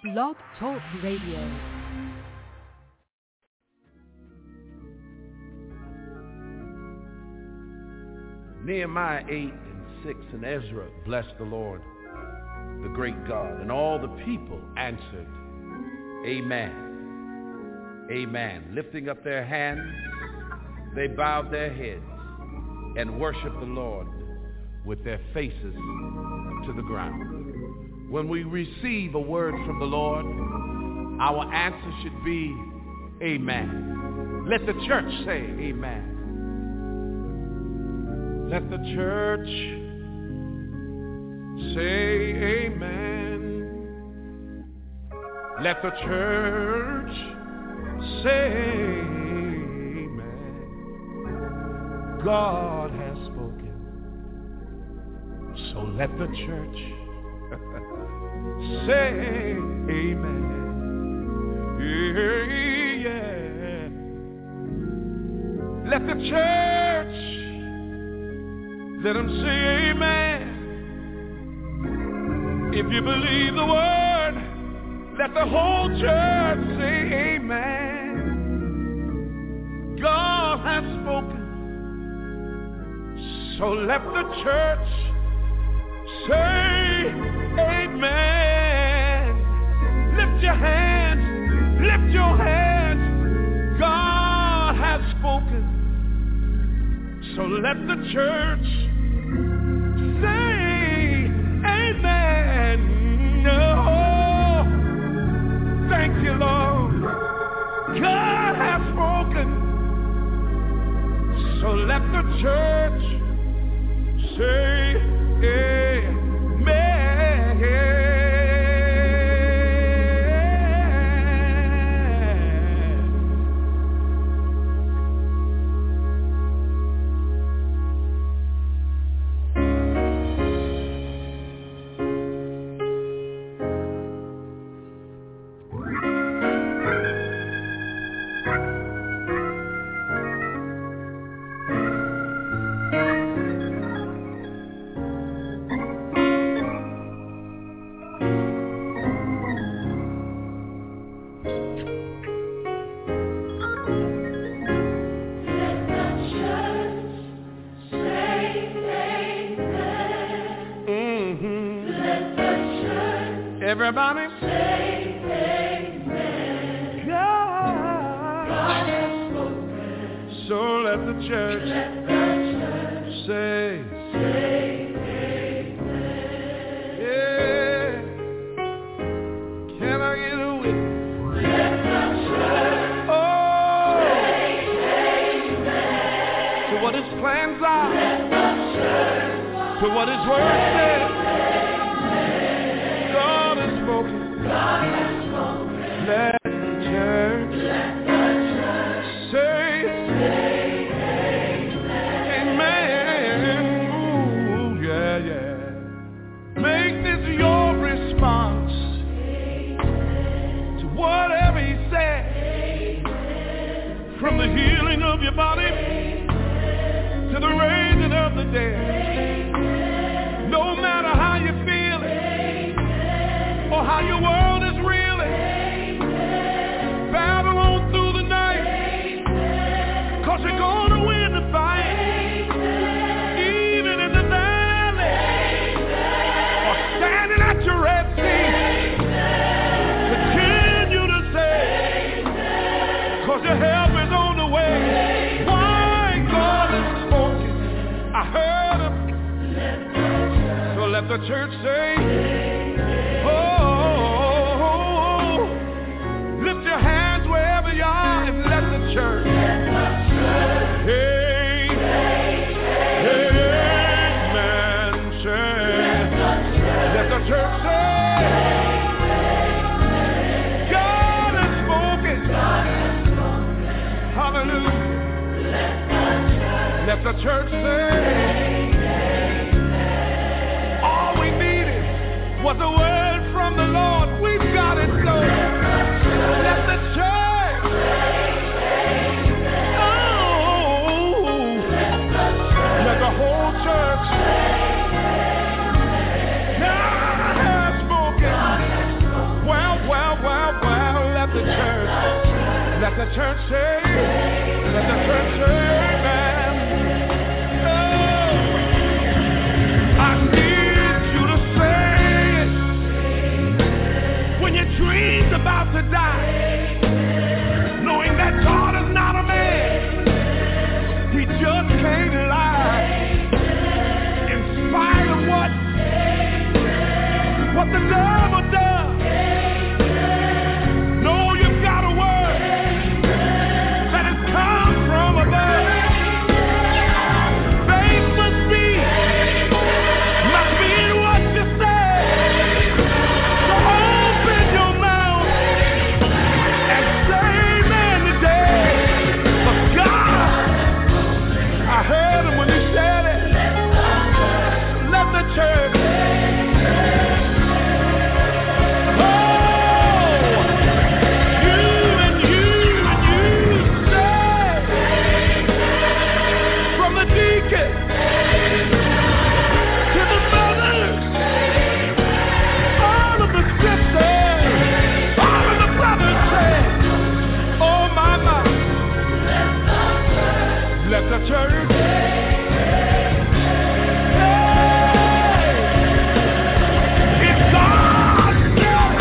Blog Talk Radio. Nehemiah 8:6 and Ezra blessed the Lord, the great God, and all the people answered, Amen. Amen. Lifting up their hands, they bowed their heads and worshiped the Lord with their faces to the ground. When we receive a word from the Lord, our answer should be Amen. Let the church say Amen. Let the church say amen. Let the church say amen. God has spoken, so let the church say amen. Yeah. Let the church, let them say amen. If you believe the word, let the whole church say amen. God has spoken, so let the church say amen. Lift your hands, lift your hands. God has spoken, so let the church say amen. Oh, thank you, Lord. God has spoken, so let the church say amen. Everybody say amen. God has spoken, so let the church say amen. Yeah. Can I get a witness? Let the church say amen. To what his plans are, let the church, to what his word says. God has spoken. Let the church say amen. Ooh, yeah, yeah. Make this your response to whatever he said. From the healing of your body to the raising of the dead. No matter how you feel or how your world is reeling, battle on through the night, 'cause you're gonna win the fight, even in the valley, or standing at your Red Sea. Continue to say, 'cause your help is on the way. Why? God has spoken, I heard him, so let the church say, church. Hey, amen. Let the church say, God has spoken. Hallelujah. Let the church say, all we needed was a word from the Lord. We've got it, so let the church. The whole church, God has spoken. Well, Let the church say, let the church say amen. Oh, I need you to say it when your dream's about to die, knowing that God is not a man. He just can't lie. In spite of what the devil does. Know you've got a word that has come from above. Faith must be in what you say. So open your mouth and say amen today. But God, I heard him when he said it. Let the church. Let the church if God said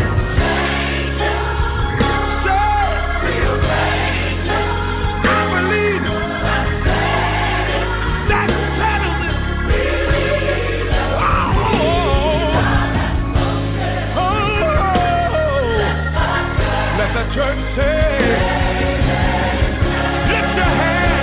I believe that settles it. Let the church say, lift your hand.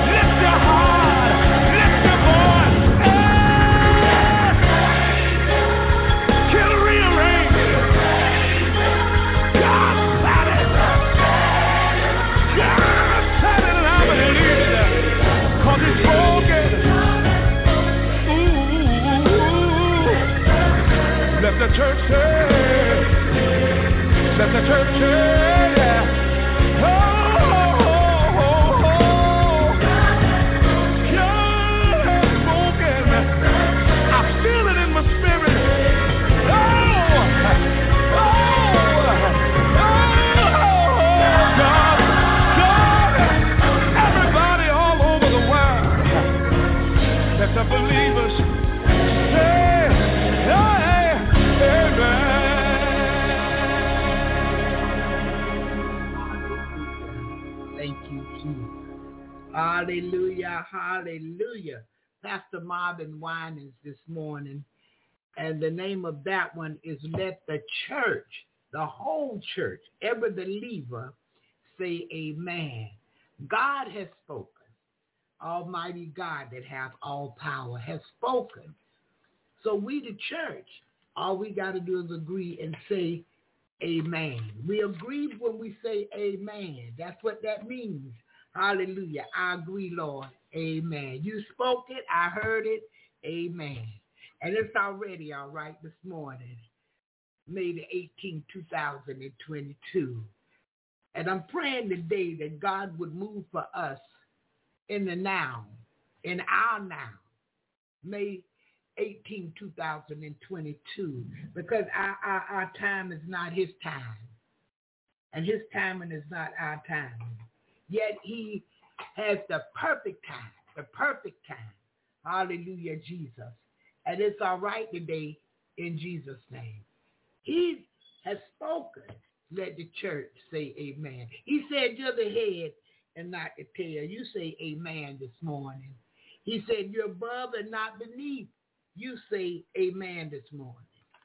Let the church say, let the church say, yeah. Oh, oh, oh, oh. God has spoken. I feel it in my spirit. Oh, oh, God, everybody all over the world. Let the believers say, hallelujah, hallelujah. Pastor Marvin Winans this morning, and the name of that one is Let the Church, the whole church, every believer say amen. God has spoken. Almighty God that has all power has spoken. So we, the church, all we got to do is agree and say amen. We agree when we say amen. That's what that means. Hallelujah. I agree, Lord. Amen. You spoke it. I heard it. Amen. And it's already all right this morning, May the 18th, 2022. And I'm praying today that God would move for us in the now, in our now, May 18, 2022, because our time is not his time, and his timing is not our time. Yet he has the perfect time. Hallelujah, Jesus. And it's all right today in Jesus' name. He has spoken. Let the church say amen. He said you're the head and not the tail. You say amen this morning. He said you're above and not beneath. You say amen this morning.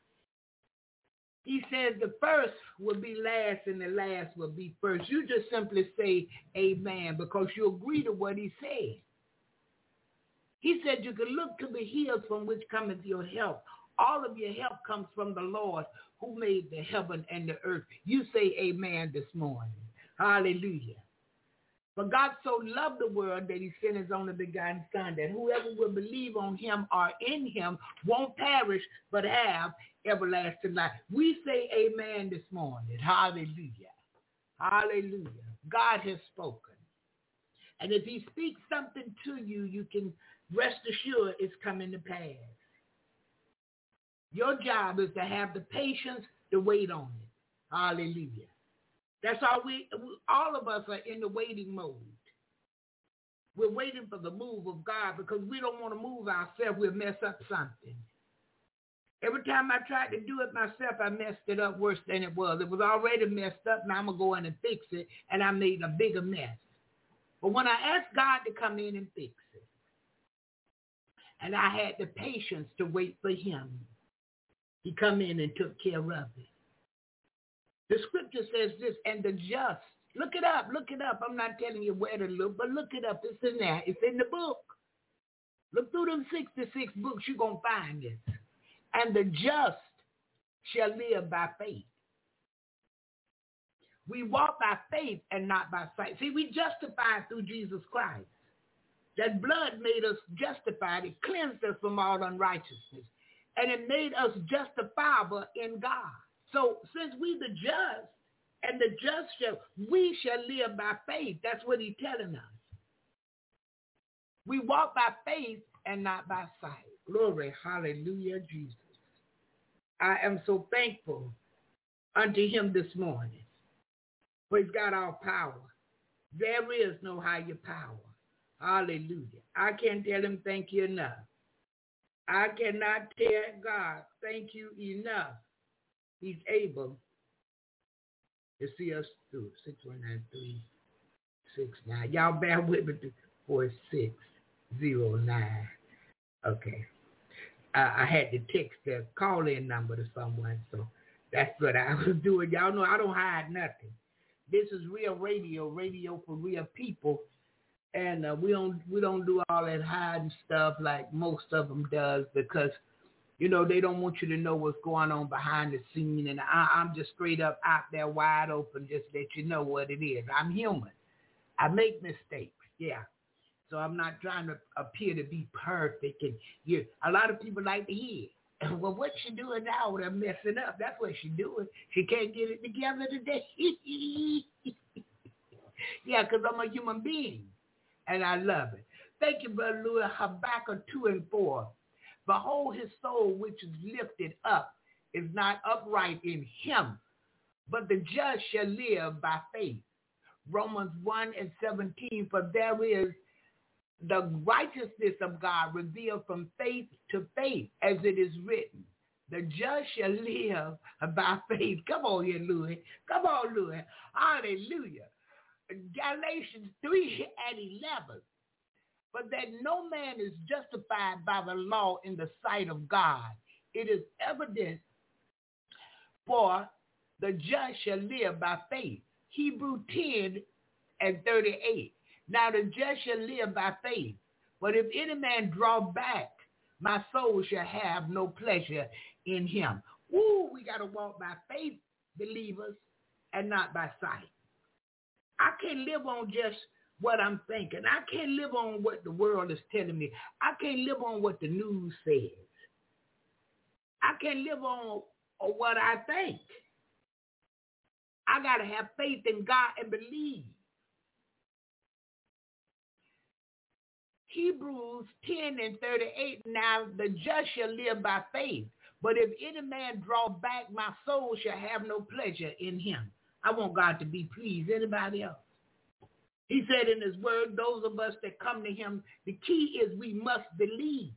He said the first will be last and the last will be first. You just simply say amen because you agree to what he said. He said you can look to the hills from which cometh your help. All of your help comes from the Lord who made the heaven and the earth. You say amen this morning. Hallelujah. For God so loved the world that he sent his only begotten Son, that whoever will believe on him or in him won't perish but have everlasting life. We say amen this morning. Hallelujah. Hallelujah. God has spoken. And if he speaks something to you, you can rest assured it's coming to pass. Your job is to have the patience to wait on it. Hallelujah. That's all all of us are in the waiting mode. We're waiting for the move of God because we don't want to move ourselves. We'll mess up something. Every time I tried to do it myself, I messed it up worse than it was. It was already messed up. Now I'm going to go in and fix it, and I made a bigger mess. But when I asked God to come in and fix it, and I had the patience to wait for him, he come in and took care of it. The scripture says this, and the just, look it up. I'm not telling you where to look, but look it up. It's in there. It's in the book. Look through them 66 books, you're going to find this. And the just shall live by faith. We walk by faith and not by sight. See, we justified through Jesus Christ. That blood made us justified. It cleansed us from all unrighteousness. And it made us justifiable in God. So since we the just, and the just we shall live by faith. That's what he's telling us. We walk by faith and not by sight. Glory, hallelujah, Jesus. I am so thankful unto him this morning. For he's got all power. There is no higher power. Hallelujah. I can't tell him thank you enough. I cannot tell God thank you enough. He's able to see us through. 619-369. Y'all bear with me for 609. Okay. I had to text the call-in number to someone, so that's what I was doing. Y'all know I don't hide nothing. This is real radio for real people, and we don't do all that hiding stuff like most of them does because, you know, they don't want you to know what's going on behind the scene, and I'm just straight up out there wide open, just let you know what it is. I'm human. I make mistakes, yeah. So I'm not trying to appear to be perfect. And a lot of people like to hear, well, what's she doing now with her messing up? That's what she's doing. She can't get it together today. Yeah, because I'm a human being, and I love it. Thank you, Brother Louis. Habakkuk 2:4. Behold, his soul, which is lifted up, is not upright in him, but the just shall live by faith. Romans 1:17. For there is the righteousness of God revealed from faith to faith, as it is written. The just shall live by faith. Come on here, Louis. Come on, Louis. Hallelujah. Galatians 3:11. But that no man is justified by the law in the sight of God. It is evident, for the just shall live by faith. Hebrews 10:38. Now the just shall live by faith. But if any man draw back, my soul shall have no pleasure in him. Ooh, we got to walk by faith, believers, and not by sight. I can't live on just what I'm thinking. I can't live on what the world is telling me. I can't live on what the news says. I can't live on what I think. I got to have faith in God and believe. Hebrews 10:38, now the just shall live by faith. But if any man draw back, my soul shall have no pleasure in him. I want God to be pleased. Anybody else? He said in his word, those of us that come to him, the key is we must believe.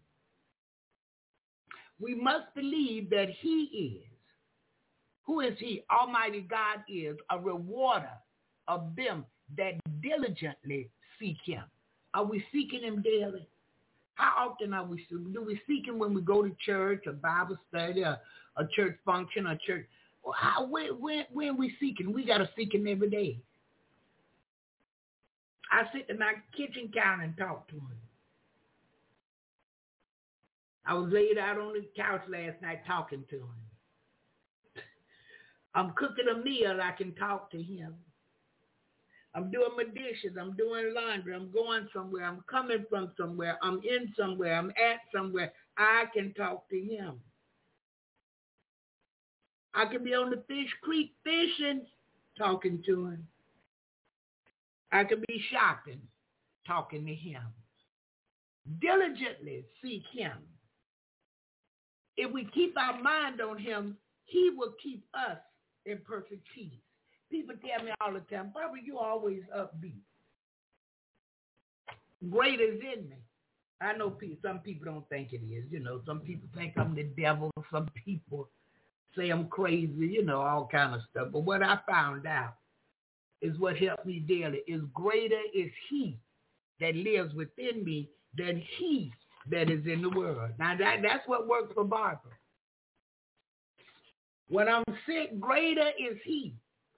We must believe that he is. Who is he? Almighty God is a rewarder of them that diligently seek him. Are we seeking him daily? How often do we seek him when we go to church, a Bible study, a church function, a church? When we seeking? We got to seek him every day. I sit in my kitchen counter and talk to him. I was laid out on the couch last night talking to him. I'm cooking a meal, I can talk to him. I'm doing my dishes, I'm doing laundry, I'm going somewhere, I'm coming from somewhere, I'm in somewhere, I'm at somewhere. I can talk to him. I can be on the fish creek fishing, talking to him. I can be shopping, talking to him. Diligently seek him. If we keep our mind on him, he will keep us in perfect peace. People tell me all the time, Barbara, you always upbeat. Great is in me. I know some people don't think it is. You know, some people think I'm the devil. Some people say I'm crazy, you know, all kind of stuff. But what I found out is what helped me daily is greater is he that lives within me than he that is in the world. Now, that's what works for Barbara. When I'm sick, greater is he.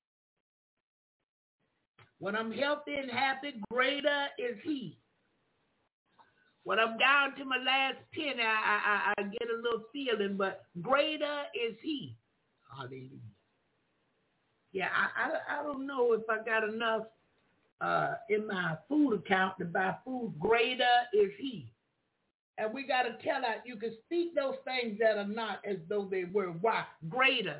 When I'm healthy and happy, greater is he. When I'm down to my last penny, I get a little feeling, but greater is he. Hallelujah. Yeah, I don't know if I got enough in my food account to buy food. Greater is he. And we got to tell out, you can speak those things that are not as though they were. Why? Greater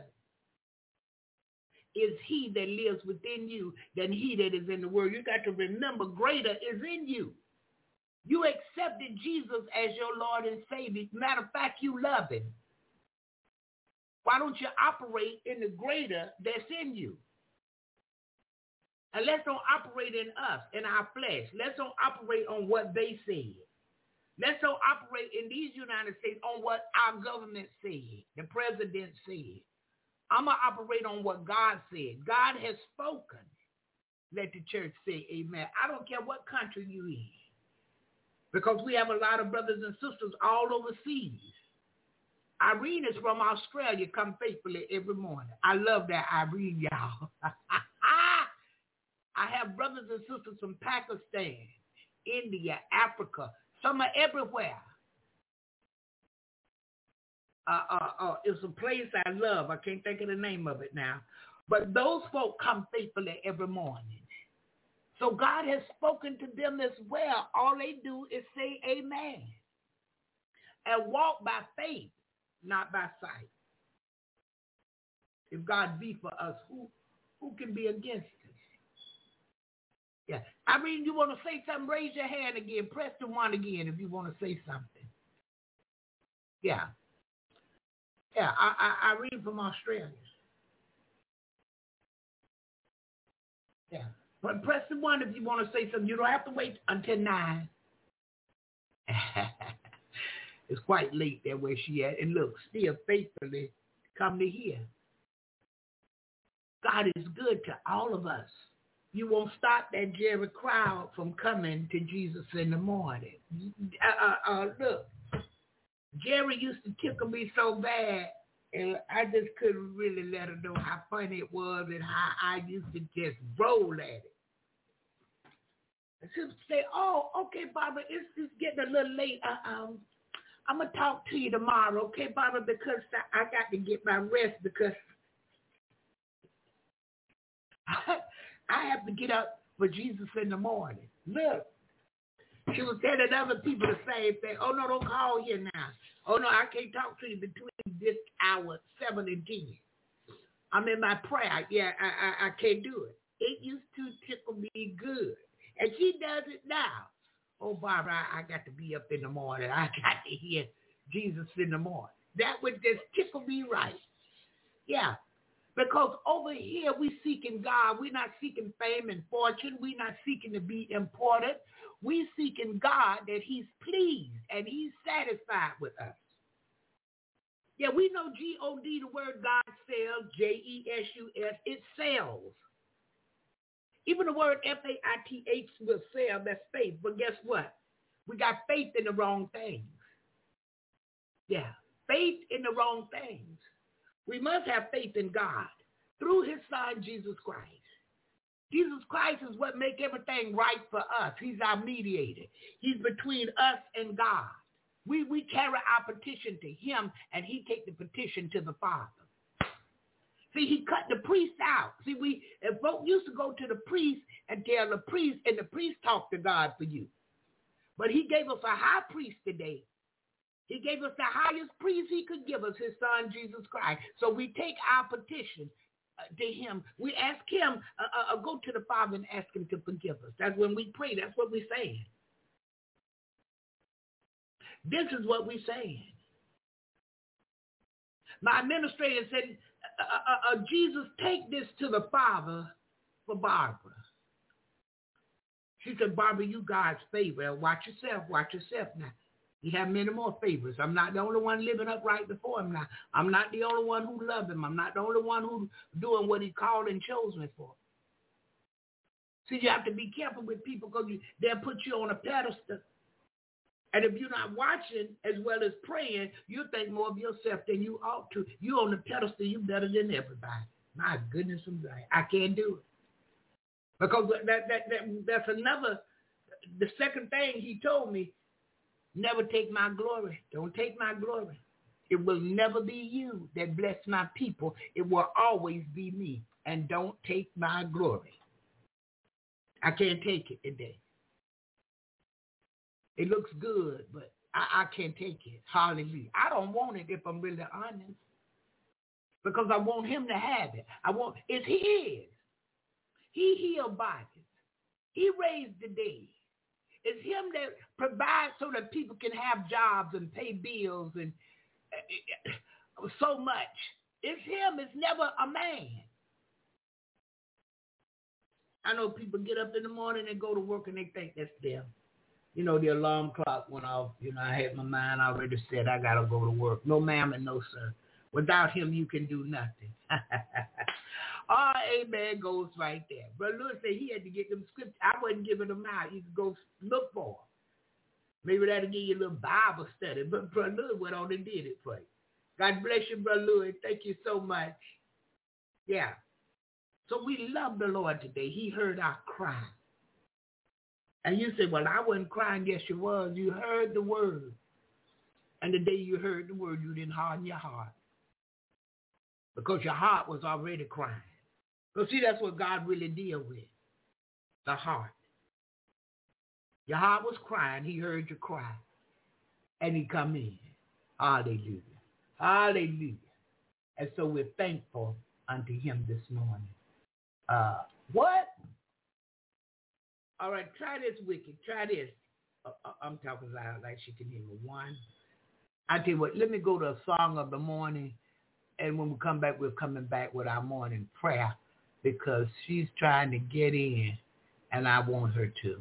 is he that lives within you than he that is in the world. You got to remember, greater is in you. You accepted Jesus as your Lord and Savior. Matter of fact, you love him. Why don't you operate in the greater that's in you? And let's don't operate in us, in our flesh. Let's don't operate on what they said. Let's don't operate in these United States on what our government said, the president said. I'm going to operate on what God said. God has spoken. Let the church say amen. I don't care what country you're in. Because we have a lot of brothers and sisters all overseas. Irene is from Australia, come faithfully every morning. I love that, Irene, y'all. I have brothers and sisters from Pakistan, India, Africa. Some are everywhere. It's a place I love. I can't think of the name of it now. But those folk come faithfully every morning. So God has spoken to them as well. All they do is say amen and walk by faith, not by sight. If God be for us, who can be against us? Yeah. I mean, you want to say something, raise your hand again. Press the one again if you want to say something. Yeah. Yeah, I read from Australia. Yeah. But press the one if you want to say something. You don't have to wait until 9. It's quite late there where she at. And look, still faithfully come to hear. God is good to all of us. You won't stop that Jerry crowd from coming to Jesus in the morning. Look, Jerry used to tickle me so bad, and I just couldn't really let her know how funny it was and how I used to just roll at it. And she would say, oh, okay, Barbara, it's getting a little late. I'm going to talk to you tomorrow, okay, Barbara, because I got to get my rest because I have to get up for Jesus in the morning. Look, she was telling other people the same thing. Oh, no, don't call here now. Oh, no, I can't talk to you between this hour, 7 and 10. I'm in my prayer. Yeah, I can't do it. It used to tickle me good. And she does it now. Oh, Barbara, I got to be up in the morning. I got to hear Jesus in the morning. That would just tickle me right. Yeah. Because over here, we seeking God. We're not seeking fame and fortune. We're not seeking to be important. We seeking God that he's pleased and he's satisfied with us. Yeah, we know G-O-D, the word God sells, J-E-S-U-S, it sells. Even the word F-A-I-T-H will sell, that's faith. But guess what? We got faith in the wrong things. Yeah, faith in the wrong things. We must have faith in God through his son, Jesus Christ. Jesus Christ is what makes everything right for us. He's our mediator. He's between us and God. We carry our petition to him, and he take the petition to the Father. See, he cut the priest out. See, if folk used to go to the priest and tell the priest, and the priest talk to God for you. But he gave us a high priest today. He gave us the highest priest he could give us, his son, Jesus Christ. So we take our petition to him. We ask him, go to the Father and ask him to forgive us. That's when we pray. That's what we're saying. This is what we're saying. My administrator said, Jesus, take this to the Father for Barbara. She said, Barbara, you God's favorite. Watch yourself now. You have many more favorites. I'm not the only one living upright before him now. I'm not the only one who loves him. I'm not the only one who's doing what he called and chose me for. See, you have to be careful with people because they'll put you on a pedestal. And if you're not watching as well as praying, you think more of yourself than you ought to. You on the pedestal, you better than everybody. My goodness, I can't do it. Because that's another, the second thing he told me, never take my glory. Don't take my glory. It will never be you that bless my people. It will always be me. And don't take my glory. I can't take it today. It looks good, but I can't take it. Hallelujah. I don't want it if I'm really honest. Because I want him to have it. It's his. He healed bodies. He raised the dead. It's him that provides so that people can have jobs and pay bills and so much. It's him. It's never a man. I know people get up in the morning and go to work and they think that's them. You know, the alarm clock went off. You know, I had my mind already set. I got to go to work. No, ma'am, and no, sir. Without him, you can do nothing. Amen goes right there. Brother Lewis said he had to get them scriptures. I wasn't giving them out. You could go look for them. Maybe that'll give you a little Bible study. But Brother Lewis went on and did it for you. God bless you, Brother Lewis. Thank you so much. Yeah. So we love the Lord today. He heard our cry. And you say, well, I wasn't crying. Yes, you was. You heard the word. And the day you heard the word, you didn't harden your heart. Because your heart was already crying. So see, that's what God really deal with. The heart. Your heart was crying. He heard you cry. And he come in. Hallelujah. Hallelujah. And so we're thankful unto him this morning. What? All right, try this, Wicked. Try this. I'm talking loud like she can hear me. One. I tell you what, let me go to a song of the morning. And when we come back, we're coming back with our morning prayer because she's trying to get in, and I want her to.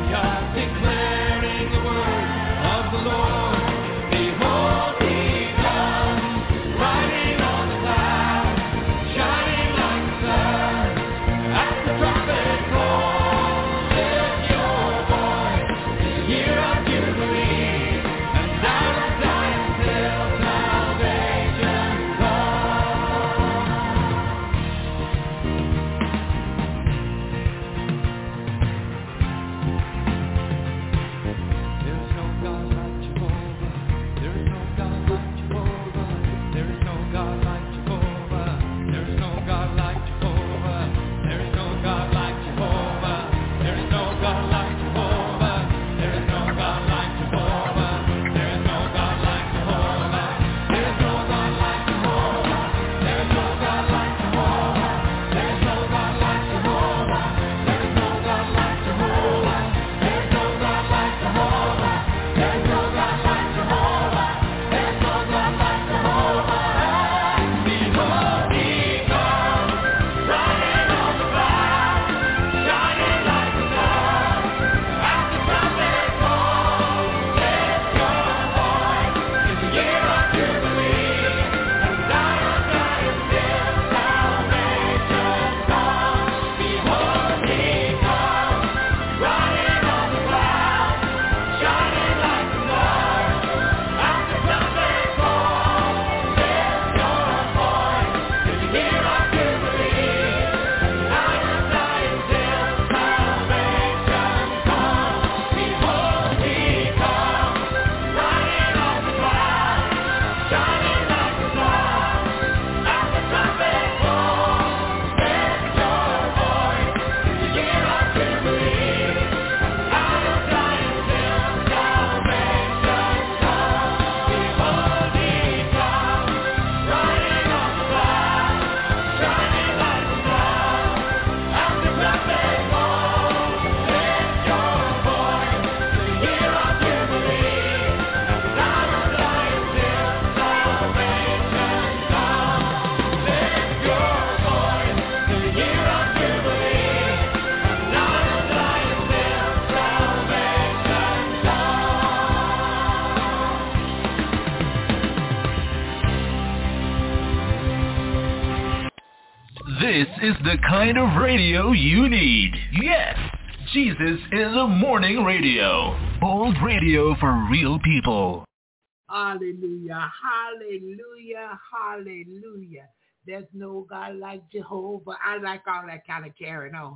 Declaring the word of the Lord, behold, he This is the kind of radio you need. Yes, Jesus is a morning radio. Bold radio for real people. Hallelujah, hallelujah, hallelujah. There's no God like Jehovah. I like all that kind of carrying on.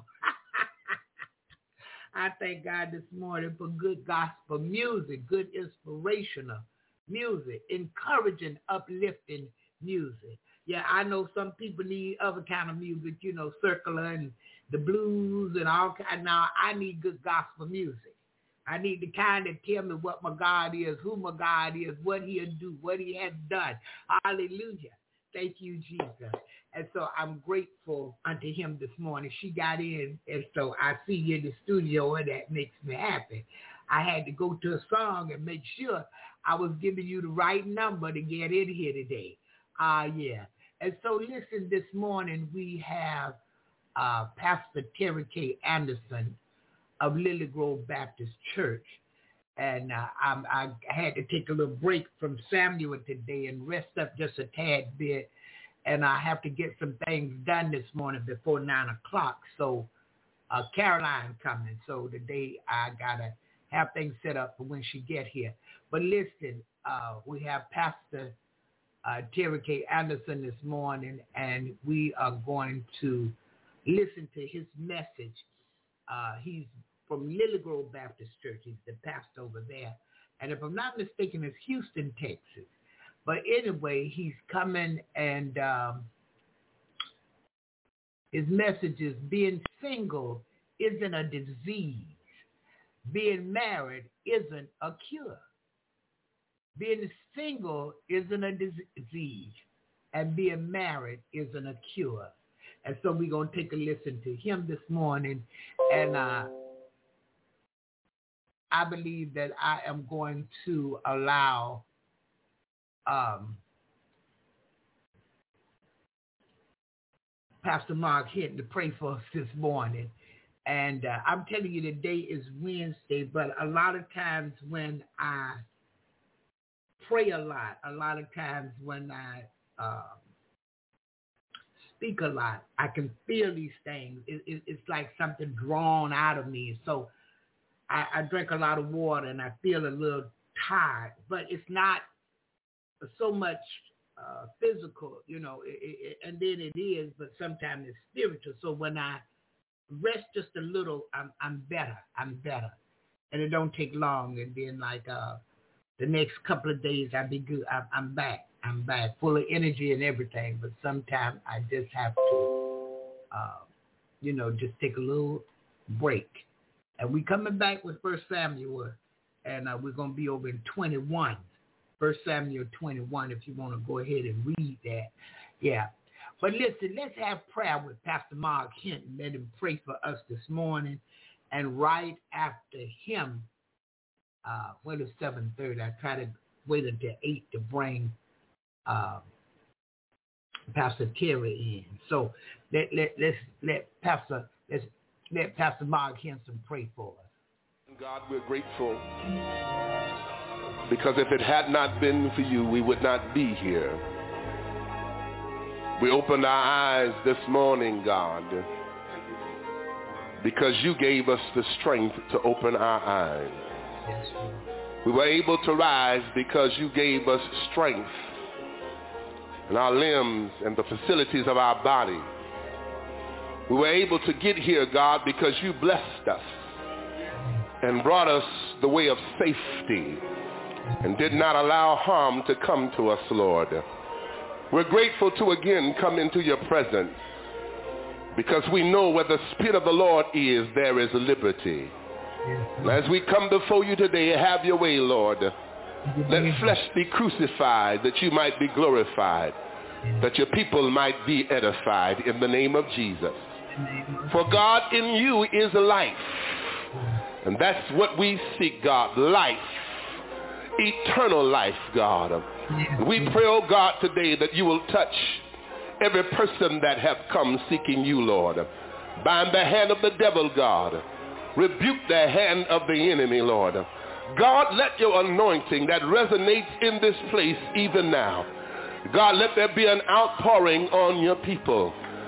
I thank God this morning for good gospel music, good inspirational music, encouraging, uplifting music. Yeah, I know some people need other kind of music, you know, circular and the blues and all kind. Now, I need good gospel music. I need the kind that tell me what my God is, who my God is, what he'll do, what he has done. Hallelujah. Thank you, Jesus. And so I'm grateful unto him this morning. She got in, and so I see you in the studio, and that makes me happy. I had to go to a song and make sure I was giving you the right number to get in here today. Yeah. And so listen, this morning we have Pastor Terry K. Anderson of Lily Grove Baptist Church. And I had to take a little break from Samuel today and rest up just a tad bit. And I have to get some things done this morning before 9 o'clock. So Caroline coming. So today I got to have things set up for when she get here. But listen, we have Pastor Terry K. Anderson this morning, and we are going to listen to his message. He's from Lily Grove Baptist Church. He's the pastor over there. And if I'm not mistaken, it's Houston, Texas. But anyway, he's coming, and his message is being single isn't a disease. Being married isn't a cure. Being single isn't a disease, and being married isn't a cure. And so we're going to take a listen to him this morning, and I believe that I am going to allow Pastor Mark Hinton to pray for us this morning. And I'm telling you, today is Wednesday, but a lot of times when I pray a lot of times when I speak a lot, I can feel these things. It's like something drawn out of me. So I drink a lot of water and I feel a little tired, but it's not so much physical, you know, and then it is, but sometimes it's spiritual. So when I rest just a little, I'm better. And it don't take long. And then like the next couple of days, I'll be good. I'm back. I'm back full of energy and everything. But sometimes I just have to, just take a little break. And we coming back with 1 Samuel, and we're going to be over in 21. 1 Samuel 21, if you want to go ahead and read that. Yeah. But listen, let's have prayer with Pastor Mark Hinton. Let him pray for us this morning. And right after him, when it's 7:30, I try to wait until 8 to bring Pastor Terry in. So let Pastor Mark Hinton pray for us. God, we're grateful, because if it had not been for you, we would not be here. We opened our eyes this morning, God, because you gave us the strength to open our eyes. Yes, Lord. We were able to rise because you gave us strength in our limbs and the facilities of our body. We were able to get here, God, because you blessed us and brought us the way of safety and did not allow harm to come to us, Lord. We're grateful to again come into your presence, because we know where the Spirit of the Lord is, there is liberty. As we come before you today, have your way, Lord. Let flesh be crucified, that you might be glorified, that your people might be edified in the name of Jesus. For God, in you is life. And that's what we seek, God, life, eternal life, God. We pray, oh God, today that you will touch every person that have come seeking you, Lord. Bind the hand of the devil, God. Rebuke the hand of the enemy, Lord. God, let your anointing that resonates in this place even now, God, let there be an outpouring on your people.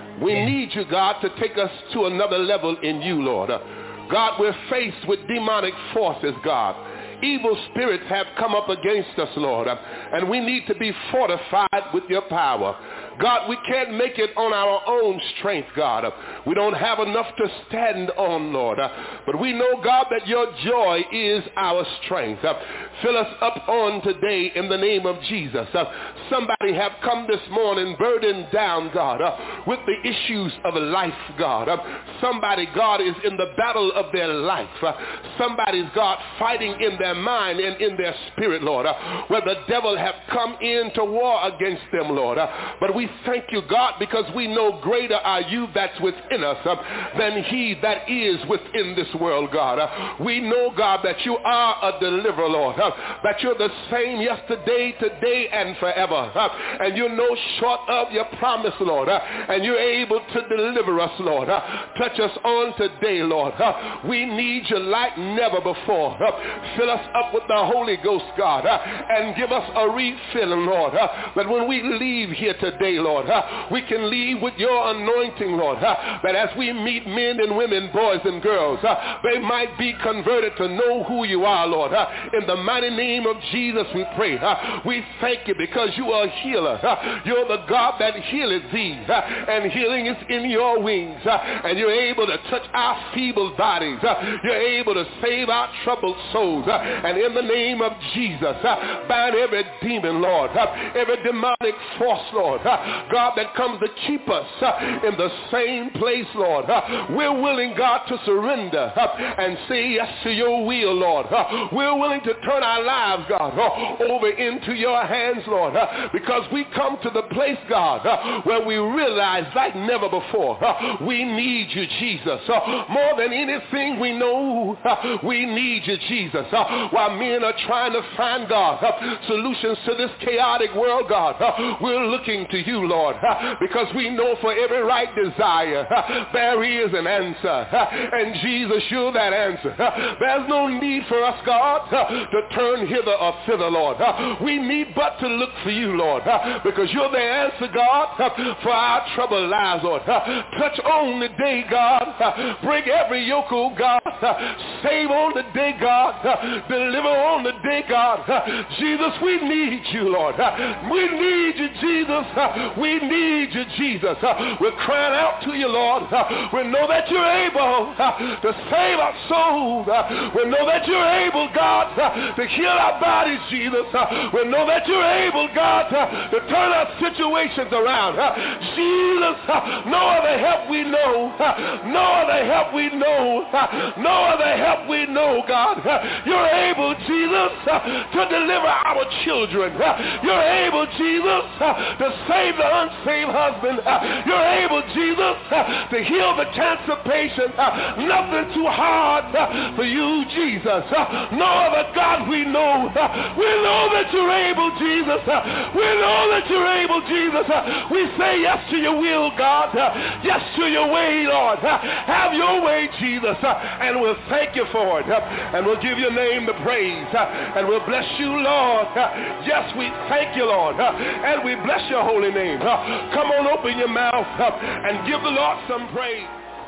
We need you, God, to take us to another level in you, Lord. God, we're faced with demonic forces, God. Evil spirits have come up against us, Lord, and we need to be fortified with your power. God, we can't make it on our own strength, God. We don't have enough to stand on, Lord. But we know, God, that your joy is our strength. Fill us up on today in the name of Jesus. Somebody have come this morning burdened down, God, with the issues of life, God. Somebody, God, is in the battle of their life. Somebody's, God, fighting in their mind and in their spirit, Lord, where the devil have come into war against them, Lord. But we thank you, God, because we know greater are you that's within us than he that is within this world, God. We know, God, that you are a deliverer, Lord, that you're the same yesterday, today, and forever. And you're no short of your promise, Lord, and you're able to deliver us, Lord. Touch us on today, Lord. We need you like never before. Fill us up with the Holy Ghost, God, and give us a refilling, Lord, that when we leave here today, Lord, we can leave with your anointing, Lord, that as we meet men and women, boys and girls, they might be converted to know who you are, Lord. In the mighty name of Jesus we pray. We thank you because you are a healer. You're the God that healeth thee, and healing is in your wings, and you're able to touch our feeble bodies. You're able to save our troubled souls, and in the name of Jesus, bind every demon, Lord, every demonic force, Lord, God, that comes to keep us in the same place, Lord. We're willing, God, to surrender and say yes to your will, Lord. We're willing to turn our lives, God, over into your hands, Lord, because we come to the place, God, where we realize like never before, we need you, Jesus. More than anything we know, we need you, Jesus. While men are trying to find, God, solutions to this chaotic world, God, we're looking to you, Lord, because we know for every right desire, there is an answer. And Jesus, you're that answer. There's no need for us, God, to turn hither or thither, Lord. We need but to look for you, Lord, because you're the answer, God, for our troubled lives, Lord. Touch on the day, God. Break every yoke, oh God. Save on the day, God. Deliver on the day, God. Jesus, we need you, Lord. We need you, Jesus. We need you, Jesus. We're crying out to you, Lord. We know that you're able to save our souls. We know that you're able, God, to heal our bodies, Jesus. We know that you're able, God, to turn our situations around. Jesus, no other help we know. No other help we know. No other help we know, God. You're able, Jesus, to deliver our children. You're able, Jesus, to save the unsaved husband. You're able, Jesus, to heal the cancer patient. Nothing too hard for you, Jesus. No other God we know. We know that you're able, Jesus. We know that you're able, Jesus. We say yes to your will, God. Yes to your way, Lord. Have your way, Jesus. And we'll thank you for it. And we'll give your name the praise. And we'll bless you, Lord. Yes, we thank you, Lord. And we bless your holy name. Come on, open your mouth and give the Lord some praise.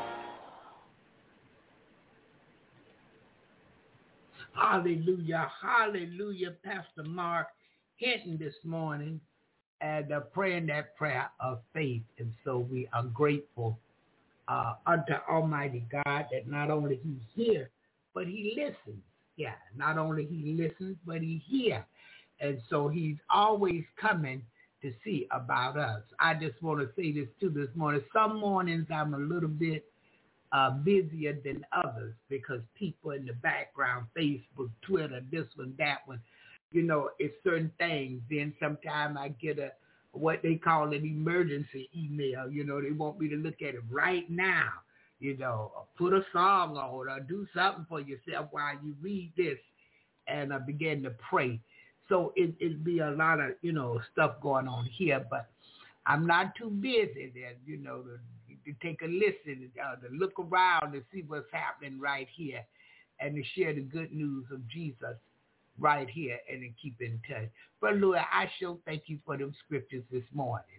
Hallelujah. Hallelujah. Pastor Mark Hinton this morning and praying that prayer of faith. And so we are grateful unto Almighty God that not only he's here, but he listens. Yeah, not only he listens, but he hears. And so he's always coming to see about us. I just want to say this too this morning. Some mornings I'm a little bit busier than others because people in the background, Facebook, Twitter, this one, that one, you know, it's certain things. Then sometimes I get what they call an emergency email. You know, they want me to look at it right now, you know, or put a song on or do something for yourself while you read this, and I begin to pray. So it'd be a lot of, you know, stuff going on here, but I'm not too busy there, you know, to take a listen, to look around and see what's happening right here and to share the good news of Jesus right here and to keep in touch. But Lord, I sure thank you for them scriptures this morning.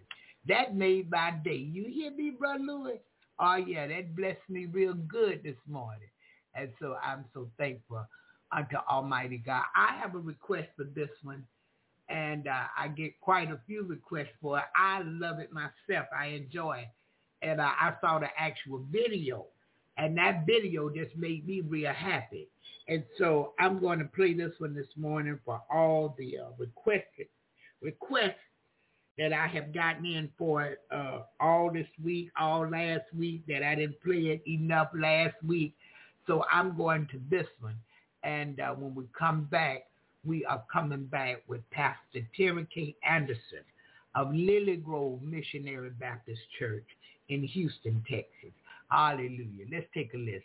That made my day. You hear me, Brother Louis? Oh, yeah, that blessed me real good this morning. And so I'm so thankful unto Almighty God. I have a request for this one, and I get quite a few requests for it. I love it myself. I enjoy it. And I saw the actual video, and that video just made me real happy. And so I'm going to play this one this morning for all the requests that I have gotten in for all this week, all last week, that I didn't play it enough last week. So I'm going to this one. And when we come back, we are coming back with Pastor Terry K. Anderson of Lily Grove Missionary Baptist Church in Houston, Texas. Hallelujah. Let's take a listen.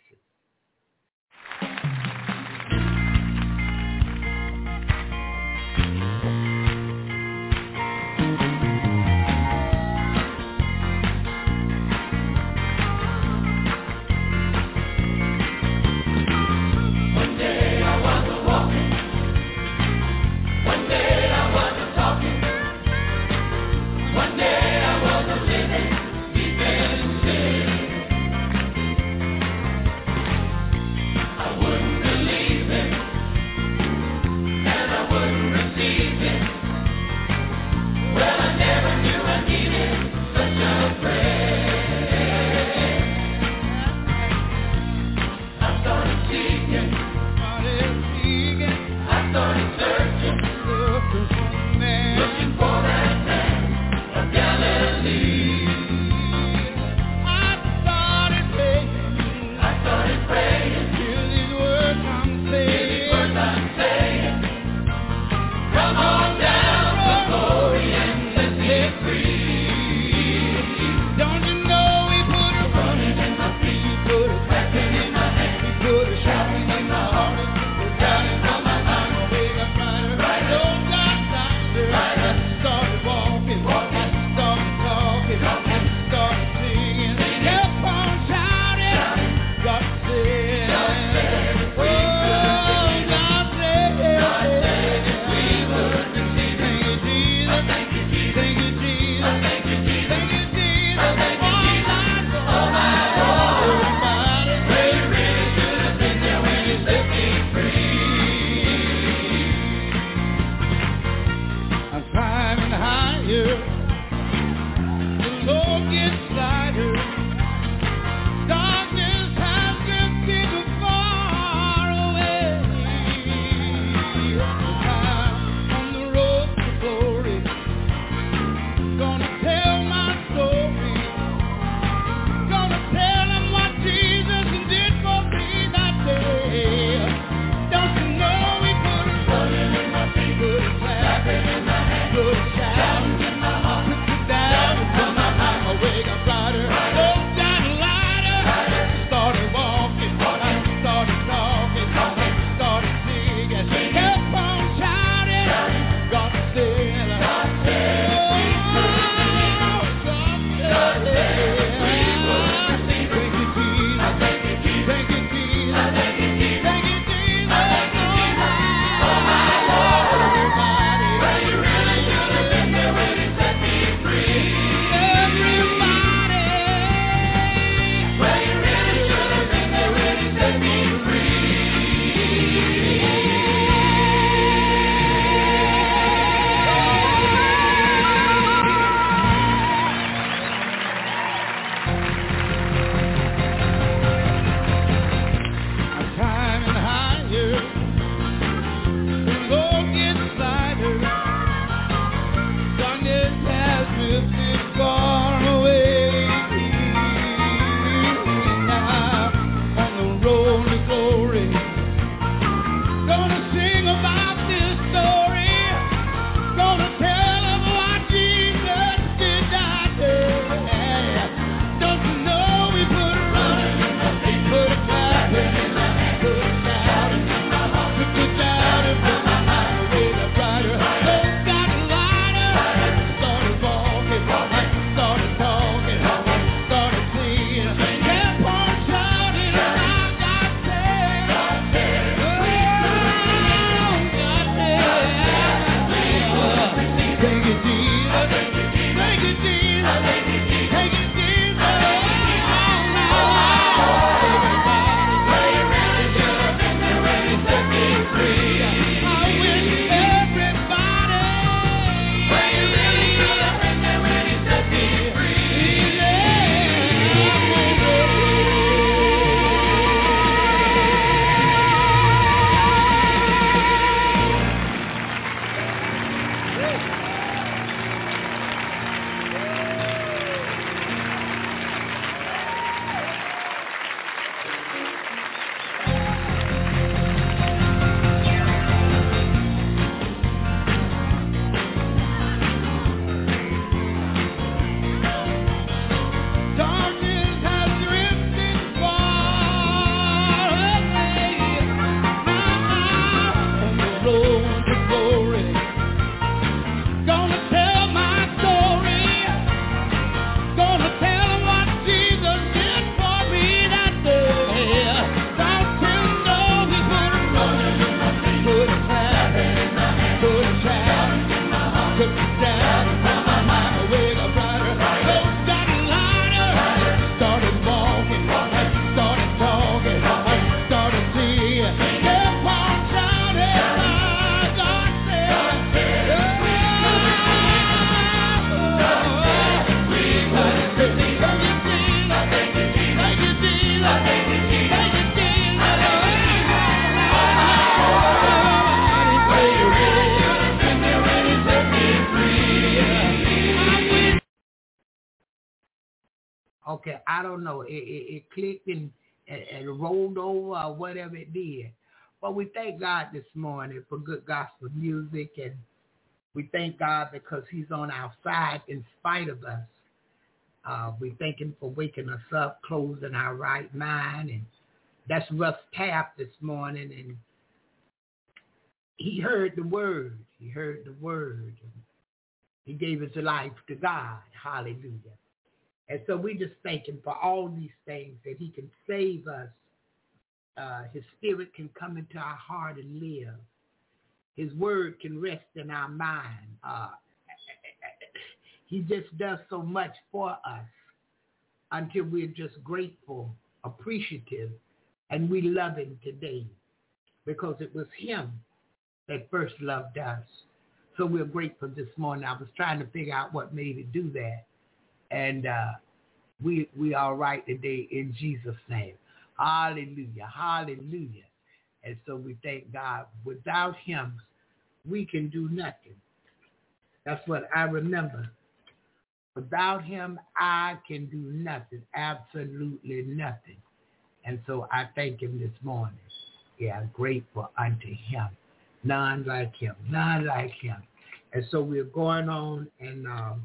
Okay, I don't know. It clicked and rolled over or whatever it did. But we thank God this morning for good gospel music, and we thank God because he's on our side in spite of us. We thank him for waking us up, closing our right mind, and that's Russ Taff this morning, and he heard the word. He heard the word. He gave his life to God. Hallelujah. And so we just thank him for all these things, that he can save us. His spirit can come into our heart and live. His word can rest in our mind. He just does so much for us until we're just grateful, appreciative, and we love him today because it was him that first loved us. So we're grateful this morning. I was trying to figure out what made it do that. And we are right today in Jesus' name. Hallelujah, hallelujah. And so we thank God. Without him, we can do nothing. That's what I remember. Without him, I can do nothing, absolutely nothing. And so I thank him this morning. Yeah, grateful unto him. None like him, none like him. And so we're going on and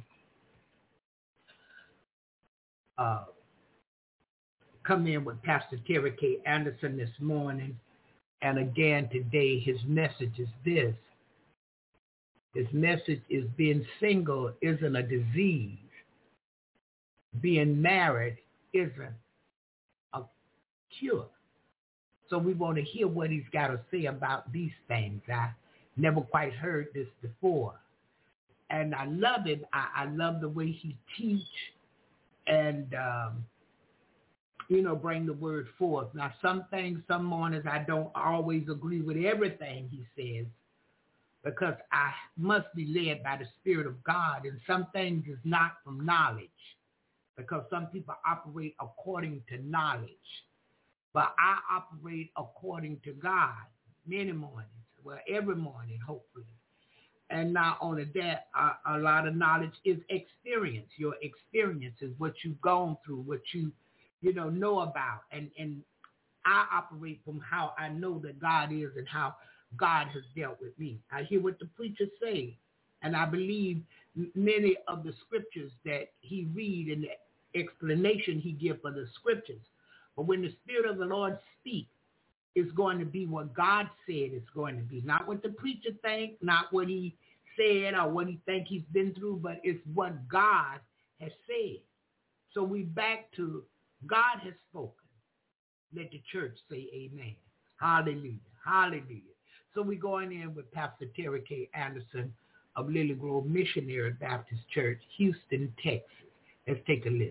come in with Pastor Terry K. Anderson this morning. And again today, his message is this. His message is being single isn't a disease. Being married isn't a cure. So we want to hear what he's got to say about these things. I never quite heard this before. And I love it. I love the way he teach and, bring the word forth. Now, some things, some mornings, I don't always agree with everything he says because I must be led by the Spirit of God. And some things is not from knowledge because some people operate according to knowledge. But I operate according to God many mornings, well, every morning, hopefully. And not only that, a lot of knowledge is experience. Your experience is what you've gone through, what you know about. And I operate from how I know that God is and how God has dealt with me. I hear what the preachers say, and I believe many of the scriptures that he read and the explanation he gives for the scriptures. But when the Spirit of the Lord speaks, it's going to be what God said it's going to be. Not what the preacher think, not what he said or what he think he's been through, but it's what God has said. So we back to God has spoken. Let the church say amen. Hallelujah. Hallelujah. So we're going in with Pastor Terry K. Anderson of Lily Grove Missionary Baptist Church, Houston, Texas. Let's take a listen.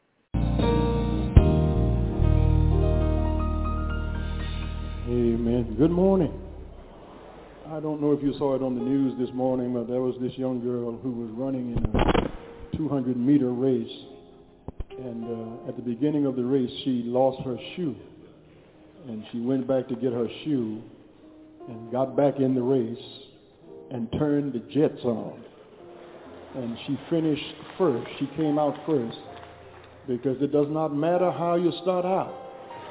Amen. Good morning. I don't know if you saw it on the news this morning, but there was this young girl who was running in a 200-meter race. And at the beginning of the race, she lost her shoe. And she went back to get her shoe and got back in the race and turned the jets on. And she finished first. She came out first because it does not matter how you start out.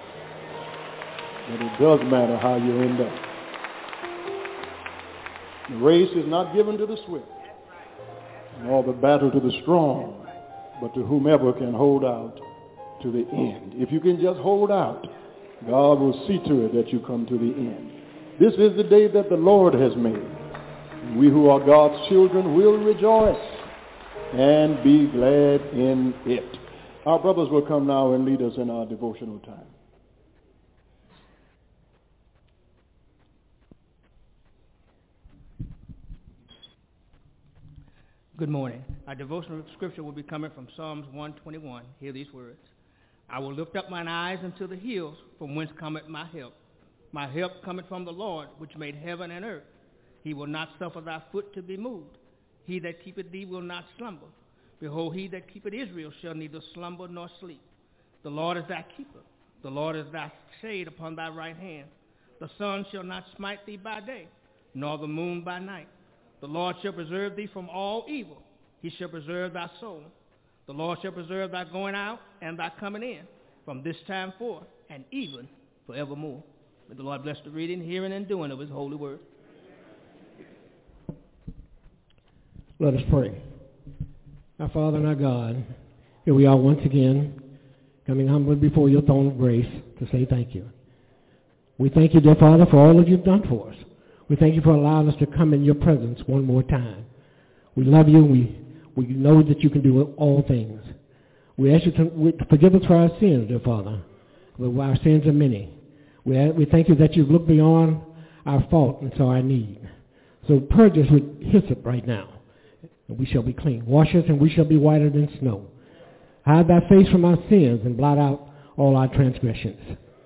But it does matter how you end up. The race is not given to the swift, nor the battle to the strong, but to whomever can hold out to the end. If you can just hold out, God will see to it that you come to the end. This is the day that the Lord has made. We who are God's children will rejoice and be glad in it. Our brothers will come now and lead us in our devotional time. Good morning. Our devotional scripture will be coming from Psalms 121. Hear these words. I will lift up mine eyes unto the hills, from whence cometh my help. My help cometh from the Lord, which made heaven and earth. He will not suffer thy foot to be moved. He that keepeth thee will not slumber. Behold, he that keepeth Israel shall neither slumber nor sleep. The Lord is thy keeper. The Lord is thy shade upon thy right hand. The sun shall not smite thee by day, nor the moon by night. The Lord shall preserve thee from all evil. He shall preserve thy soul. The Lord shall preserve thy going out and thy coming in from this time forth and even forevermore. May the Lord bless the reading, hearing, and doing of his holy word. Let us pray. Our Father and our God, here we are once again, coming humbly before your throne of grace to say thank you. We thank you, dear Father, for all that you've done for us. We thank you for allowing us to come in your presence one more time. We love you. We know that you can do all things. We ask you to forgive us for our sins, dear Father. Our sins are many. We thank you that you've looked beyond our fault and saw our need. So purge us with hyssop right now, and we shall be clean. Wash us, and we shall be whiter than snow. Hide thy face from our sins and blot out all our transgressions.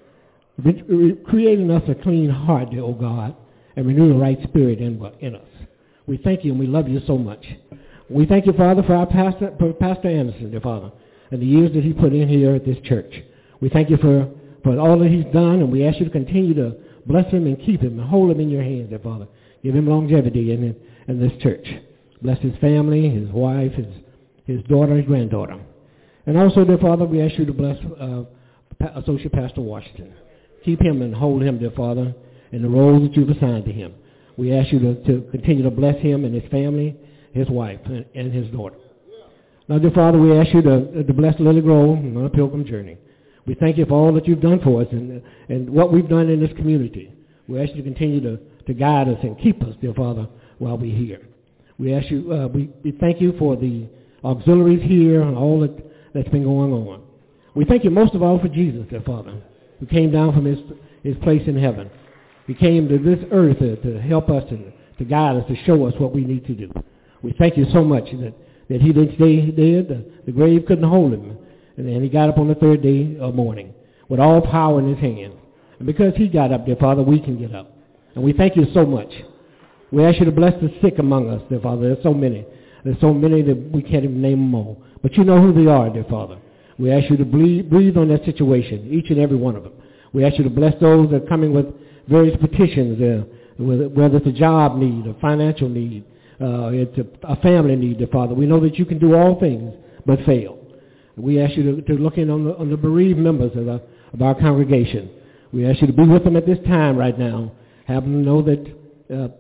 Create in us a clean heart, dear O God, and renew the right spirit in us. We thank you, and we love you so much. We thank you, Father, for our Pastor Anderson, dear Father, and the years that he put in here at this church. We thank you for all that he's done, and we ask you to continue to bless him and keep him and hold him in your hands, dear Father. Give him longevity in this church. Bless his family, his wife, his daughter, his granddaughter. And also, dear Father, we ask you to bless Associate Pastor Washington. Keep him and hold him, dear Father, in the roles that you've assigned to him. We ask you to continue to bless him and his family, his wife, and his daughter. Now, dear Father, we ask you to bless Lily Grove on a pilgrim journey. We thank you for all that you've done for us and what we've done in this community. We ask you to continue to guide us and keep us, dear Father, while we're here. We ask you, we thank you for the auxiliaries here and all that's been going on. We thank you most of all for Jesus, dear Father, who came down from his place in heaven. He came to this earth to help us and to guide us, to show us what we need to do. We thank you so much that he didn't stay dead. The grave couldn't hold him. And then he got up on the third day of morning with all power in his hand. And because he got up, dear Father, we can get up. And we thank you so much. We ask you to bless the sick among us, dear Father. There's so many. There's so many that we can't even name them all. But you know who they are, dear Father. We ask you to breathe on that situation, each and every one of them. We ask you to bless those that are coming with various petitions, whether it's a job need, a financial need, it's a family need, dear Father. We know that you can do all things but fail. We ask you to look in on the bereaved members of our congregation. We ask you to be with them at this time right now. Have them know that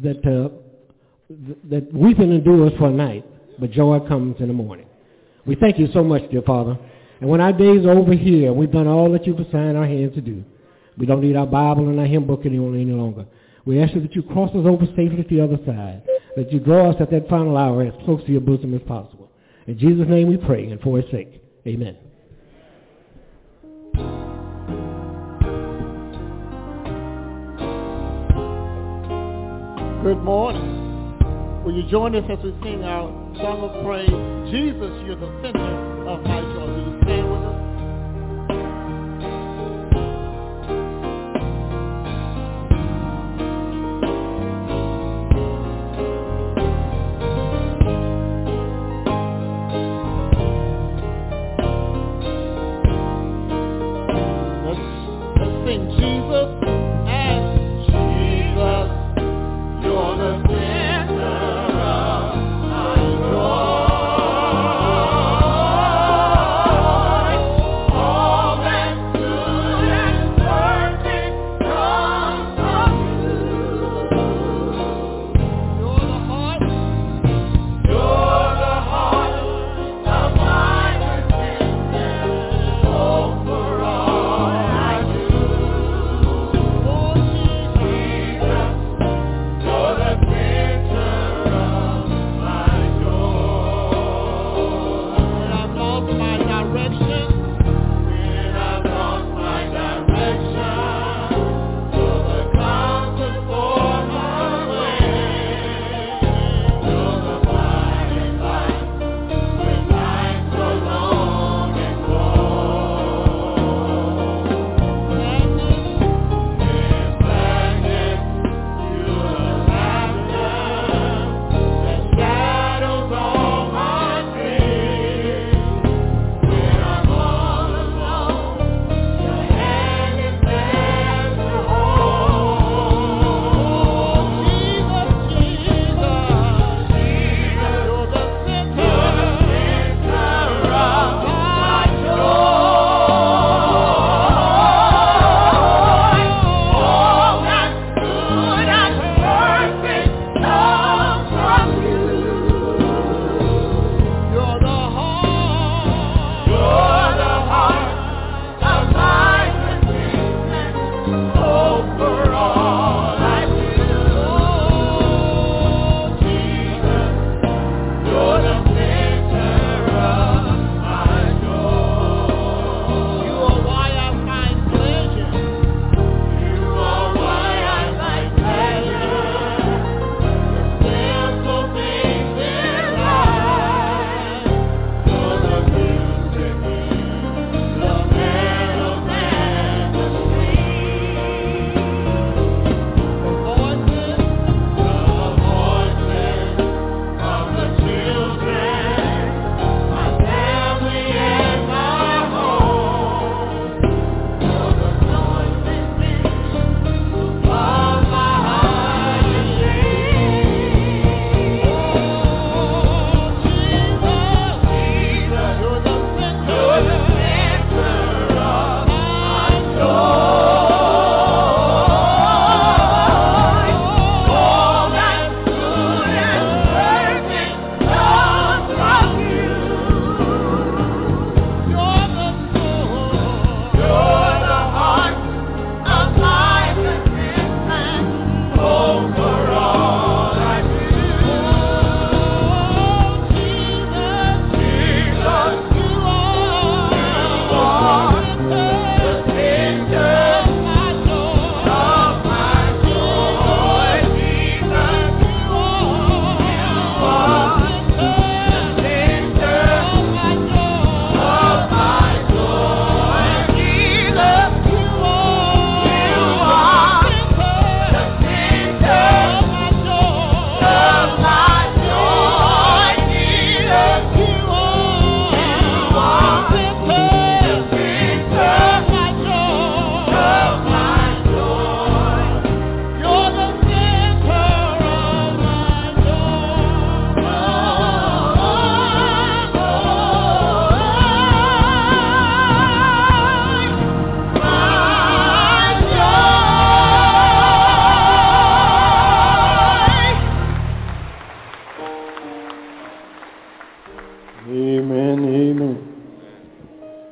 weeping endures for a night, but joy comes in the morning. We thank you so much, dear Father. And when our days are over here, we've done all that you've assigned our hands to do. We don't need our Bible and our hymn book any longer. We ask you that you cross us over safely to the other side, that you draw us at that final hour as close to your bosom as possible. In Jesus' name we pray, and for his sake, amen. Good morning. Will you join us as we sing our song of praise, Jesus, you're the center of my joy. Will you stand with us? Let's sing Jesus and Jesus, you're the center of my joy.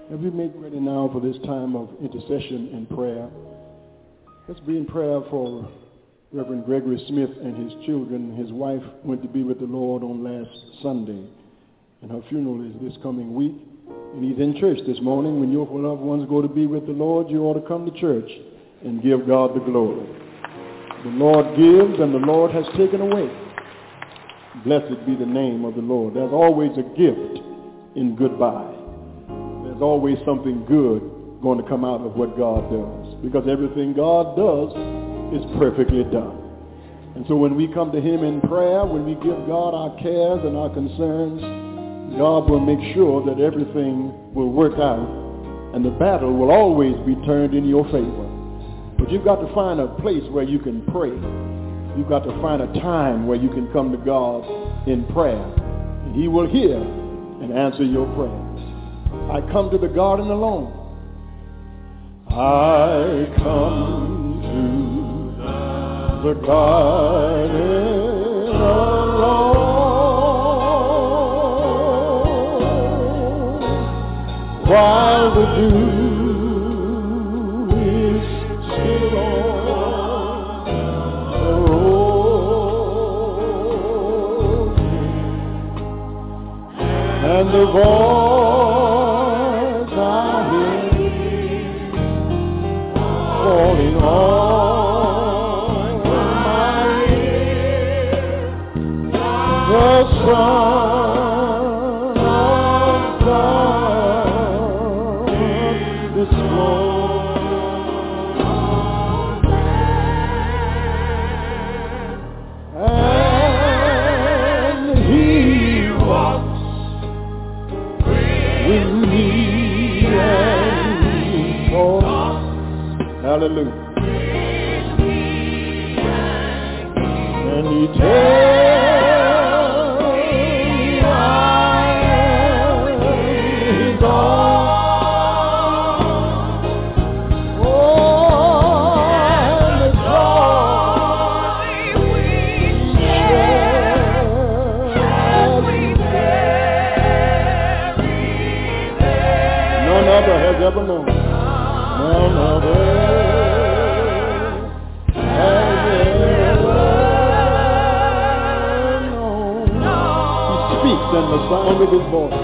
As we make ready now for this time of intercession and prayer, let's be in prayer for Reverend Gregory Smith and his children. His wife went to be with the Lord on last Sunday, and her funeral is this coming week. And he's in church this morning. When your loved ones go to be with the Lord, you ought to come to church and give God the glory. The Lord gives and the Lord has taken away. Blessed be the name of the Lord. There's always a gift in goodbye. There's always something good going to come out of what God does, because everything God does is perfectly done. And so when we come to him in prayer, when we give God our cares and our concerns, God will make sure that everything will work out, and the battle will always be turned in your favor. But you've got to find a place where you can pray. You've got to find a time where you can come to God in prayer, and he will hear and answer your prayers. I come to the garden alone. I come to the garden alone, while the dew is still on the rose, and the voice I hear falling on my ear, the Son of God is born, and he walks with me and he talks. Hallelujah. And he tells me I am his own. Oh, and the joy we share as we tarry there, none other has ever known. None other has ever known. He speaks in the sound of his voice.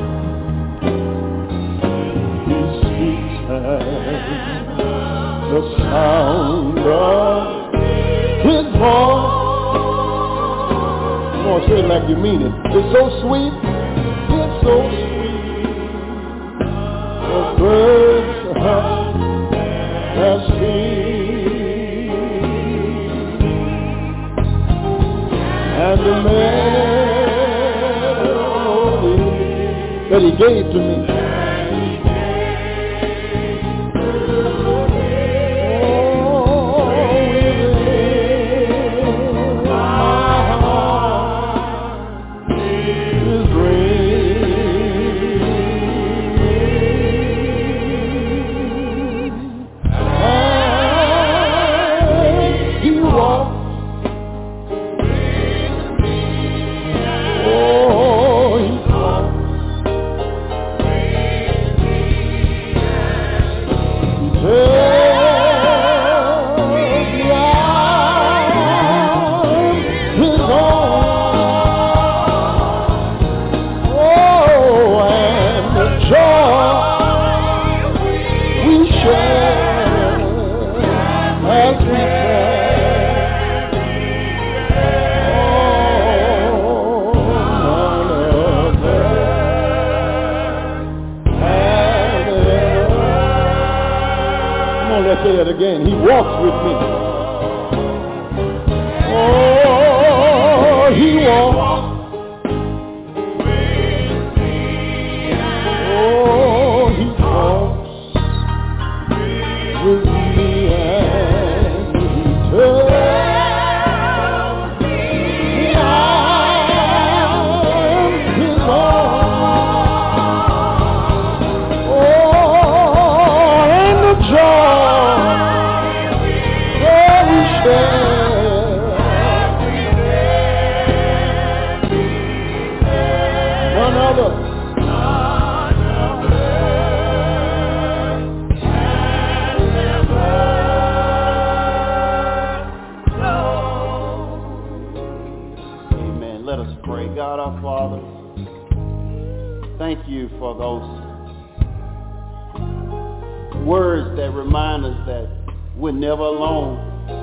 He speaks and the sound of his voice. Come on, say it like you mean it. It's so sweet. It's so sweet. The birds hush and sing, and the melody that he gave to me, oh, within my heart is say that again. He walks with me. Oh, he walks with me. Oh, he talks with me, and he tells me I'm his own. Oh, and the joy. Oh, Thank you for those words that remind us that we're never alone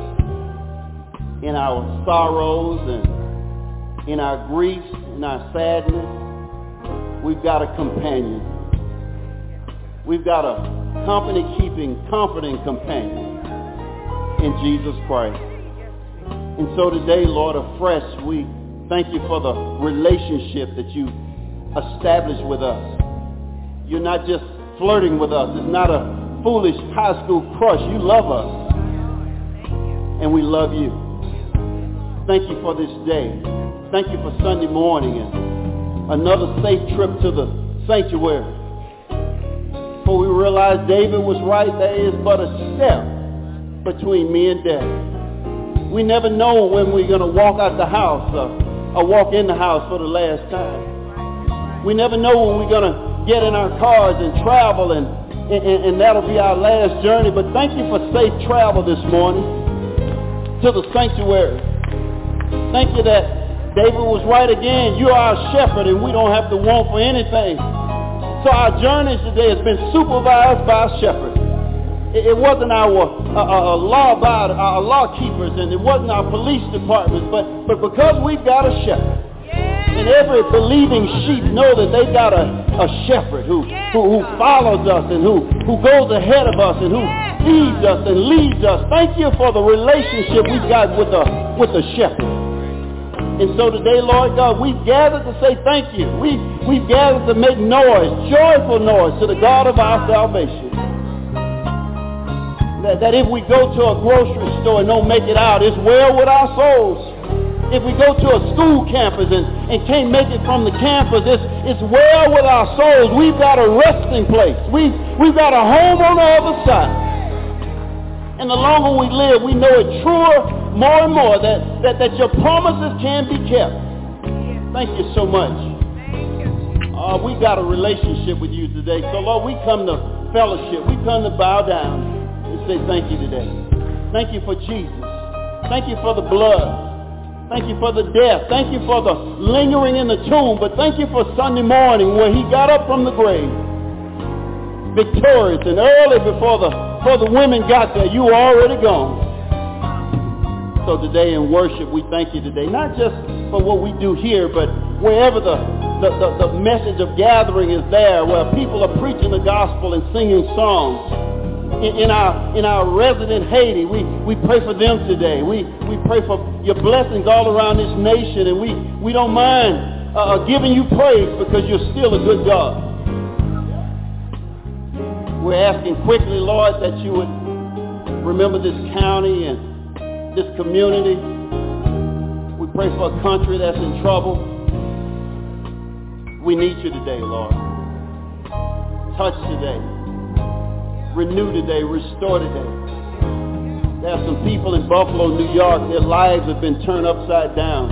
in our sorrows and in our griefs, in our sadness. We've got a companion. We've got a company-keeping, comforting companion in Jesus Christ. And so today, Lord, afresh, we thank you for the relationship that you established with us. You're not just flirting with us. It's not a foolish high school crush. You love us. And we love you. Thank you for this day. Thank you for Sunday morning and another safe trip to the sanctuary. For we realized David was right. There is but a step between me and death. We never know when we're going to walk out the house or walk in the house for the last time. We never know when we're going to get in our cars and travel and that'll be our last journey. But thank you for safe travel this morning to the sanctuary. Thank you that David was right again. You are our shepherd and we don't have to want for anything. So our journey today has been supervised by a shepherd. It wasn't our law keepers and it wasn't our police departments, but because we've got a shepherd. And every believing sheep know that they got a shepherd who follows us and who goes ahead of us and who feeds us and leads us. Thank you for the relationship we've got with the shepherd. And so today, Lord God, we've gathered to say thank you. We've gathered to make noise, joyful noise to the God of our salvation. That if we go to a grocery store and don't make it out, it's well with our souls. If we go to a school campus and can't make it from the campus, it's well with our souls. We've got a resting place. We've got a home on the other side. And the longer we live, we know it truer more and more that your promises can be kept. Thank you so much. We got a relationship with you today. So Lord, we come to fellowship. We come to bow down and say thank you today. Thank you for Jesus. Thank you for the blood. Thank you for the death. Thank you for the lingering in the tomb. But thank you for Sunday morning where he got up from the grave. Victorious and early before the women got there, you were already gone. So today in worship, we thank you today. Not just for what we do here, but wherever the message of gathering is there, where people are preaching the gospel and singing songs. In our resident Haiti, we pray for them today. We pray for your blessings all around this nation, and we don't mind giving you praise because you're still a good God. We're asking quickly, Lord, that you would remember this county and this community. We pray for a country that's in trouble. We need you today, Lord. Touch today. Renew today, restore today. There are some people in Buffalo, New York, their lives have been turned upside down.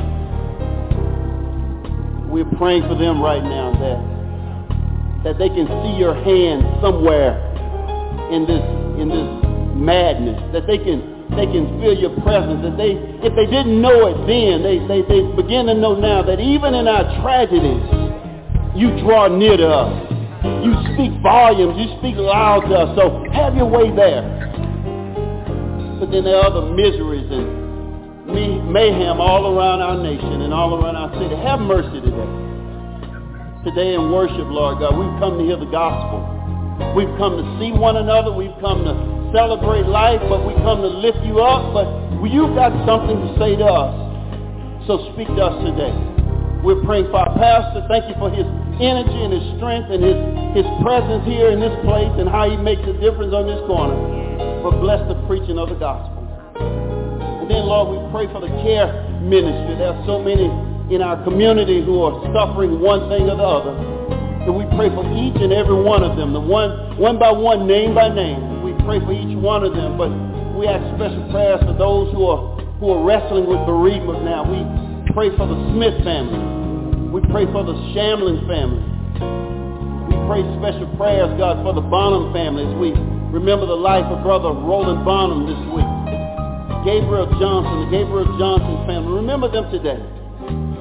We're praying for them right now that they can see your hand somewhere in this madness, that they can feel your presence, that if they didn't know it then, they begin to know now that even in our tragedies, you draw near to us. You speak volumes, you speak loud to us, so have your way there. But then there are other miseries and mayhem all around our nation and all around our city. Have mercy today. Today in worship, Lord God, we've come to hear the gospel. We've come to see one another. We've come to celebrate life, but we come to lift you up. But you've got something to say to us. So speak to us today. We're praying for our pastor. Thank you for his energy and his strength and his presence here in this place and how he makes a difference on this corner. But bless the preaching of the gospel. And then, Lord, we pray for the care ministry. There are so many in our community who are suffering one thing or the other. And we pray for each and every one of them, the one by one, name by name. We pray for each one of them, but we ask special prayers for those who are wrestling with bereavement now. We pray for the Smith family. We pray for the Shamlin family. We pray special prayers, God, for the Bonham families. We remember the life of Brother Roland Bonham this week. The Gabriel Johnson family. Remember them today.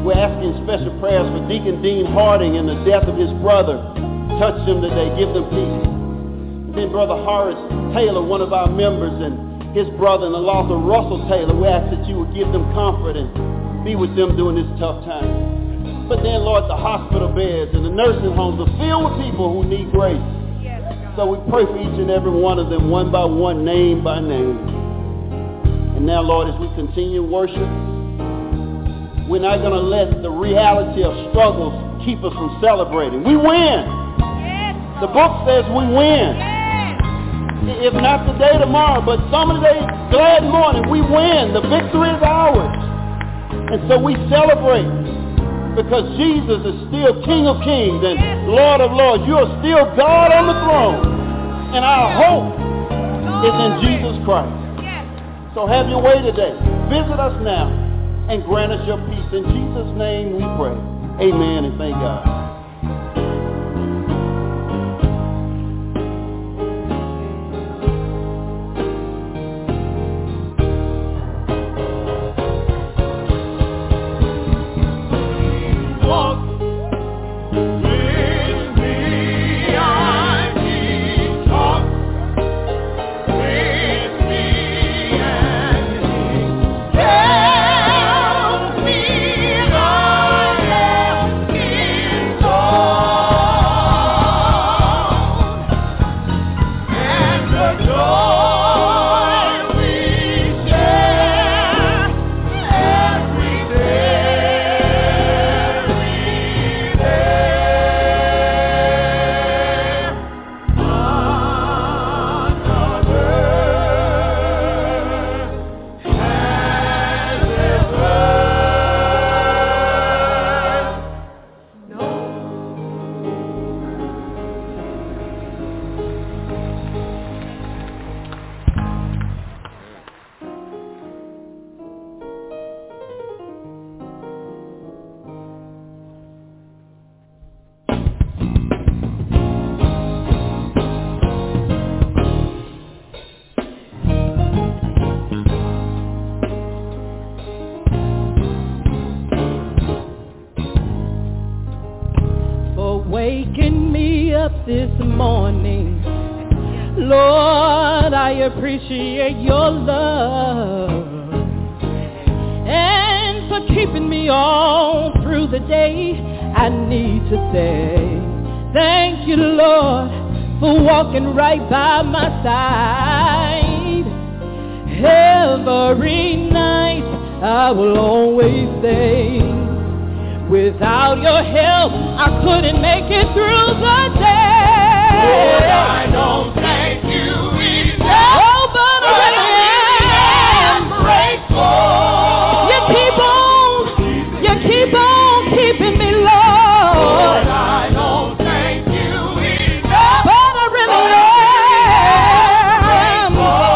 We're asking special prayers for Deacon Dean Harding and the death of his brother. Touch them today. Give them peace. And then Brother Horace Taylor, one of our members, and his brother in the loss of Russell Taylor, we ask that you would give them comfort and be with them during this tough time. But then, Lord, the hospital beds and the nursing homes are filled with people who need grace. So we pray for each and every one of them, one by one, name by name. And now, Lord, as we continue worship, we're not going to let the reality of struggles keep us from celebrating. We win. The book says we win. If not today, tomorrow, but some of the days, glad morning, we win. The victory is ours. And so we celebrate because Jesus is still King of Kings and Lord of Lords. You are still God on the throne. And our hope is in Jesus Christ. So have your way today. Visit us now and grant us your peace. In Jesus' name we pray. Amen and thank God. Appreciate your love and for keeping me all through the day. I need to say thank you, Lord, for walking right by my side. Every night I will always say, without your help I couldn't make it through the day. Lord, I don't thank you enough. Keep on keeping me, Lord. I don't thank you enough, but I really am.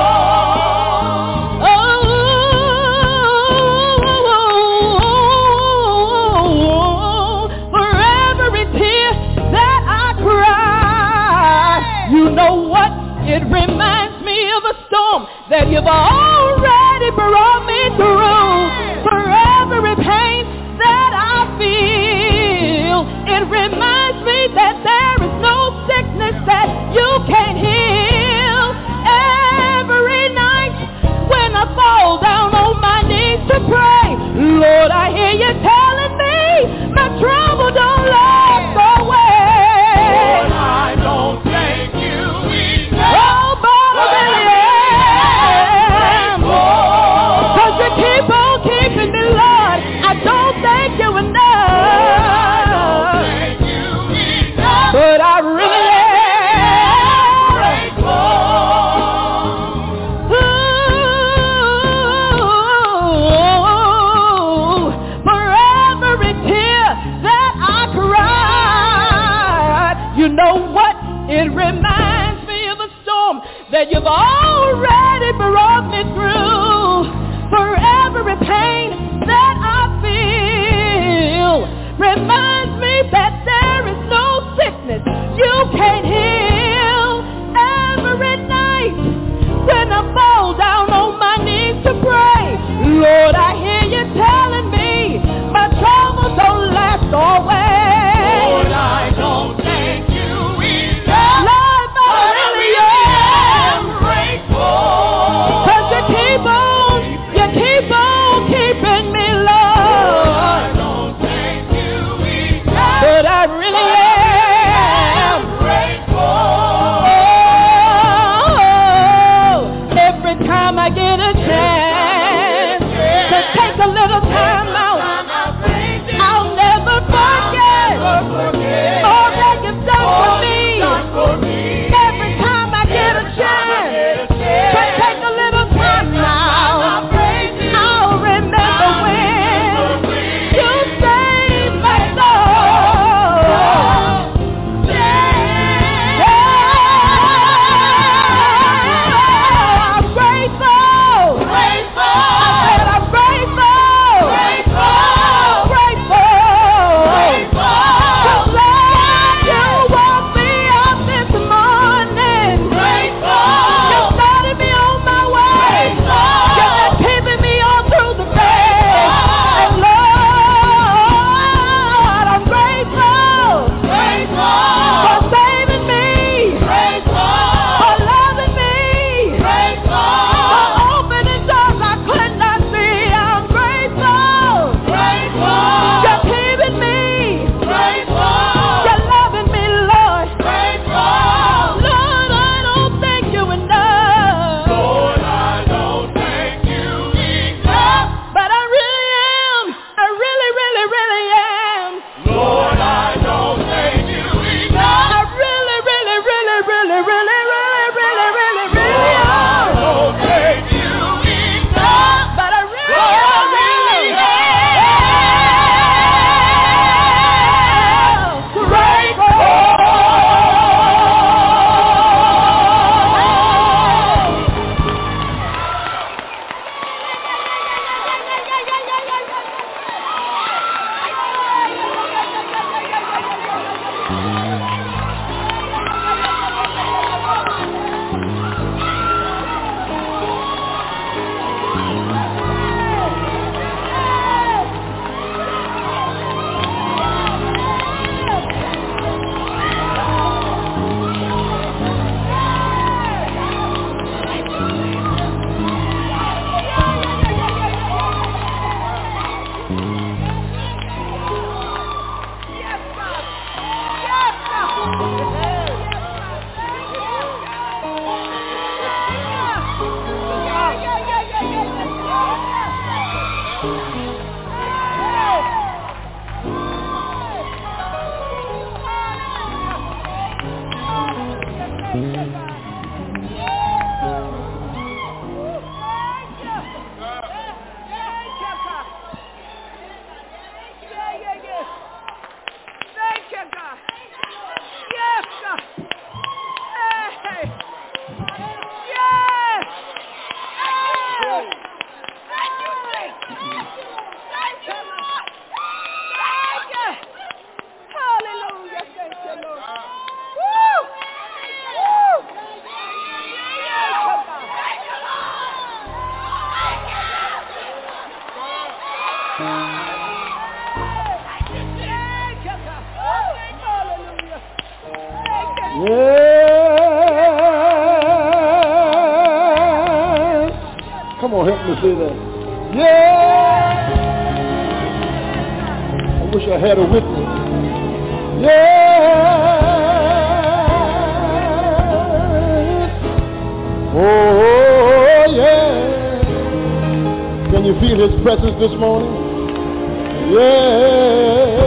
For every tear that I cry, you know what? It reminds me of a storm that you've already brought me through. For every pain that I feel, it reminds me that there is no sickness that you can't heal. Every night when I fall down on my knees to pray, Lord, I hear you telling me my trouble don't last away. Lord, I don't thank you enough. Oh, but I really am. 'Cause you keep on keeping me, Lord. I don't thank you enough, but I really am grateful. For every tear that I cried, you know what? It reminds me of a storm that you've already brought me through. For every pain that I feel reminds me that there is no sickness you can't heal. Every night when I fall down on my knees to pray, Lord, I hear you telling me my trouble Come on, help me say that. Yeah. I wish I had a witness. Yeah. Oh, yeah. Can you feel his presence this morning? Yeah.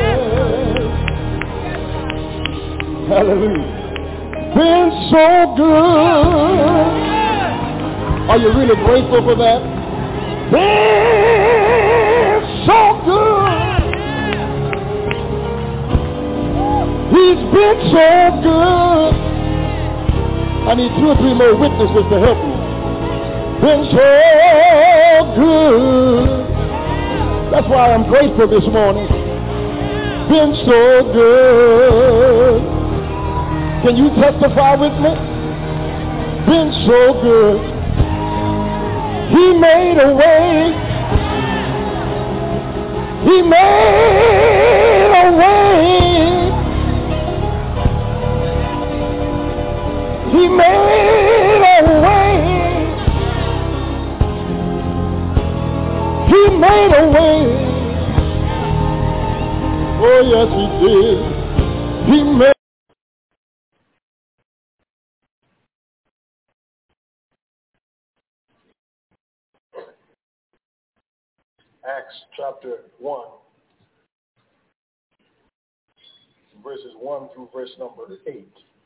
Hallelujah. Been so good. Are you really grateful for that? Been so good. He's been so good. I need 2 or 3 more witnesses to help me. Been so good. That's why I'm grateful this morning. Been so good. Can you testify with me? Been so good. He made a way. He made a way. He made a way. He made a way. Oh yes, he did. He made. Acts chapter 1, verses 1 through verse number 8.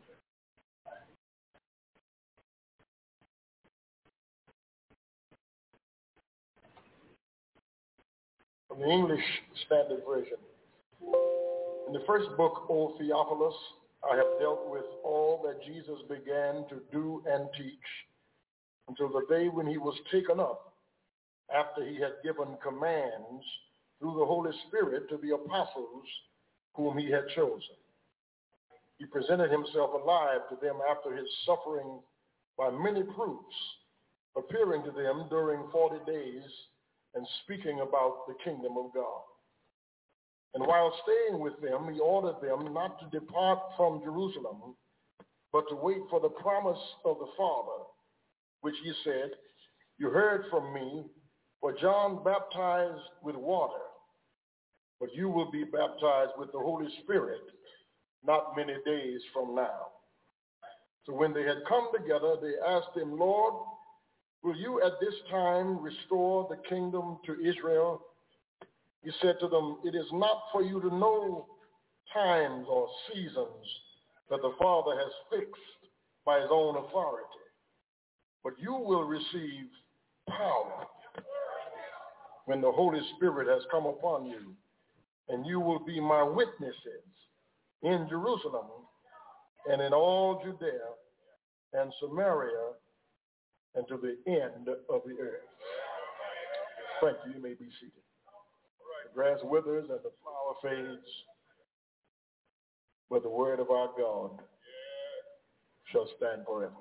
From the English Standard Version. In the first book, O Theophilus, I have dealt with all that Jesus began to do and teach until the day when he was taken up, after he had given commands through the Holy Spirit to the apostles whom he had chosen. He presented himself alive to them after his suffering by many proofs, appearing to them during 40 days and speaking about the kingdom of God. And while staying with them, he ordered them not to depart from Jerusalem, but to wait for the promise of the Father, which he said, "You heard from me, for John baptized with water, but you will be baptized with the Holy Spirit not many days from now." So when they had come together, they asked him, "Lord, will you at this time restore the kingdom to Israel?" He said to them, "It is not for you to know times or seasons that the Father has fixed by his own authority, but you will receive power when the Holy Spirit has come upon you, and you will be my witnesses in Jerusalem and in all Judea and Samaria and to the end of the earth." Thank you. You may be seated. The grass withers and the flower fades, but the word of our God shall stand forever.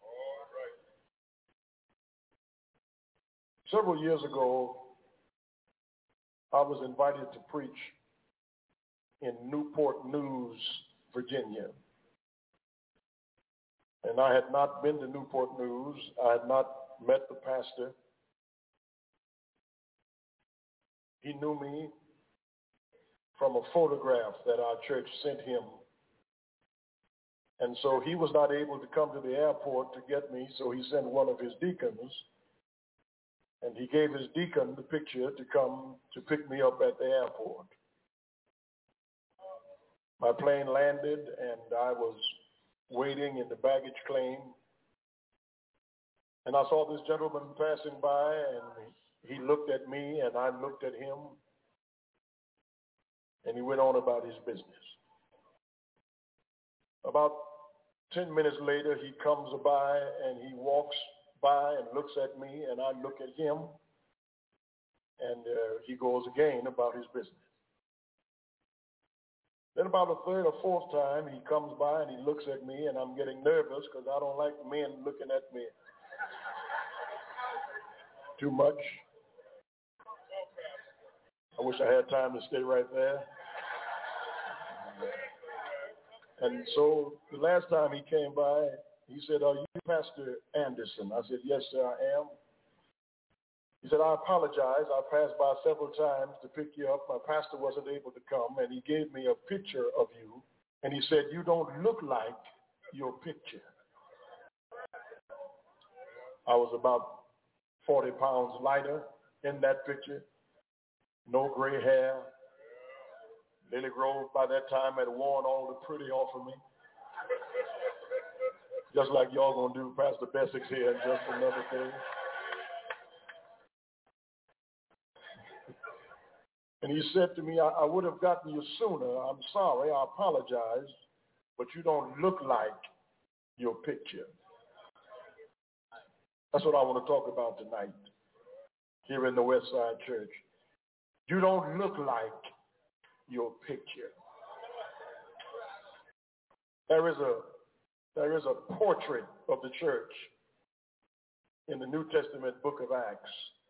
Several years ago, I was invited to preach in Newport News, Virginia. And I had not been to Newport News. I had not met the pastor. He knew me from a photograph that our church sent him. And so he was not able to come to the airport to get me, so he sent one of his deacons. And he gave his deacon the picture to come to pick me up at the airport. My plane landed, and I was waiting in the baggage claim. And I saw this gentleman passing by, and he looked at me, and I looked at him, and he went on about his business. About 10 minutes later, he comes by, and he walks by and looks at me, and I look at him, and he goes again about his business. Then about the third or fourth time, he comes by and he looks at me, and I'm getting nervous because I don't like men looking at me too much. I wish I had time to stay right there. And so the last time he came by, he said, "Are you Pastor Anderson?" I said, "Yes, sir, I am." He said, "I apologize. I passed by several times to pick you up. My pastor wasn't able to come, and he gave me a picture of you. And he said, you don't look like your picture." I was about 40 pounds lighter in that picture. No gray hair. Lily Grove by that time had worn all the pretty off of me. Just like y'all gonna do Pastor Bessix here in just another day. And he said to me, I would have gotten you sooner. I'm sorry, I apologize, but you don't look like your picture. That's what I want to talk about tonight here in the Westside Church. You don't look like your picture. There is a portrait of the church in the New Testament book of Acts.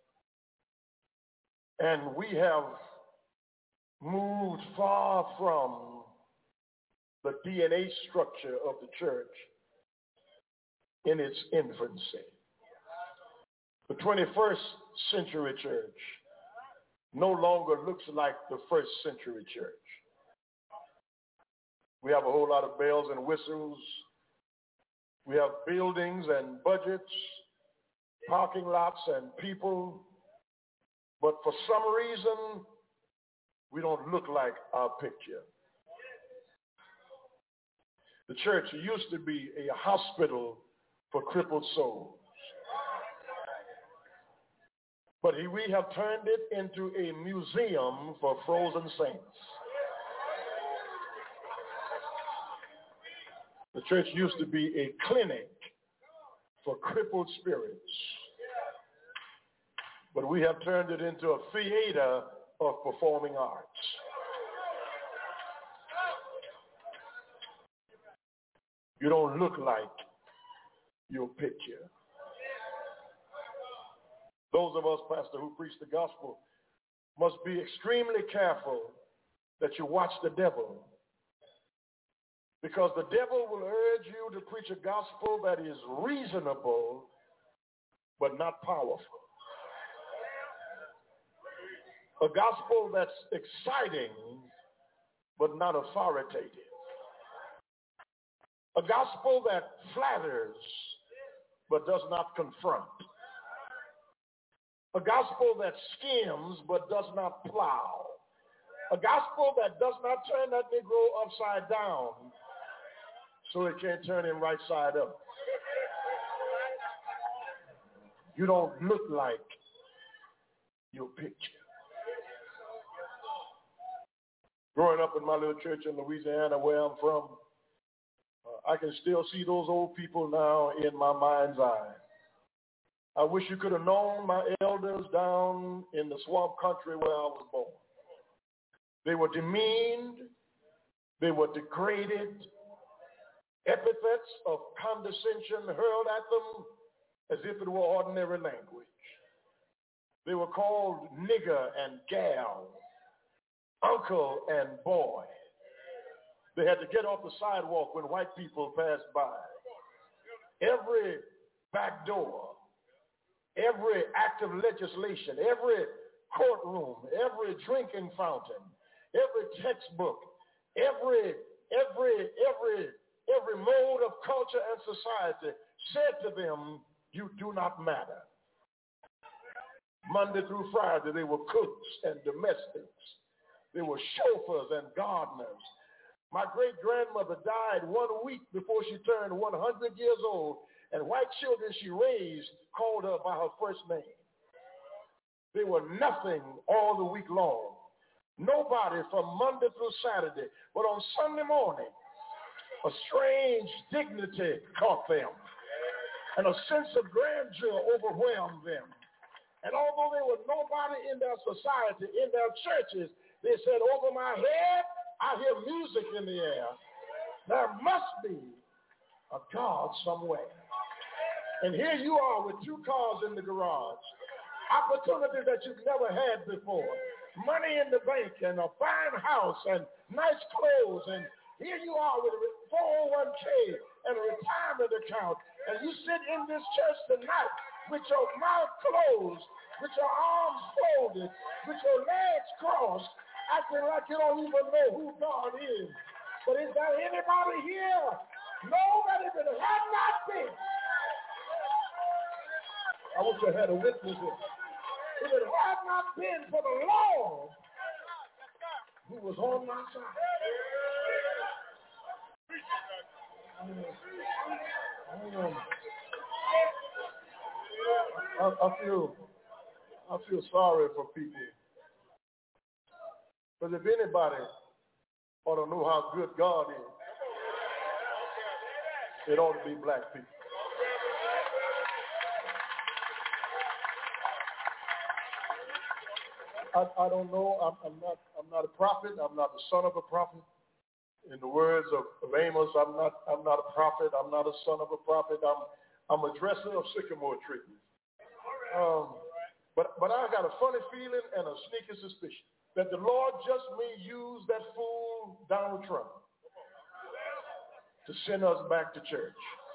And we have moved far from the DNA structure of the church in its infancy. The 21st century church no longer looks like the first century church. We have a whole lot of bells and whistles. We have buildings and budgets, parking lots and people. But for some reason, we don't look like our picture. The church used to be a hospital for crippled souls. But we have turned it into a museum for frozen saints. The church used to be a clinic for crippled spirits. But we have turned it into a theater of performing arts. You don't look like your picture. Those of us, Pastor, who preach the gospel must be extremely careful that you watch the devil. Because the devil will urge you to preach a gospel that is reasonable but not powerful. A gospel that's exciting but not authoritative. A gospel that flatters but does not confront. A gospel that skims but does not plow. A gospel that does not turn that Negro upside down so it can't turn him right side up. You don't look like your picture. Growing up in my little church in Louisiana where I'm from, I can still see those old people now in my mind's eye. I wish you could have known my elders down in the swamp country where I was born. They were demeaned. They were degraded. Epithets of condescension hurled at them as if it were ordinary language. They were called nigger and gal, uncle and boy. They had to get off the sidewalk when white people passed by. Every back door, every act of legislation, every courtroom, every drinking fountain, every textbook, every mode of culture and society said to them, you do not matter. Monday through Friday, they were cooks and domestics. They were chauffeurs and gardeners. My great-grandmother died 1 week before she turned 100 years old, and white children she raised called her by her first name. They were nothing all the week long. Nobody from Monday through Saturday. But on Sunday morning, a strange dignity caught them, and a sense of grandeur overwhelmed them. And although they were nobody in their society, in their churches, they said, over my head, I hear music in the air. There must be a God somewhere. And here you are with 2 cars in the garage. Opportunities that you've never had before. Money in the bank and a fine house and nice clothes. And here you are with a 401k and a retirement account. And you sit in this church tonight with your mouth closed, with your arms folded, with your legs crossed, acting like you don't even know who God is. But is there anybody here? Nobody that had not been. I wish I had a witness here. If it had not been for the Lord who was on my side. I feel sorry for people. Because if anybody ought to know how good God is, it ought to be black people. I don't know. I'm not a prophet. I'm not the son of a prophet. In the words of Amos, I'm not a prophet. I'm not a son of a prophet. I'm a dresser of sycamore trees. But I got a funny feeling and a sneaky suspicion that the Lord just may use that fool Donald Trump to send us back to church.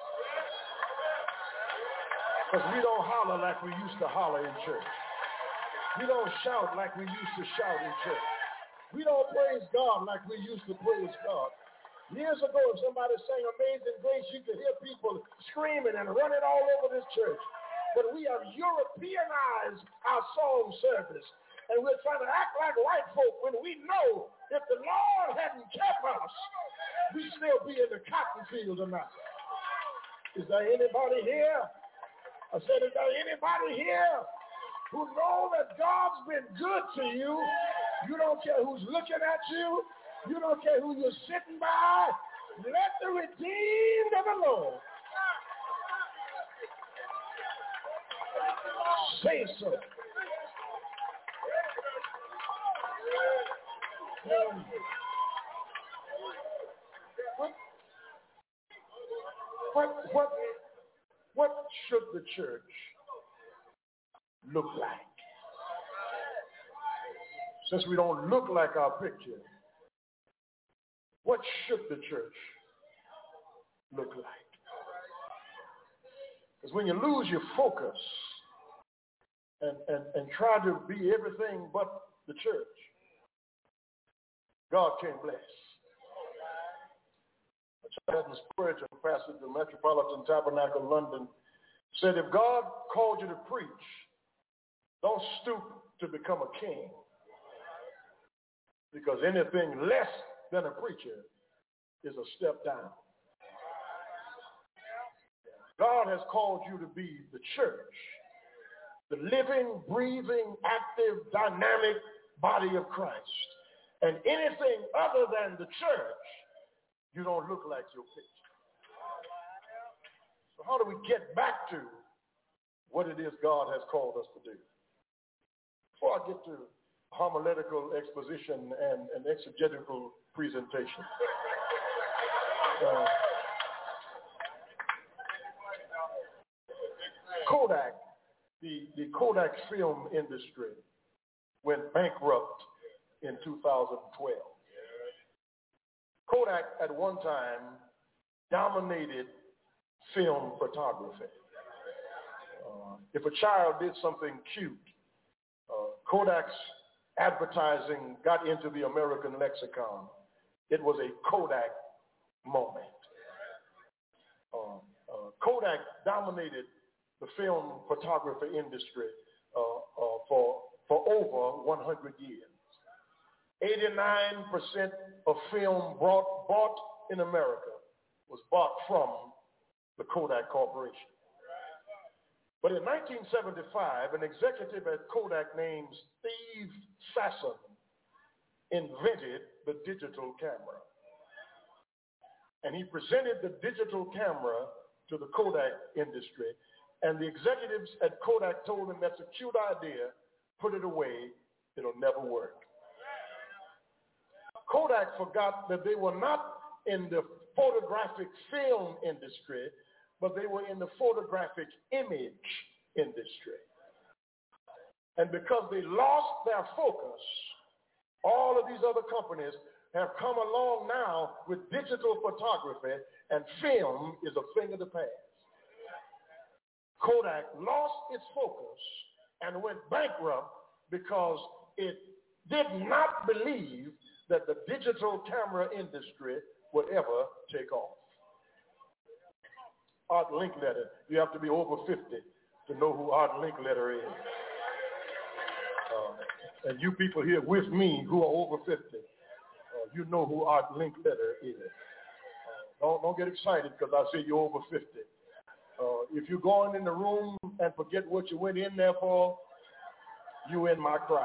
Because we don't holler like we used to holler in church. We don't shout like we used to shout in church. We don't praise God like we used to praise God. Years ago, if somebody sang Amazing Grace, you could hear people screaming and running all over this church. But we have Europeanized our song service. And we're trying to act like white folk when we know if the Lord hadn't kept us, we'd still be in the cotton field tonight. Is there anybody here? I said, is there anybody here who know that God's been good to you? You don't care who's looking at you. You don't care who you're sitting by. Let the redeemed of the Lord say so. What should the church look like? Since we don't look like our picture, what should the church look like? Because when you lose your focus and try to be everything but the church, God can't bless. Charles Spurgeon, pastor of the Metropolitan Tabernacle, London, said, if God called you to preach, don't stoop to become a king. Because anything less than a preacher is a step down. God has called you to be the church, the living, breathing, active, dynamic body of Christ. And anything other than the church, you don't look like your picture. So how do we get back to what it is God has called us to do? Before I get to homiletical exposition and an exegetical presentation, Kodak, the Kodak film industry went bankrupt in 2012. Kodak at one time dominated film photography. If a child did something cute, Kodak's advertising got into the American lexicon. It was a Kodak moment. Kodak dominated the film photography industry for over 100 years. 89% of film bought bought in America was bought from the Kodak Corporation. But in 1975, an executive at Kodak named Steve Sasson invented the digital camera. And he presented the digital camera to the Kodak industry. And the executives at Kodak told him, that's a cute idea, put it away, it'll never work. Kodak forgot that they were not in the photographic film industry, but they were in the photographic image industry. And because they lost their focus, all of these other companies have come along now with digital photography, and film is a thing of the past. Kodak lost its focus and went bankrupt because it did not believe that the digital camera industry would ever take off. Art Linkletter, you have to be over 50 to know who Art Linkletter is. And you people here with me who are over 50, you know who Art Linkletter is. Don't get excited because I say you're over 50. If you're going in the room and forget what you went in there for, you in my crowd.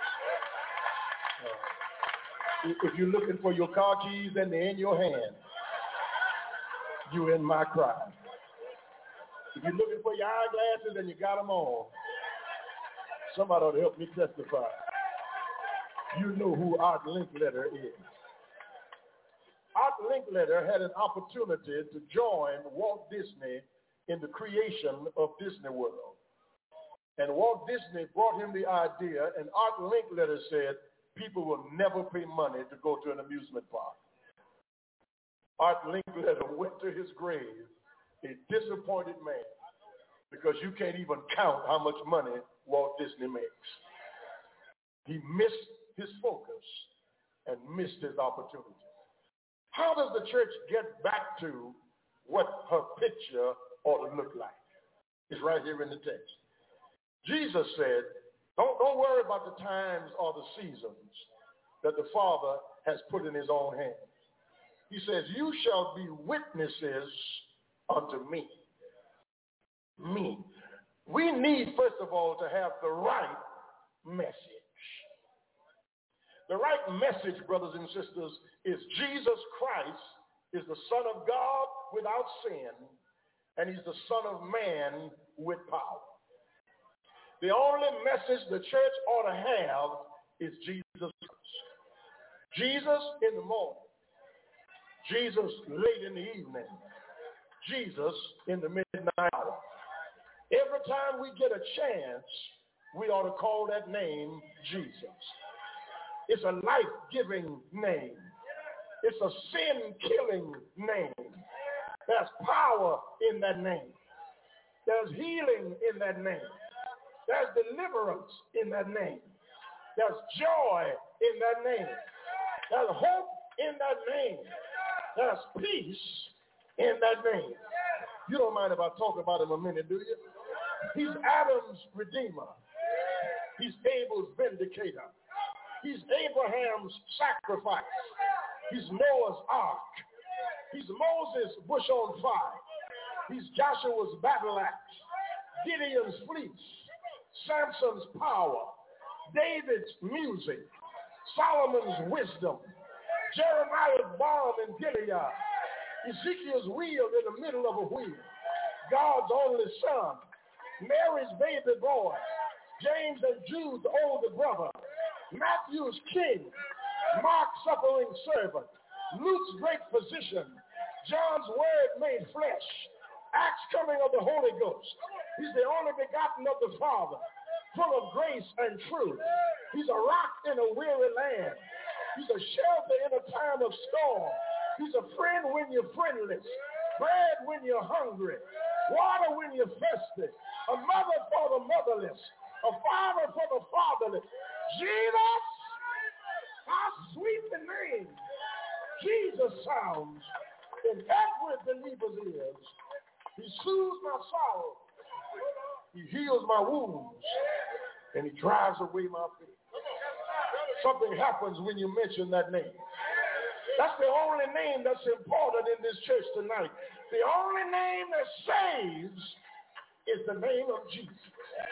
If you're looking for your car keys and they're in your hand, you in my crowd. If you're looking for your eyeglasses and you got them on, somebody ought to help me testify. You know who Art Linkletter is. Art Linkletter had an opportunity to join Walt Disney in the creation of Disney World. And Walt Disney brought him the idea, and Art Linkletter said, people will never pay money to go to an amusement park. Art Linkletter went to his grave a disappointed man because you can't even count how much money Walt Disney makes. He missed his focus and missed his opportunity. How does the church get back to what her picture ought to look like? It's right here in the text. Jesus said, don't worry about the times or the seasons that the Father has put in his own hand. He says, you shall be witnesses unto me. Me. We need, first of all, to have the right message. The right message, brothers and sisters, is Jesus Christ is the Son of God without sin, and he's the Son of Man with power. The only message the church ought to have is Jesus Christ. Jesus in the morning. Jesus late in the evening. Jesus in the midnight hour. Every time we get a chance, we ought to call that name Jesus. It's a life-giving name. It's a sin-killing name. There's power in that name. There's healing in that name. There's deliverance in that name. There's joy in that name. There's hope in that name. There's peace in that name. You don't mind if I talk about him a minute, do you? He's Adam's redeemer. He's Abel's vindicator. He's Abraham's sacrifice. He's Noah's ark. He's Moses' bush on fire. He's Joshua's battle axe. Gideon's fleece. Samson's power, David's music, Solomon's wisdom, Jeremiah's balm in Gilead, Ezekiel's wheel in the middle of a wheel, God's only son, Mary's baby boy, James and Jude's older brother, Matthew's king, Mark's suffering servant, Luke's great physician, John's word made flesh, Acts coming of the Holy Ghost. He's the only begotten of the Father, full of grace and truth. He's a rock in a weary land. He's a shelter in a time of storm. He's a friend when you're friendless, bread when you're hungry, water when you're thirsty, a mother for the motherless, a father for the fatherless. Jesus, how sweet the name Jesus sounds in every believer's ears. He soothes my sorrow. He heals my wounds. And he drives away my fear. Something happens when you mention that name. That's the only name that's important in this church tonight. The only name that saves is the name of Jesus.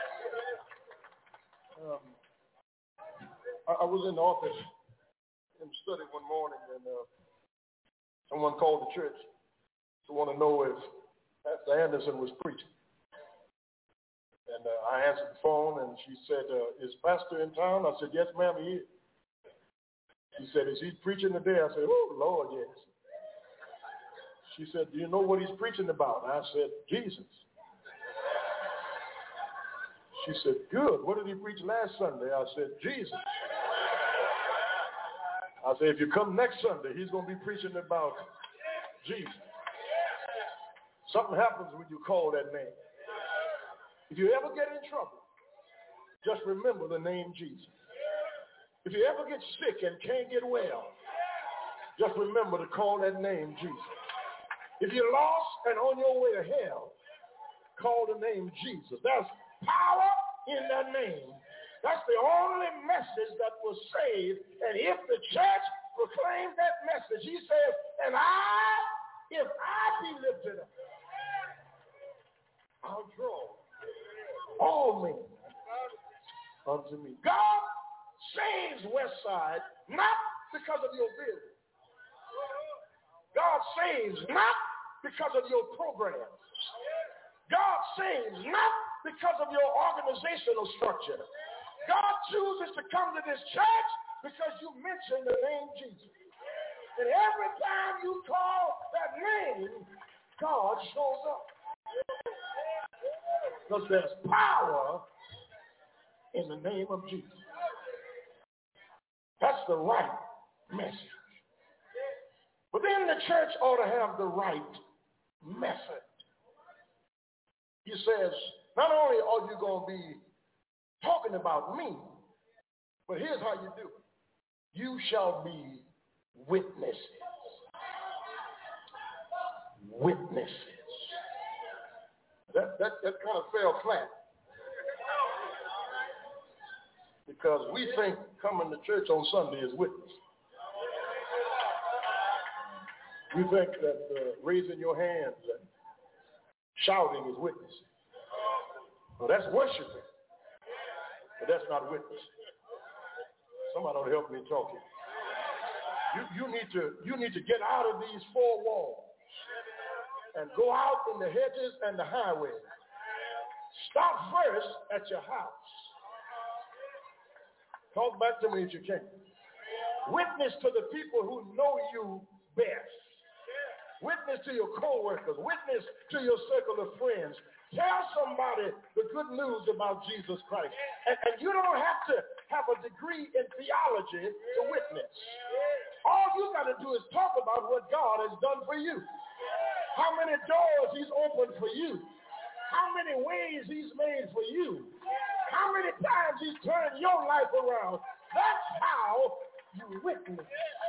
I was in the office and studied one morning, and someone called the church to want to know if Pastor Anderson was preaching. And I answered the phone, and she said, is Pastor in town? I said, yes, ma'am, he is. She said, is he preaching today? I said, oh, Lord, yes. She said, do you know what he's preaching about? I said, Jesus. She said, good. What did he preach last Sunday? I said, Jesus. I said, if you come next Sunday, he's going to be preaching about Jesus. Something happens when you call that name. If you ever get in trouble, just remember the name Jesus. If you ever get sick and can't get well, just remember to call that name Jesus. If you're lost and on your way to hell, call the name Jesus. There's power in that name. That's the only message that will save. And if the church proclaims that message, he says, and if I be lifted up, I'll draw all men unto me. God saves Westside not because of your building. God saves not because of your programs. God saves not because of your organizational structure. God chooses to come to this church because you mention the name Jesus. And every time you call that name, God shows up. Because there's power in the name of Jesus. That's the right message. But then the church ought to have the right method. He says, not only are you going to be talking about me, but here's how you do it. You shall be witnesses. Witnesses. That kind of fell flat. Because we think coming to church on Sunday is witness. We think that raising your hands and shouting is witnessing. Well, that's worshiping. But that's not witnessing. Somebody ought to help me talk here. You need to get out of these four walls and go out in the hedges and the highways. Start first at your house. Talk back to me if you can. Witness to the people who know you best. Witness to your co-workers. Witness to your circle of friends. Tell somebody the good news about Jesus Christ. And you don't have to have a degree in theology to witness. All you got to do is talk about what God has done for you. How many doors he's opened for you. How many ways he's made for you. How many times he's turned your life around. That's how you witness.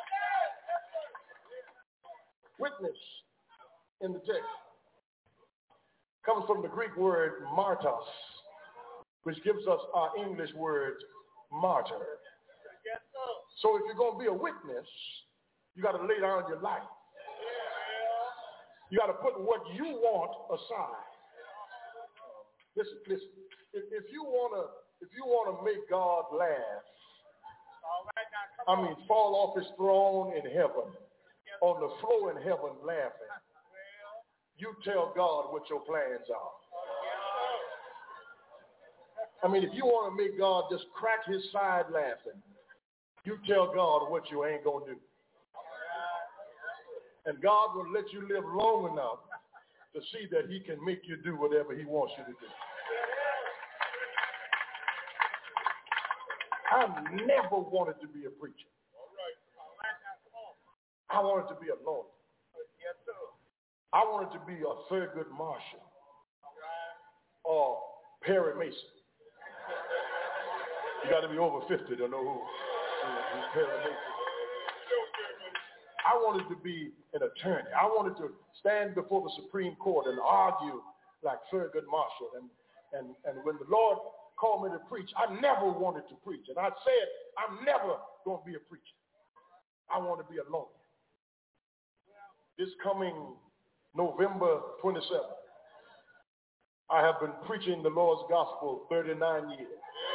Witness in the text comes from the Greek word martos, which gives us our English word martyr. So if you're going to be a witness, you got to lay down your life. You got to put what you want aside. Listen. If you want to make God laugh, fall off his throne in heaven, on the floor in heaven laughing, you tell God what your plans are. If you want to make God just crack his side laughing, you tell God what you ain't going to do. And God will let you live long enough to see that he can make you do whatever he wants you to do. I never wanted to be a preacher. I wanted to be a lawyer. I wanted to be a Thurgood Marshall or Perry Mason. You got to be over 50 to know who's Perry Mason. I wanted to be an attorney. I wanted to stand before the Supreme Court and argue like Thurgood Marshall. And when the Lord called me to preach, I never wanted to preach. And I said, I'm never going to be a preacher. I want to be a lawyer. this coming November 27th, I have been preaching the Lord's gospel 39 years.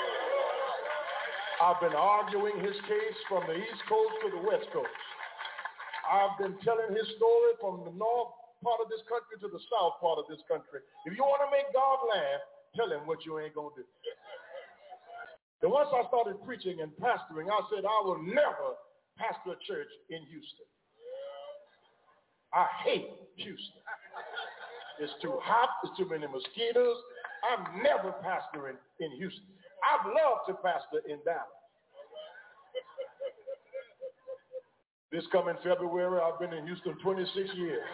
I've been arguing his case from the East Coast to the West Coast. I've been telling his story from the north part of this country to the south part of this country. If you want to make God laugh, tell him what you ain't going to do. And once I started preaching and pastoring, I said, I will never pastor a church in Houston. I hate Houston. It's too hot. There's too many mosquitoes. I'm never pastoring in Houston. I'd love to pastor in Dallas. This coming February, I've been in Houston 26 years.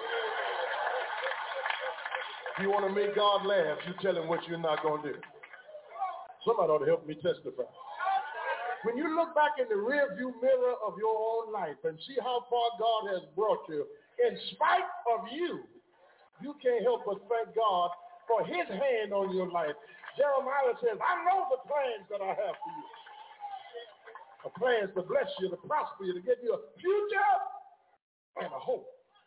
If you want to make God laugh, you tell him what you're not going to do. Somebody ought to help me testify. When you look back in the rearview mirror of your own life and see how far God has brought you, in spite of you, you can't help but thank God for his hand on your life. Jeremiah says, I know the plans that I have for you. The plans to bless you, to prosper you, to give you a future and a hope.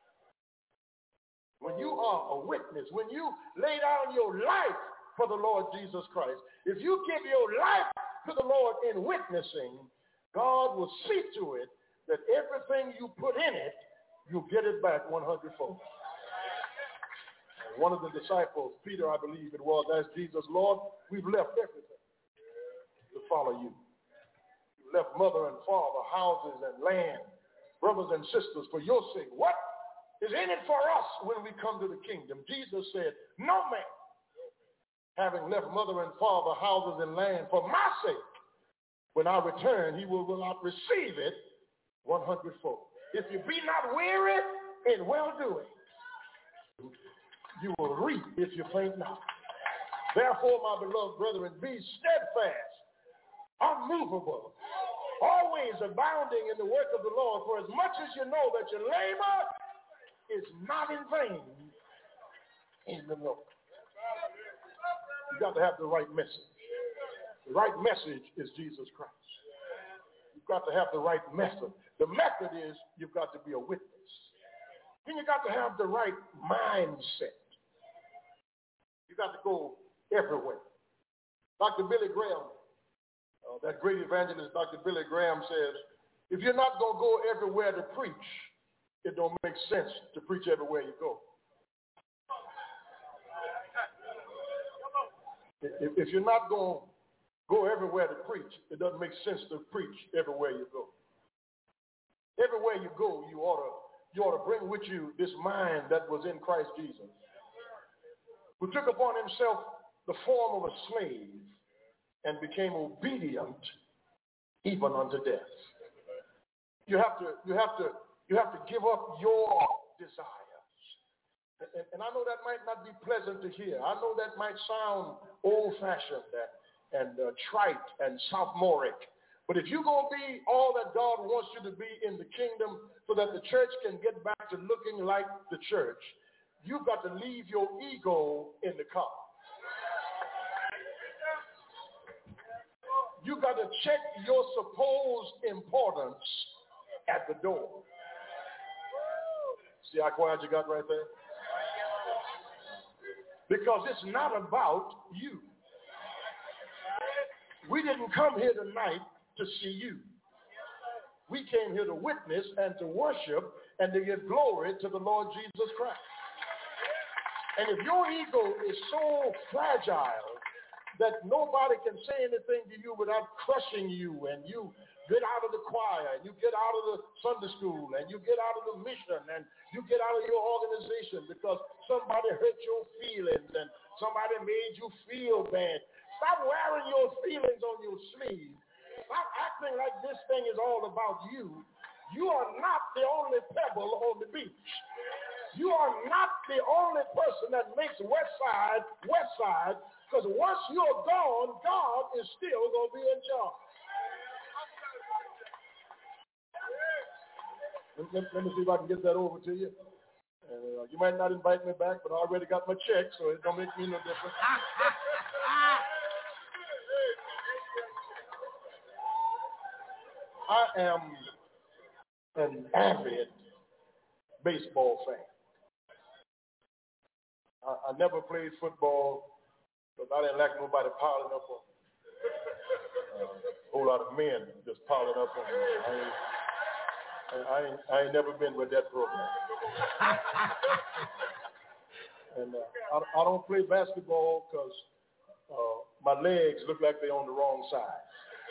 When you are a witness, when you lay down your life for the Lord Jesus Christ, if you give your life to the Lord in witnessing, God will see to it that everything you put in it, you get it back 100-fold. One of the disciples, Peter, I believe it was, asked Jesus, Lord, we've left everything to follow you. You left mother and father, houses and land, brothers and sisters for your sake. What is in it for us when we come to the kingdom? Jesus said, no man, having left mother and father, houses and land for my sake, when I return, he will not receive it 100-fold. If you be not weary in well-doing, you will reap if you faint not. Therefore, my beloved brethren, be steadfast, unmovable, always abounding in the work of the Lord, for as much as you know that your labor is not in vain in the Lord. You've got to have the right message. The right message is Jesus Christ. You've got to have the right method. The method is you've got to be a witness. Then you've got to have the right mindset. You've got to go everywhere. Dr. Billy Graham, that great evangelist Dr. Billy Graham says, if you're not going to go everywhere to preach, it don't make sense to preach everywhere you go. If you're not going to go everywhere to preach, it doesn't make sense to preach everywhere you go. Everywhere you go, you ought to bring with you this mind that was in Christ Jesus, who took upon himself the form of a slave and became obedient even unto death. You have to give up your desires. And I know that might not be pleasant to hear. I know that might sound old-fashioned and trite and sophomoric. But if you're going to be all that God wants you to be in the kingdom so that the church can get back to looking like the church, you've got to leave your ego in the car. You've got to check your supposed importance at the door. See how quiet you got right there? Because it's not about you. We didn't come here tonight to see you. We came here to witness and to worship and to give glory to the Lord Jesus Christ. And if your ego is so fragile that nobody can say anything to you without crushing you, and you get out of the choir, and you get out of the Sunday school, and you get out of the mission, and you get out of your organization because somebody hurt your feelings and somebody made you feel bad. Stop wearing your feelings on your sleeve. Stop acting like this thing is all about you. You are not the only pebble on the beach. You are not the only person that makes West Side, because once you're gone, God is still going to be in charge. Let me see if I can get that over to you. You might not invite me back, but I already got my check, so it don't make me no difference. I am an avid baseball fan. I never played football because I didn't like nobody piling up on me. A whole lot of men just piling up on me. I ain't never been with that program. And I don't play basketball because my legs look like they're on the wrong side.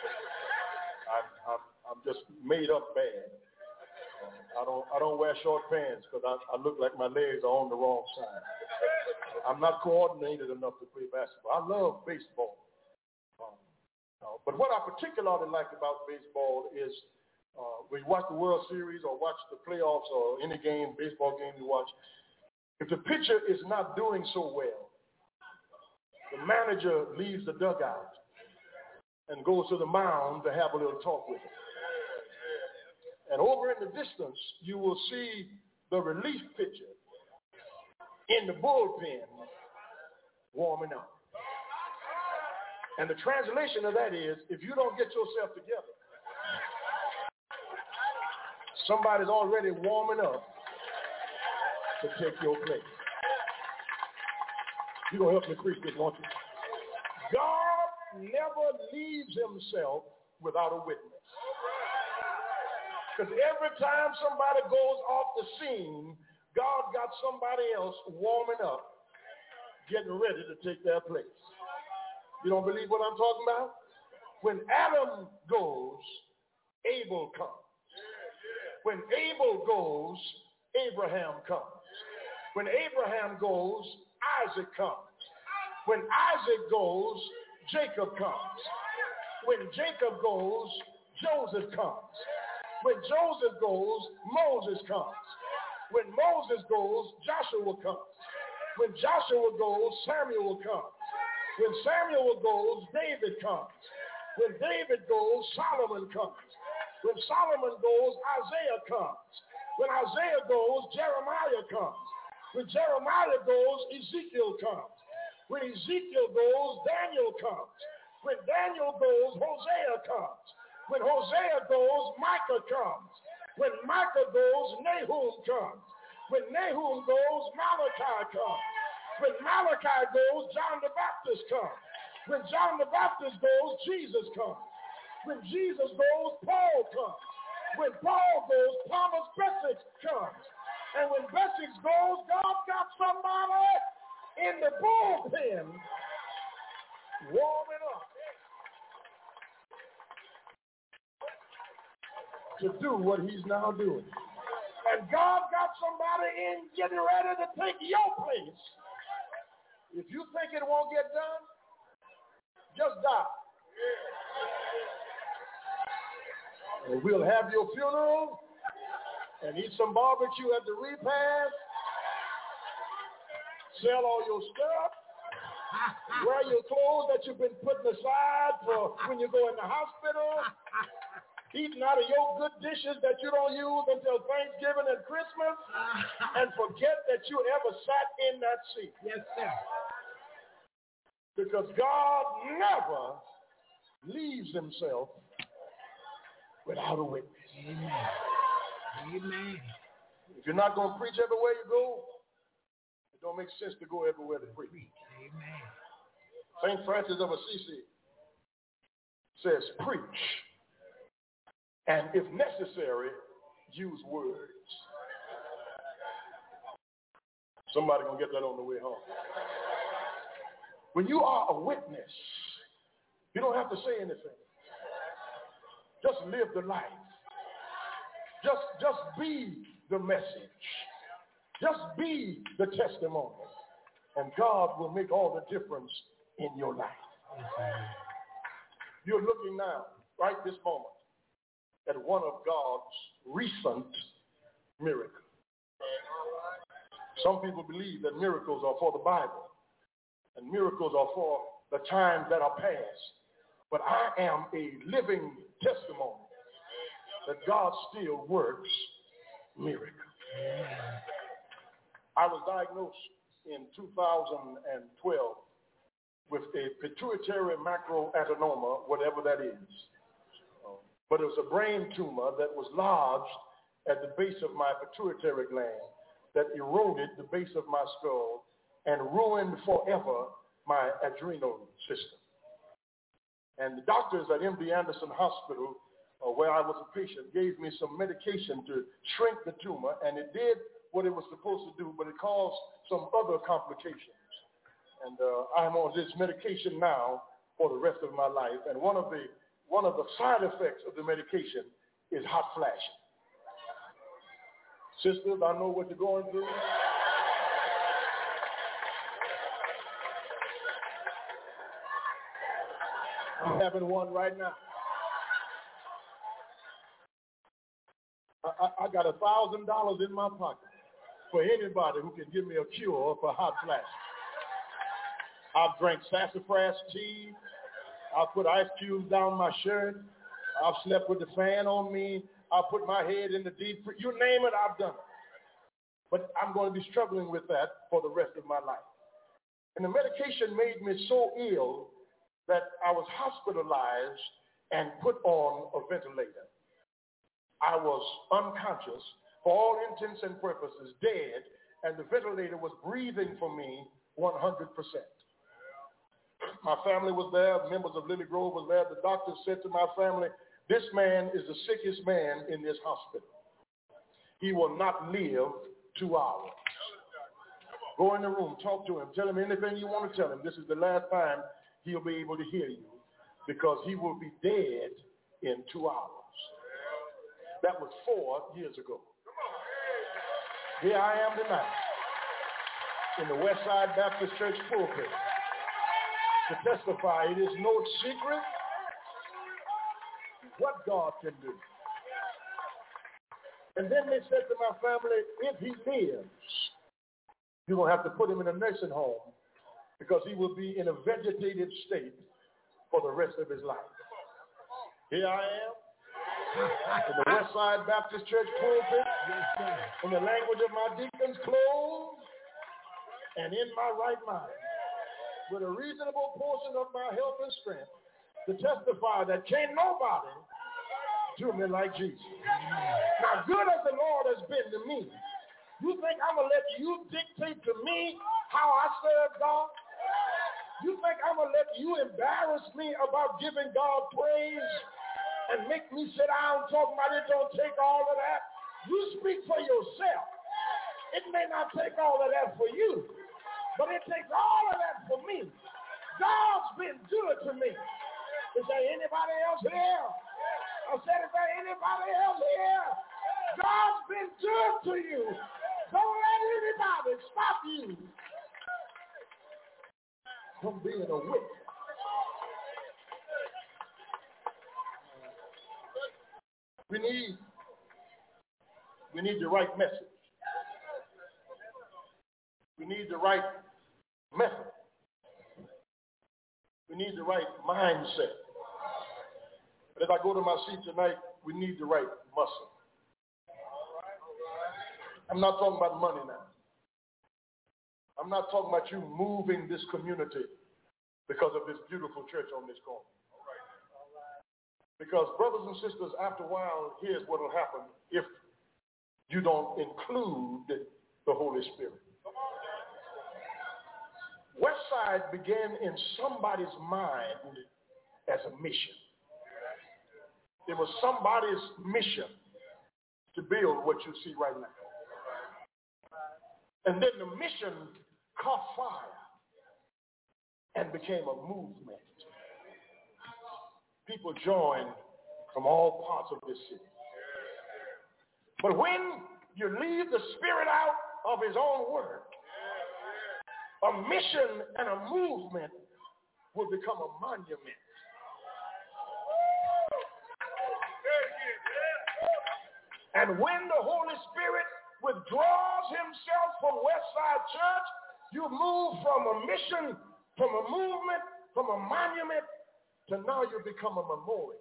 I'm just made up bad. I don't wear short pants because I look like my legs are on the wrong side. I'm not coordinated enough to play basketball. I love baseball. But what I particularly like about baseball is when you watch the World Series or watch the playoffs or any game, baseball game you watch, if the pitcher is not doing so well, the manager leaves the dugout and goes to the mound to have a little talk with him. And over in the distance, you will see the relief pitcher in the bullpen warming up. And the translation of that is, if you don't get yourself together, somebody's already warming up to take your place. You're going to help me preach this, won't you? God never leaves himself without a witness. Because every time somebody goes off the scene, God got somebody else warming up, getting ready to take their place. You don't believe what I'm talking about? When Adam goes, Abel comes. When Abel goes, Abraham comes. When Abraham goes, Isaac comes. When Isaac goes, Jacob comes. When Jacob goes, Joseph comes. When Joseph goes, Moses comes. When Moses goes, Joshua comes. When Joshua goes, Samuel comes. When Samuel goes, David comes. When David goes, Solomon comes. When Solomon goes, Isaiah comes. When Isaiah goes, Jeremiah comes. When Jeremiah goes, Ezekiel comes. When Ezekiel goes, Daniel comes. When Daniel goes, Hosea comes. When Hosea goes, Micah comes. When Micah goes, Nahum comes. When Nahum goes, Malachi comes. When Malachi goes, John the Baptist comes. When John the Baptist goes, Jesus comes. When Jesus goes, Paul comes. When Paul goes, Thomas Bessex comes. And when Bessex goes, God got somebody in the bullpen warming up to do what he's now doing. And God got somebody in getting ready to take your place. If you think it won't get done, just die. And we'll have your funeral and eat some barbecue at the repast, sell all your stuff, wear your clothes that you've been putting aside for when you go in the hospital, eating out of your good dishes that you don't use until Thanksgiving and Christmas, and forget that you ever sat in that seat. Yes, sir. Because God never leaves himself without a witness. Amen. Amen. If you're not going to preach everywhere you go, it don't make sense to go everywhere to preach. Amen. St. Francis of Assisi says, preach, and if necessary, use words. Somebody going to get that on the way home. When you are a witness, you don't have to say anything. Just live the life. Just be the message. Just be the testimony. And God will make all the difference in your life. You're looking now, right this moment, at one of God's recent miracles. Some people believe that miracles are for the Bible. And miracles are for the times that are past. But I am a living testimony that God still works miracles. I was diagnosed in 2012 with a pituitary macroadenoma, whatever that is. But it was a brain tumor that was lodged at the base of my pituitary gland that eroded the base of my skull and ruined forever my adrenal system. And the doctors at MD Anderson Hospital, where I was a patient, gave me some medication to shrink the tumor, and it did what it was supposed to do, but it caused some other complications. And I'm on this medication now for the rest of my life, and one of the side effects of the medication is hot flashing. Sisters, I know what you're going through. I'm having one right now. I got $1,000 in my pocket for anybody who can give me a cure for hot flashes. I've drank sassafras tea. I've put ice cubes down my shirt. I've slept with the fan on me. I've put my head in the deep freeze. You name it, I've done it. But I'm going to be struggling with that for the rest of my life. And the medication made me so ill that I was hospitalized and put on a ventilator. I was unconscious, for all intents and purposes, dead, and the ventilator was breathing for me 100%. My family was there, members of Lily Grove was there. The doctor said to my family, this man is the sickest man in this hospital. He will not live 2 hours. Go in the room, talk to him, tell him anything you want to tell him. This is the last time he'll be able to hear you because he will be dead in 2 hours. That was 4 years ago. Here I am tonight in the Westside Baptist Church pulpit to testify it is no secret what God can do. And then they said to my family, if he lives, you're going to have to put him in a nursing home because he will be in a vegetative state for the rest of his life. Here I am in the Westside Baptist Church pulpit, in the language of my deacons, clothed and in my right mind, with a reasonable portion of my health and strength to testify that can't nobody do me like Jesus. Now, good as the Lord has been to me, you think I'm going to let you dictate to me how I serve God? You think I'm going to let you embarrass me about giving God praise and make me sit down talking about it don't take all of that? You speak for yourself. It may not take all of that for you, but it takes all of that for me. God's been good to me. Is there anybody else here? I said, is there anybody else here? God's been good to you. Don't let anybody stop you from being a witness. We need the right message. We need the right method. We need the right mindset. But as I go to my seat tonight, we need the right muscle. I'm not talking about money now. I'm not talking about you moving this community because of this beautiful church on this corner. Because brothers and sisters, after a while, here's what will happen if you don't include the Holy Spirit. Westside began in somebody's mind as a mission. It was somebody's mission to build what you see right now. And then the mission caught fire and became a movement. People joined from all parts of this city. But when you leave the Spirit out of his own work, a mission and a movement will become a monument. And when the Holy Spirit withdraws himself from Westside Church, you move from a mission, from a movement, from a monument, to now you become a memorial.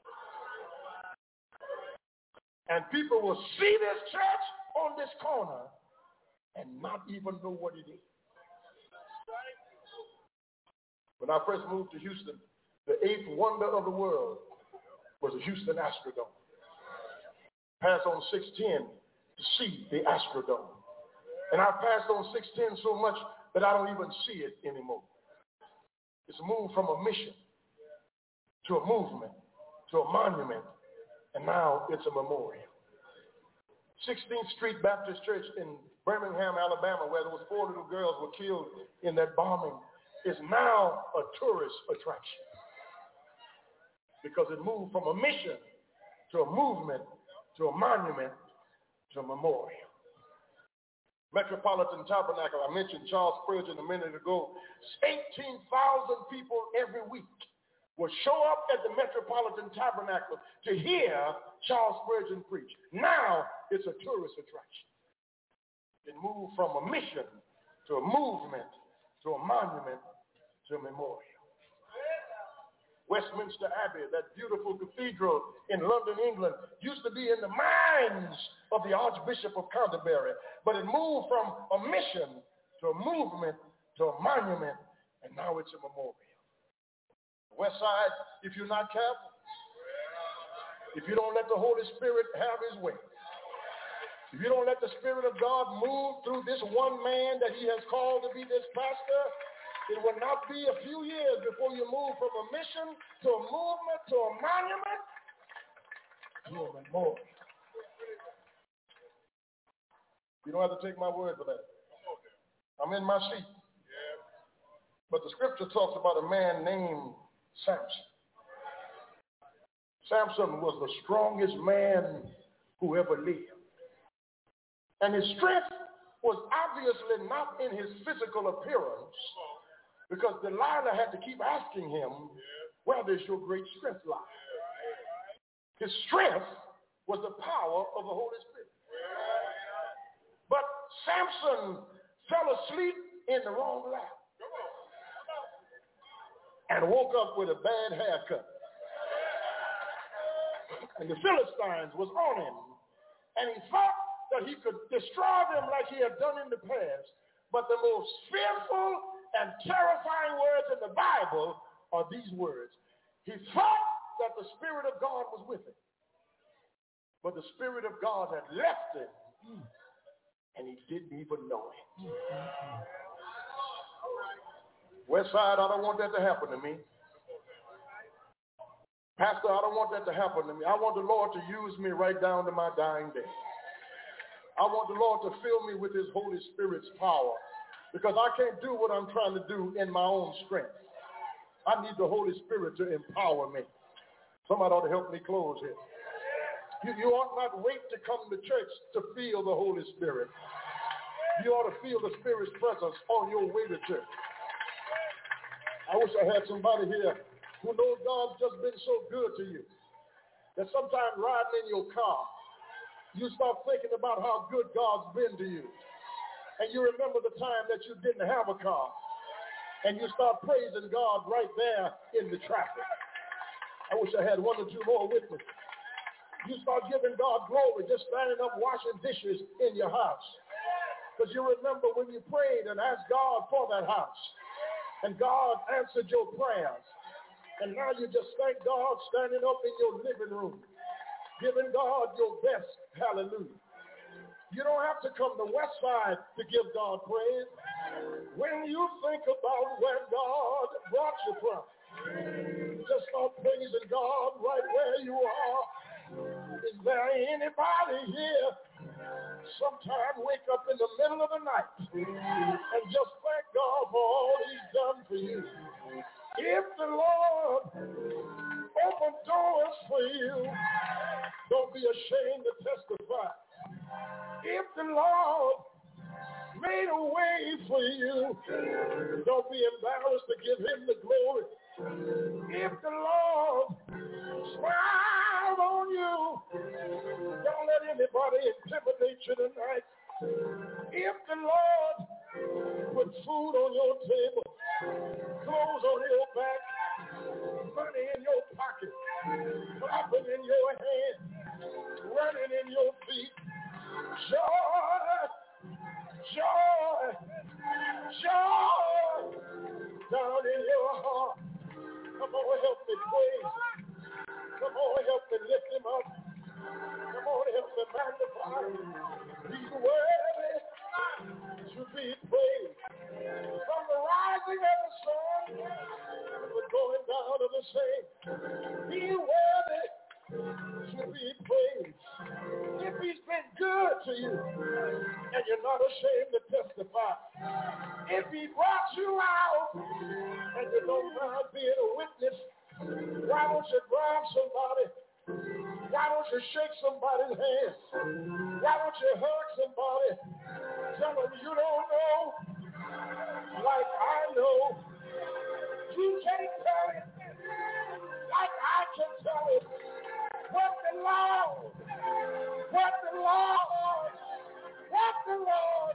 And people will see this church on this corner and not even know what it is. When I first moved to Houston, the 8th wonder of the world was the Houston Astrodome. pass on 610 to see the Astrodome. And I've passed on 610 so much that I don't even see it anymore. It's moved from a mission to a movement to a monument, and now it's a memorial. 16th Street Baptist Church in Birmingham, Alabama, where those 4 little girls were killed in that bombing, is now a tourist attraction because it moved from a mission to a movement to a monument to a memorial. Metropolitan Tabernacle, I mentioned Charles Spurgeon a minute ago. 18,000 people every week will show up at the Metropolitan Tabernacle to hear Charles Spurgeon preach. Now it's a tourist attraction. It moved from a mission to a movement to a monument to a memorial. Westminster Abbey, that beautiful cathedral in London, England, used to be in the minds of the Archbishop of Canterbury, but it moved from a mission to a movement to a monument, and now it's a memorial. West Side, if you're not careful, if you don't let the Holy Spirit have his way, if you don't let the Spirit of God move through this one man that he has called to be this pastor, it will not be a few years before you move from a mission to a movement to a monument to a memorial. You don't have to take my word for that. I'm in my seat. But the scripture talks about a man named Samson. Samson was the strongest man who ever lived. And his strength was obviously not in his physical appearance, because Delilah had to keep asking him, where does your great strength lie? His strength was the power of the Holy Spirit. But Samson fell asleep in the wrong lap and woke up with a bad haircut. And the Philistines was on him, and he thought that he could destroy them like he had done in the past. But the most fearful and terrifying words in the Bible are these words. He thought that the Spirit of God was with him, but the Spirit of God had left him, and he didn't even know it. Westside, I don't want that to happen to me. Pastor, I don't want that to happen to me. I want the Lord to use me right down to my dying day. I want the Lord to fill me with his Holy Spirit's power, because I can't do what I'm trying to do in my own strength. I need the Holy Spirit to empower me. Somebody ought to help me close here. You ought not wait to come to church to feel the Holy Spirit. You ought to feel the Spirit's presence on your way to church. I wish I had somebody here who knows God's just been so good to you, that sometimes riding in your car, you start thinking about how good God's been to you. And you remember the time that you didn't have a car, and you start praising God right there in the traffic. I wish I had one or two more witnesses. You start giving God glory just standing up washing dishes in your house, because you remember when you prayed and asked God for that house, and God answered your prayers. And now you just thank God standing up in your living room, giving God your best. Hallelujah. You don't have to come to West Side to give God praise. When you think about where God brought you from, just start praising God right where you are. Is there anybody here sometime wake up in the middle of the night and just thank God for all he's done for you? If the Lord opened doors for you, don't be ashamed to testify. If the Lord made a way for you, don't be embarrassed to give him the glory. If the Lord smiled on you, don't let anybody intimidate you tonight. If the Lord put food on your table, clothes on your back, money in your pocket, clapping in your hand, running in your feet, joy, joy, joy down in your heart. Come on, help me praise him. Come on, help me lift him up. Come on, help me magnify. He's worthy to be praised. From the rising of the sun to the going down of the same, he's worthy to be praised. If he's been good to you and you're not ashamed to testify, if he brought you out and you don't mind being a witness, why don't you grab somebody? Why don't you shake somebody's hand? Why don't you hug somebody? Tell them you don't know like I know. You can't tell it like I can tell it. What the Lord, what the Lord, what the Lord.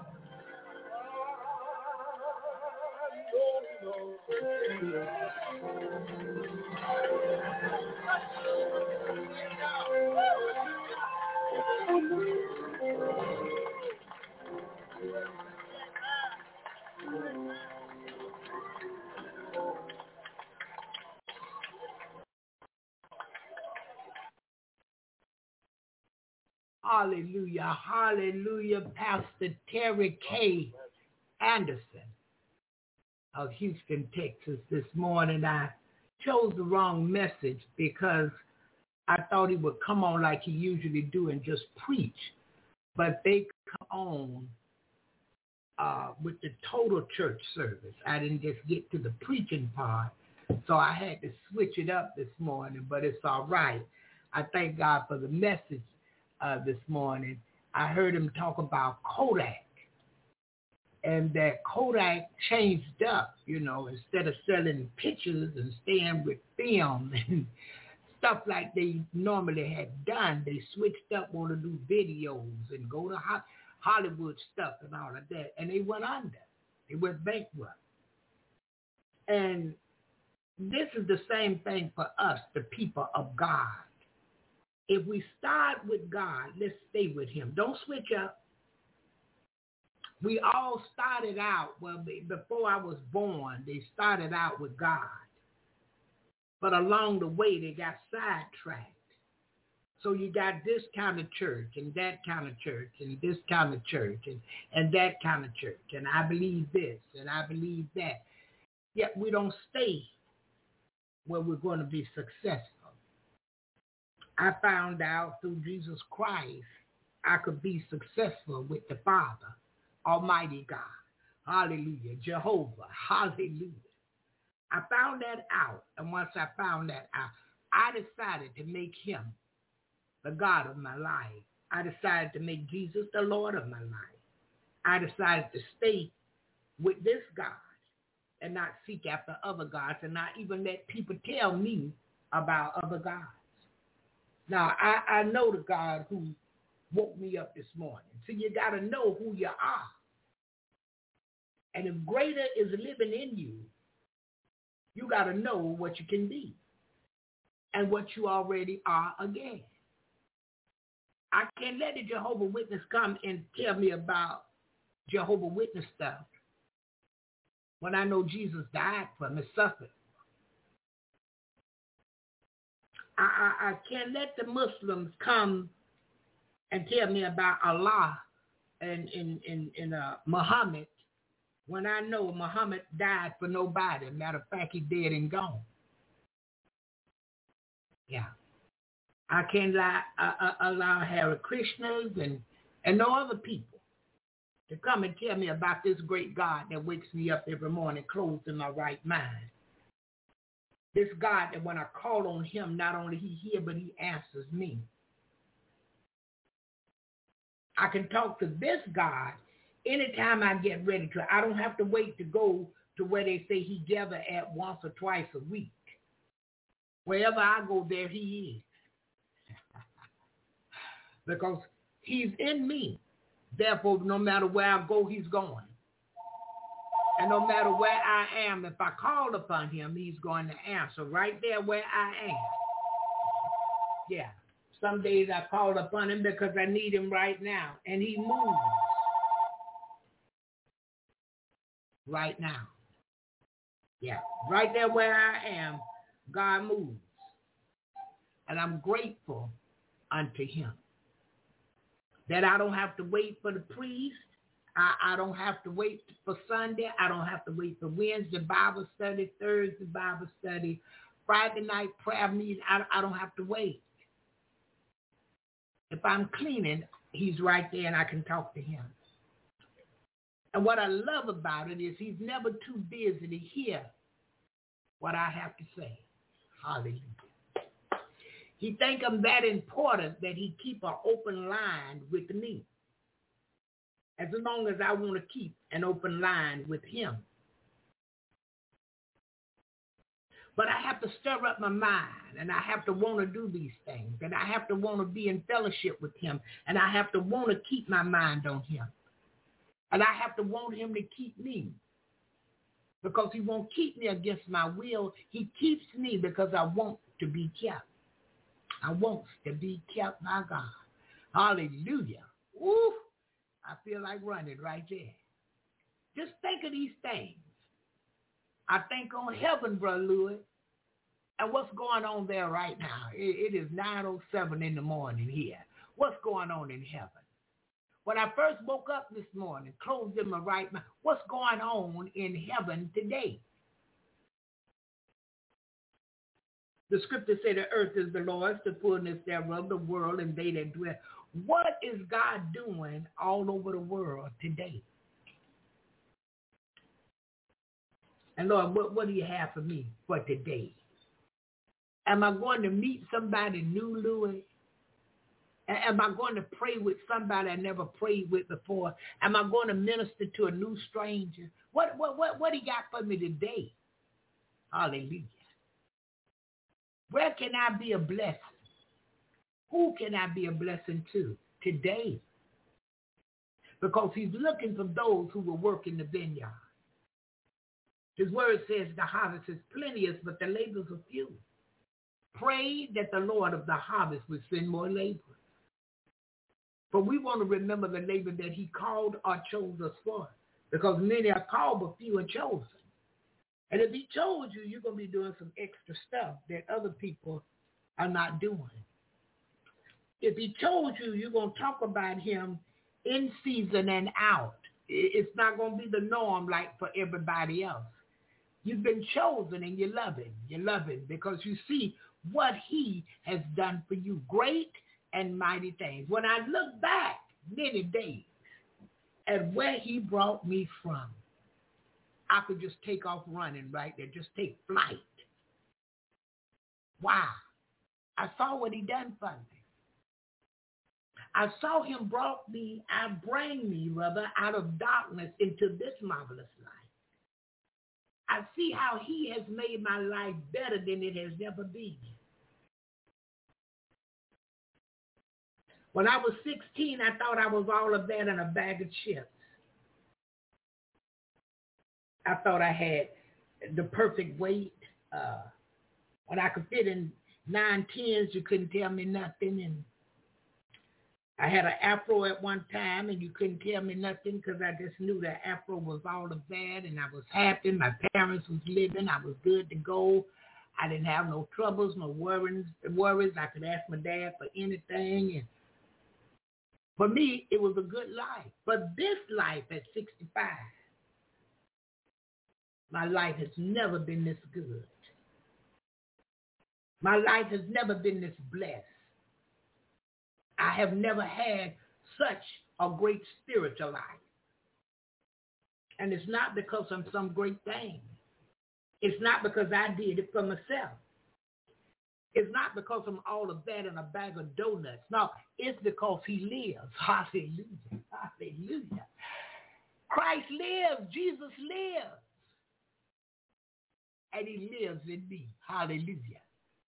Hallelujah, hallelujah, Pastor Terry K. Anderson of Houston, Texas. This morning I chose the wrong message because I thought he would come on like he usually do and just preach. But they come on with the total church service. I didn't just get to the preaching part, so I had to switch it up this morning, but it's all right. I thank God for the message this morning. I heard him talk about Kodak, and that Kodak changed up, you know, instead of selling pictures and staying with film and stuff like they normally had done, they switched up, want to do videos and go to Hollywood stuff and all of that, and they went under. They went bankrupt. And this is the same thing for us, the people of God. If we start with God, let's stay with him. Don't switch up. We all started out, well, before I was born, they started out with God. But along the way, they got sidetracked. So you got this kind of church and that kind of church and this kind of church and that kind of church. And I believe this and I believe that. Yet we don't stay where we're going to be successful. I found out through Jesus Christ, I could be successful with the Father, Almighty God. Hallelujah. Jehovah. Hallelujah. I found that out. And once I found that out, I decided to make him the God of my life. I decided to make Jesus the Lord of my life. I decided to stay with this God and not seek after other gods and not even let people tell me about other gods. Now, I know the God who woke me up this morning. So you got to know who you are. And if greater is living in you, you got to know what you can be and what you already are again. I can't let the Jehovah's Witness come and tell me about Jehovah's Witness stuff when I know Jesus died for me, suffered. I can't let the Muslims come and tell me about Allah and Muhammad when I know Muhammad died for nobody. Matter of fact, he's dead and gone. Yeah. I can't allow Hare Krishnas and no other people to come and tell me about this great God that wakes me up every morning clothed in my right mind. This God that when I call on him, not only he hears, but he answers me. I can talk to this God anytime I get ready to. I don't have to wait to go to where they say he gather at once or twice a week. Wherever I go, there he is. Because he's in me. Therefore, no matter where I go, he's going. And no matter where I am, if I call upon him, he's going to answer right there where I am. Yeah. Some days I call upon him because I need him right now. And he moves right now. Yeah. Right there where I am, God moves. And I'm grateful unto him. That I don't have to wait for the priest. I don't have to wait for Sunday. I don't have to wait for Wednesday Bible study, Thursday Bible study, Friday night prayer meeting. I don't have to wait. If I'm cleaning, he's right there and I can talk to him. And what I love about it is he's never too busy to hear what I have to say. Hallelujah. He think I'm that important that he keep an open line with me. As long as I want to keep an open line with him. But I have to stir up my mind, and I have to want to do these things, and I have to want to be in fellowship with him, and I have to want to keep my mind on him. And I have to want him to keep me, because he won't keep me against my will. He keeps me because I want to be kept. I want to be kept by God. Hallelujah. Woo! I feel like running right there. Just think of these things. I think on heaven, Brother Louis, and what's going on there right now. It is 9:07 in the morning here. What's going on in heaven? When I first woke up this morning, closed in my right mind, what's going on in heaven today? The scripture said the earth is the Lord's, the fullness thereof, the world, and they that dwell. What is God doing all over the world today? And Lord, what do you have for me for today? Am I going to meet somebody new, Louis? Am I going to pray with somebody I never prayed with before? Am I going to minister to a new stranger? What do you got for me today? Hallelujah. Where can I be a blessing? Who can I be a blessing to today? Because he's looking for those who will work in the vineyard. His word says the harvest is plenteous, but the laborers are few. Pray that the Lord of the harvest will send more laborers. But we want to remember the labor that he called or chose us for, because many are called but few are chosen. And if he chose you, you're going to be doing some extra stuff that other people are not doing. If he chose you, you're going to talk about him in season and out. It's not going to be the norm like for everybody else. You've been chosen and you love him. You love him because you see what he has done for you. Great and mighty things. When I look back many days at where he brought me from, I could just take off running right there, just take flight. Wow. I saw what he done for me. I saw him bring me out of darkness into this marvelous light. I see how he has made my life better than it has ever been. When I was 16, I thought I was all of that in a bag of chips. I thought I had the perfect weight. When I could fit in 9/10s, you couldn't tell me nothing. And I had an afro at one time, and you couldn't tell me nothing because I just knew that afro was all of that, and I was happy. My parents was living. I was good to go. I didn't have no troubles, no worries. I could ask my dad for anything. And for me, it was a good life. But this life at 65, my life has never been this good. My life has never been this blessed. I have never had such a great spiritual life. And it's not because I'm some great thing. It's not because I did it for myself. It's not because I'm all of that in a bag of donuts. No, it's because he lives. Hallelujah. Hallelujah. Christ lives. Jesus lives. And he lives in me. Hallelujah.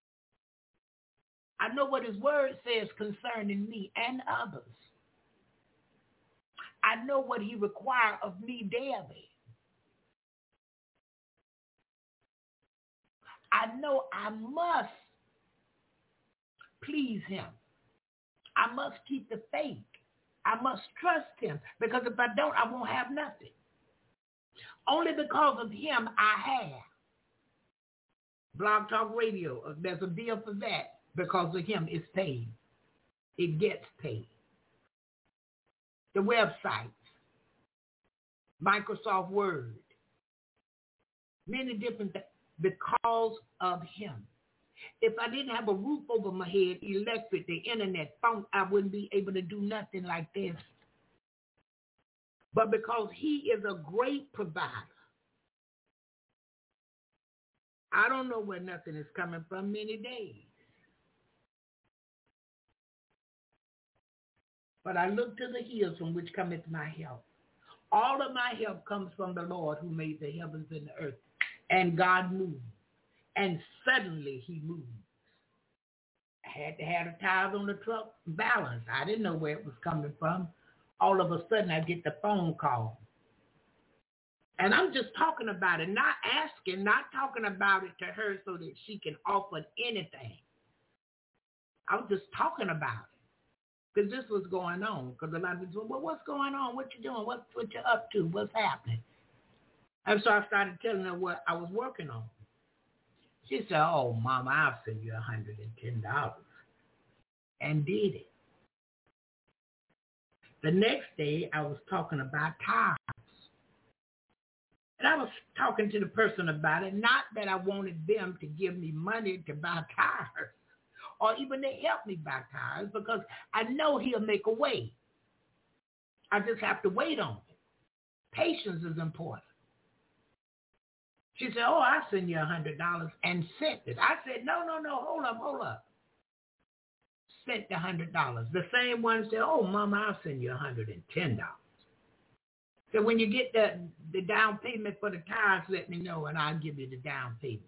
I know what his word says concerning me and others. I know what he requires of me daily. I know I must please him. I must keep the faith. I must trust him, because if I don't, I won't have nothing. Only because of him I have Blog Talk Radio. There's a bill for that. Because of him, it's paid. it gets paid. The websites, Microsoft Word, many different things because of him. If I didn't have a roof over my head, electric, the internet, phone, I wouldn't be able to do nothing like this. But because he is a great provider, I don't know where nothing is coming from many days. But I look to the hills from which cometh my help. All of my help comes from the Lord who made the heavens and the earth. And God moved. And suddenly he moved. I had to have the tires on the truck balanced. I didn't know where it was coming from. All of a sudden I get the phone call. And I'm just talking about it, not asking, not talking about it to her so that she can offer anything. I was just talking about it. Because this was going on. Because a lot of people said, well, what's going on? What you doing? What you up to? What's happening? And so I started telling her what I was working on. She said, oh, Mama, I'll send you $110. And did it. The next day, I was talking about tires. And I was talking to the person about it, not that I wanted them to give me money to buy tires or even to help me buy tires, because I know he'll make a way. I just have to wait on it. Patience is important. She said, oh, I'll send you $100 and sent it. I said, no, hold up. Sent the $100. The same one said, oh, Mama, I'll send you $110. So when you get the down payment for the tires, let me know and I'll give you the down payment.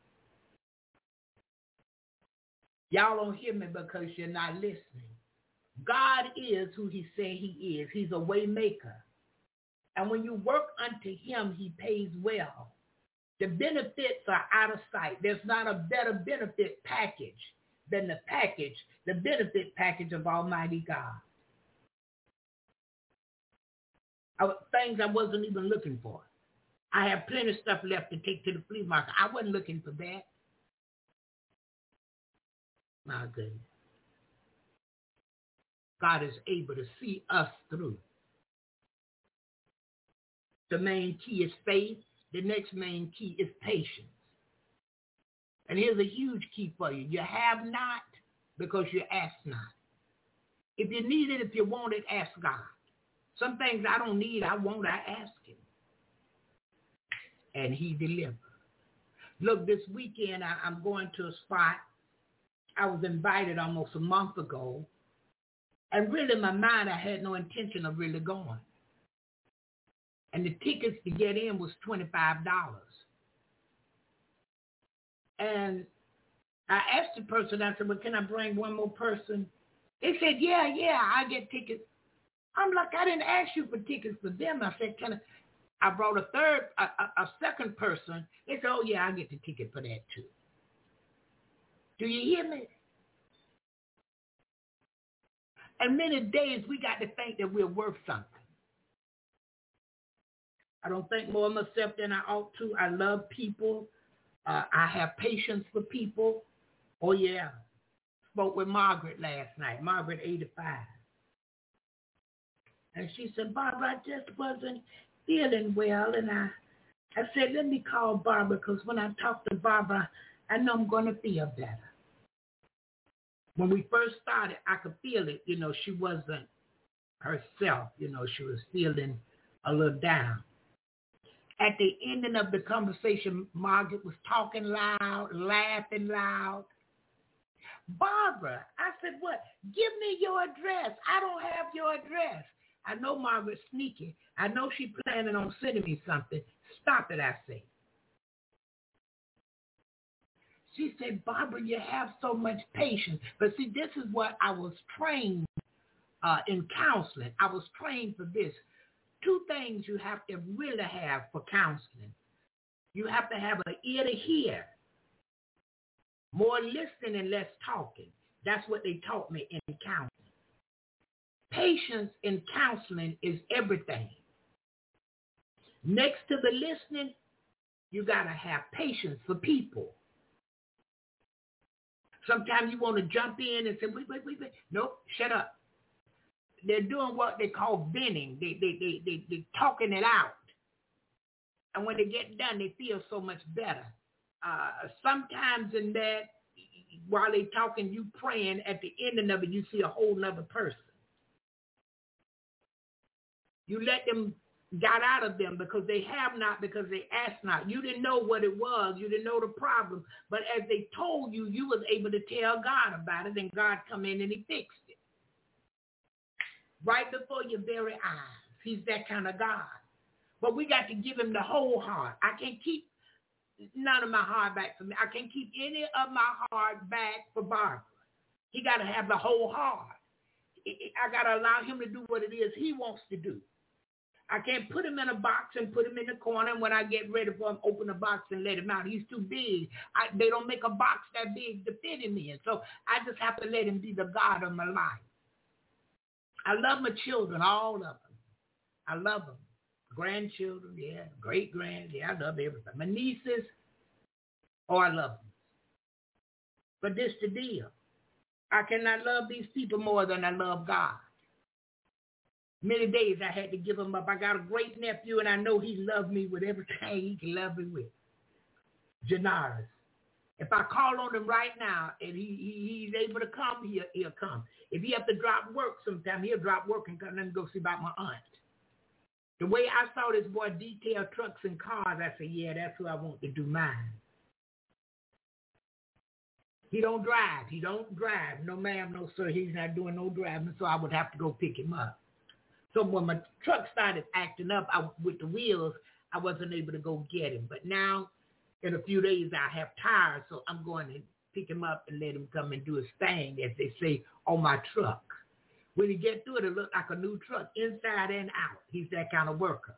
Y'all don't hear me because you're not listening. God is who he said he is. He's a way maker. And when you work unto him, he pays well. The benefits are out of sight. There's not a better benefit package than the benefit package of Almighty God. Things I wasn't even looking for. I have plenty of stuff left to take to the flea market. I wasn't looking for that. My goodness. God is able to see us through. The main key is faith. The next main key is patience. And here's a huge key for you. You have not because you ask not. If you need it, if you want it, ask God. Some things I don't need, I want, I ask him. And he delivers. Look, this weekend I'm going to a spot. I was invited almost a month ago. And really in my mind, I had no intention of really going. And the tickets to get in was $25. And I asked the person, I said, well, can I bring one more person? They said, yeah, I get tickets. I'm like, I didn't ask you for tickets for them. I said, I brought a second person. They said, oh, yeah, I get the ticket for that too. Do you hear me? And many days we got to think that we're worth something. I don't think more of myself than I ought to. I love people. I have patience for people. Oh, yeah. Spoke with Margaret last night. Margaret, 85. And she said, Barbara, I just wasn't feeling well. And I said, let me call Barbara, because when I talk to Barbara, I know I'm going to feel better. When we first started, I could feel it. You know, she wasn't herself. You know, she was feeling a little down. At the ending of the conversation, Margaret was talking loud, laughing loud. Barbara, I said, what? Give me your address. I don't have your address. I know Margaret's sneaky. I know she's planning on sending me something. Stop it, I say. She said, Barbara, you have so much patience. But see, this is what I was trained in counseling. I was trained for this. Two things you have to really have for counseling. You have to have an ear to hear. More listening and less talking. That's what they taught me in counseling. Patience in counseling is everything. Next to the listening, you got to have patience for people. Sometimes you want to jump in and say, wait. Nope, shut up. They're doing what they call venting. They're talking it out. And when they get done, they feel so much better. Sometimes in that, while they're talking, you praying, at the ending of it, you see a whole nother person. You let them got out of them because they have not, because they asked not. You didn't know what it was. You didn't know the problem. But as they told you, you was able to tell God about it, and God come in and he fixed it. Right before your very eyes. He's that kind of God. But we got to give him the whole heart. I can't keep none of my heart back from me. I can't keep any of my heart back for Barbara. He got to have the whole heart. I got to allow him to do what it is he wants to do. I can't put him in a box and put him in the corner, and when I get ready for him, open the box and let him out. He's too big. They don't make a box that big to fit him in. So I just have to let him be the God of my life. I love my children, all of them. I love them. Grandchildren, yeah. Great-grand, yeah. I love everybody. My nieces, I love them. But this the deal. I cannot love these people more than I love God. Many days I had to give him up. I got a great nephew, and I know he loved me with everything he can love me with. Janaris. If I call on him right now and he's able to come, he'll come. If he have to drop work sometime, he'll drop work and come and go see about my aunt. The way I saw this boy detail trucks and cars, I said, yeah, that's who I want to do mine. He don't drive. No, ma'am, no, sir. He's not doing no driving, so I would have to go pick him up. So when my truck started acting up with the wheels, I wasn't able to go get him. But now, in a few days, I have tires, so I'm going to pick him up and let him come and do his thing, as they say, on my truck. When he gets through it, it looks like a new truck, inside and out. He's that kind of worker.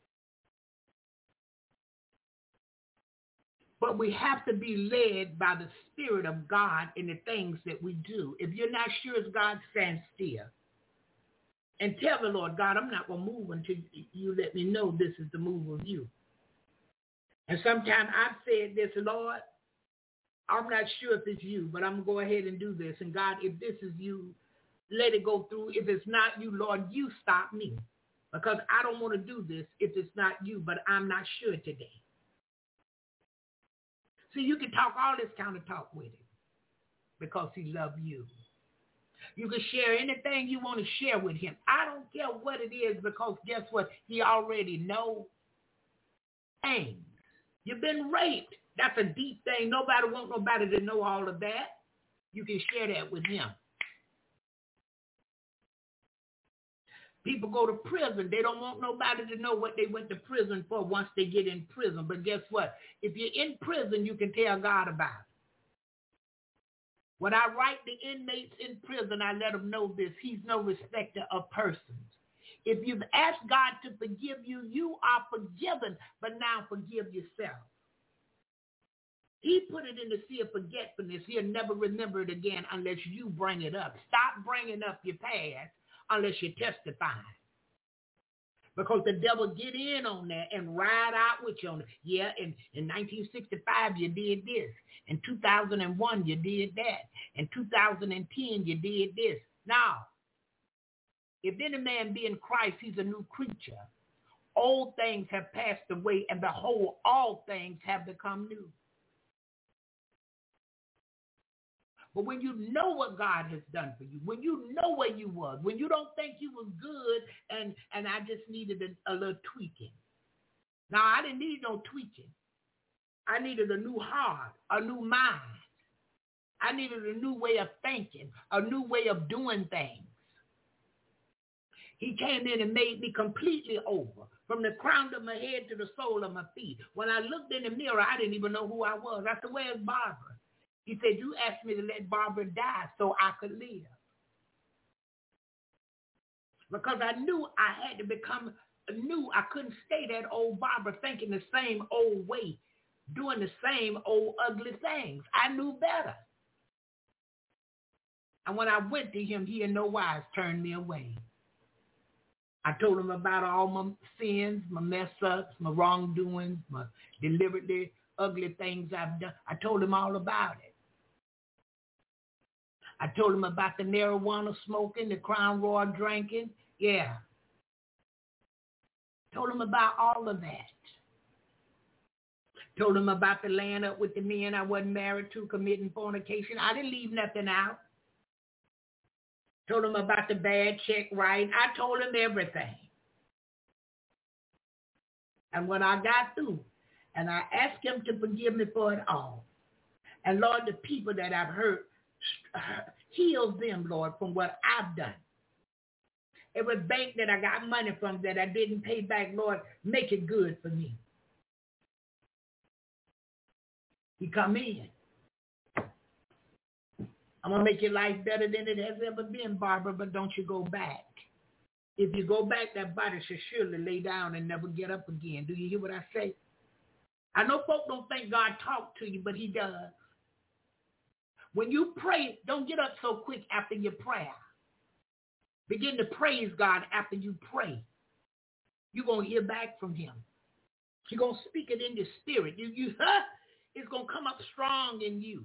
But we have to be led by the Spirit of God in the things that we do. If you're not sure it's God, stand still. And tell the Lord, God, I'm not going to move until you let me know this is the move of you. And sometimes I've said this, Lord, I'm not sure if it's you, but I'm going to go ahead and do this. And God, if this is you, let it go through. If it's not you, Lord, you stop me. Because I don't want to do this if it's not you, but I'm not sure today. See, you can talk all this kind of talk with him because he loves you. You can share anything you want to share with him. I don't care what it is, because guess what? He already knows things. You've been raped. That's a deep thing. Nobody wants nobody to know all of that. You can share that with him. People go to prison. They don't want nobody to know what they went to prison for once they get in prison. But guess what? If you're in prison, you can tell God about it. When I write the inmates in prison, I let them know this. He's no respecter of persons. If you've asked God to forgive you, you are forgiven, but now forgive yourself. He put it in the sea of forgetfulness. He'll never remember it again unless you bring it up. Stop bringing up your past unless you testify. Because the devil get in on that and ride out with you on it. Yeah, in 1965 you did this. In 2001 you did that. In 2010 you did this. Now, if any man be in Christ, he's a new creature. Old things have passed away, and behold, all things have become new. But when you know what God has done for you, when you know where you was, when you don't think you was good and I just needed a little tweaking. Now, I didn't need no tweaking. I needed a new heart, a new mind. I needed a new way of thinking, a new way of doing things. He came in and made me completely over, from the crown of my head to the sole of my feet. When I looked in the mirror, I didn't even know who I was. I said, where's Barbara? He said, you asked me to let Barbara die so I could live. Because I knew I had to become new. I couldn't stay that old Barbara thinking the same old way, doing the same old ugly things. I knew better. And when I went to him, he in no wise turned me away. I told him about all my sins, my mess-ups, my wrongdoings, my deliberately ugly things I've done. I told him all about it. I told him about the marijuana smoking, the Crown Royal drinking. Yeah. Told him about all of that. Told him about the laying up with the men I wasn't married to, committing fornication. I didn't leave nothing out. Told him about the bad check writing. I told him everything. And when I got through, and I asked him to forgive me for it all. And Lord, the people that I've hurt, heal them, Lord, from what I've done. Every bank that I got money from that I didn't pay back, Lord, make it good for me. He come in. I'm going to make your life better than it has ever been, Barbara, but don't you go back. If you go back, that body should surely lay down and never get up again. Do you hear what I say? I know folk don't think God talked to you, but he does. When you pray, don't get up so quick after your prayer. Begin to praise God after you pray. You're going to hear back from him. You're going to speak it in your spirit. It's going to come up strong in you.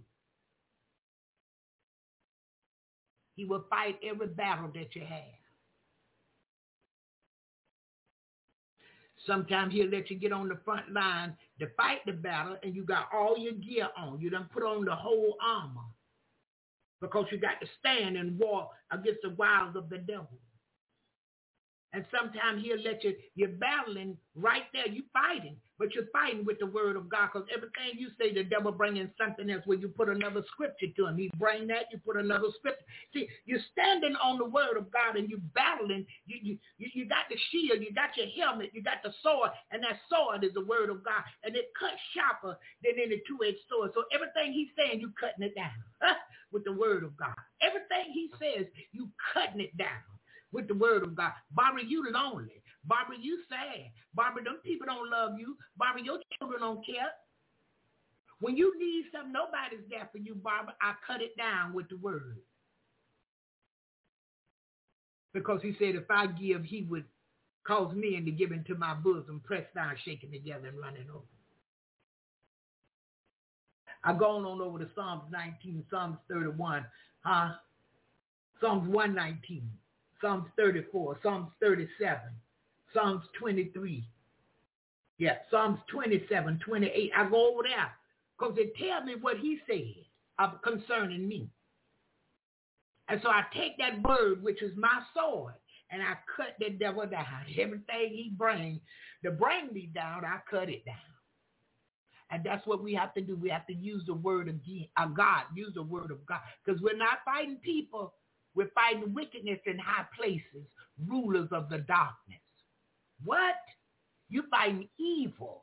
He will fight every battle that you have. Sometimes he'll let you get on the front line to fight the battle, and you got all your gear on. You done put on the whole armor because you got to stand and war against the wiles of the devil. And sometimes he'll let you're battling right there. You're fighting, but you're fighting with the word of God, because everything you say, the devil bringing something else where you put another scripture to him. He bring that, you put another scripture. See, you're standing on the word of God and you're battling. You got the shield, you got your helmet, you got the sword, and that sword is the word of God. And it cuts sharper than any two-edged sword. So everything he's saying, you cutting it down with the word of God. Everything he says, you cutting it down with the word of God. Barbara, you lonely. Barbara, you sad. Barbara, them people don't love you. Barbara, your children don't care. When you need something, nobody's there for you, Barbara. I cut it down with the word. Because he said, if I give, he would cause men to give into my bosom, pressed down, shaking together, and running over. I've gone on over to Psalms 19, Psalms 31, Psalms 119. Psalms 34, Psalms 37, Psalms 23. Yeah, Psalms 27, 28. I go over there because it tells me what he said concerning me. And so I take that word, which is my sword, and I cut the devil down. Everything he brings to bring me down, I cut it down. And that's what we have to do. We have to use the word of God, use the word of God. Because we're not fighting people. We're fighting wickedness in high places, rulers of the darkness. What? You're fighting evil.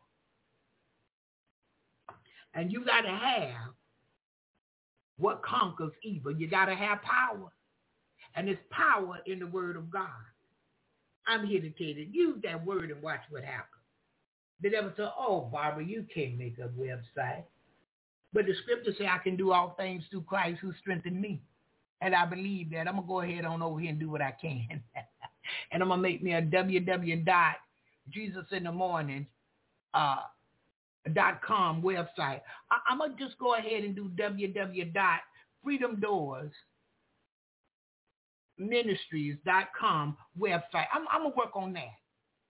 And you got to have what conquers evil. You got to have power. And there's power in the word of God. I'm here to tell you, use that word and watch what happens. The devil said, oh, Barbara, you can't make a website. But the scripture says I can do all things through Christ who strengthened me. And I believe that. I'm going to go ahead on over here and do what I can. And I'm going to make me a www.jesusinthemorning.com website. I'm going to just go ahead and do www.freedomdoorsministries.com website. I'm going to work on that.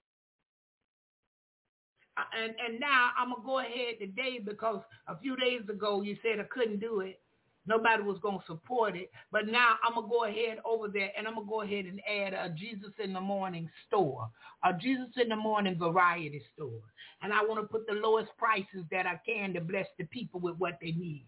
And now I'm going to go ahead today because a few days ago you said I couldn't do it. Nobody was going to support it. But now I'm going to go ahead over there and I'm going to go ahead and add a Jesus in the Morning store, a Jesus in the Morning variety store. And I want to put the lowest prices that I can to bless the people with what they need.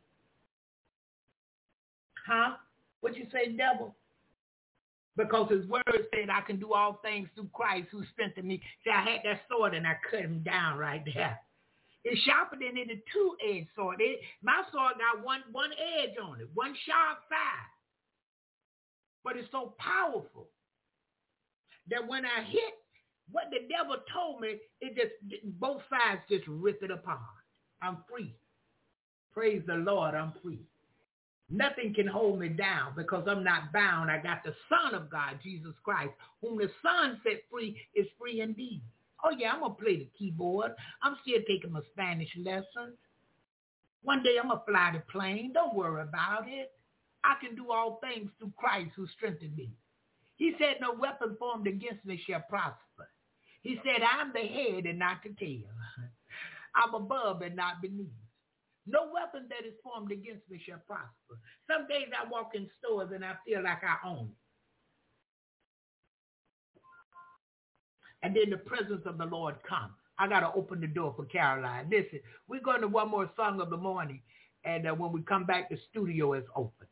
Huh? What you say, devil? Because his word said I can do all things through Christ who strengthened me. See, I had that sword and I cut him down right there. It's sharper than any two-edged sword. My sword got one edge on it, one sharp side. But it's so powerful that when I hit what the devil told me, it just, both sides just rip it apart. I'm free. Praise the Lord, I'm free. Nothing can hold me down because I'm not bound. I got the Son of God, Jesus Christ, whom the Son set free is free indeed. Oh, yeah, I'm going to play the keyboard. I'm still taking my Spanish lessons. One day I'm going to fly the plane. Don't worry about it. I can do all things through Christ who strengthened me. He said, no weapon formed against me shall prosper. He said, I'm the head and not the tail. I'm above and not beneath. No weapon that is formed against me shall prosper. Some days I walk in stores and I feel like I own it. And then the presence of the Lord comes. I got to open the door for Caroline. Listen, we're going to one more song of the morning. And when we come back, the studio is open.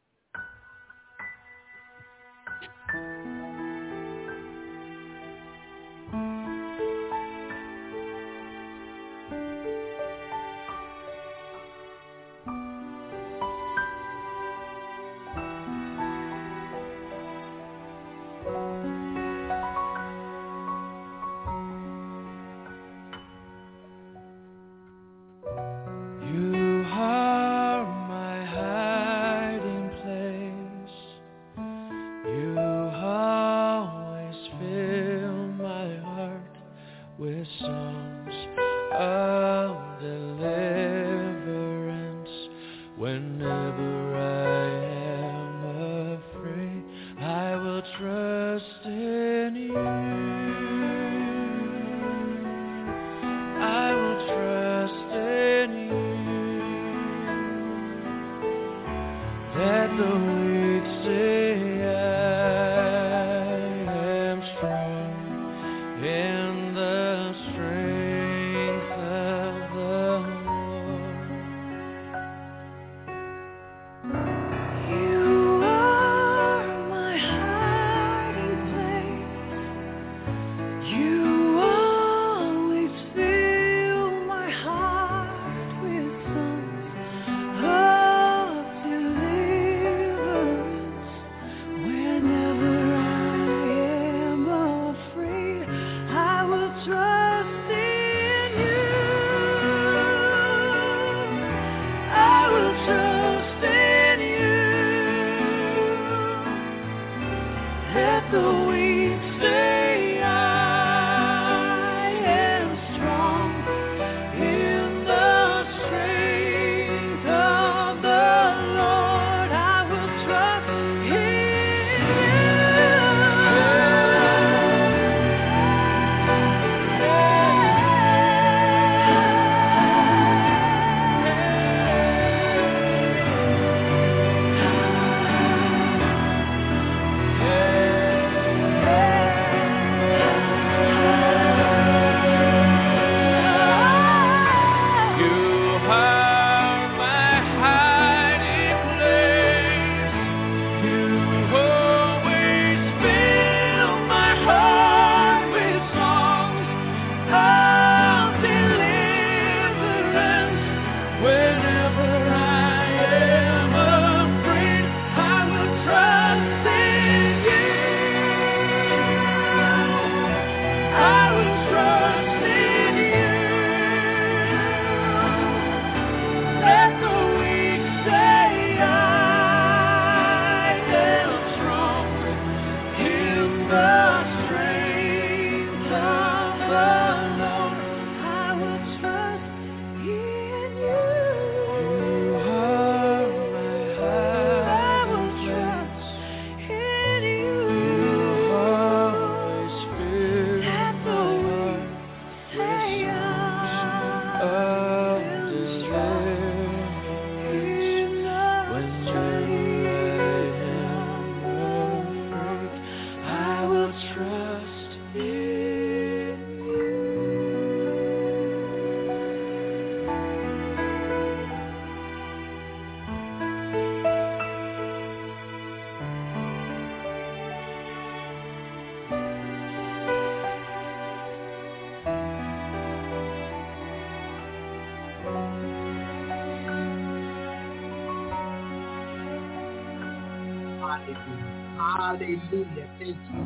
Hallelujah. Thank you,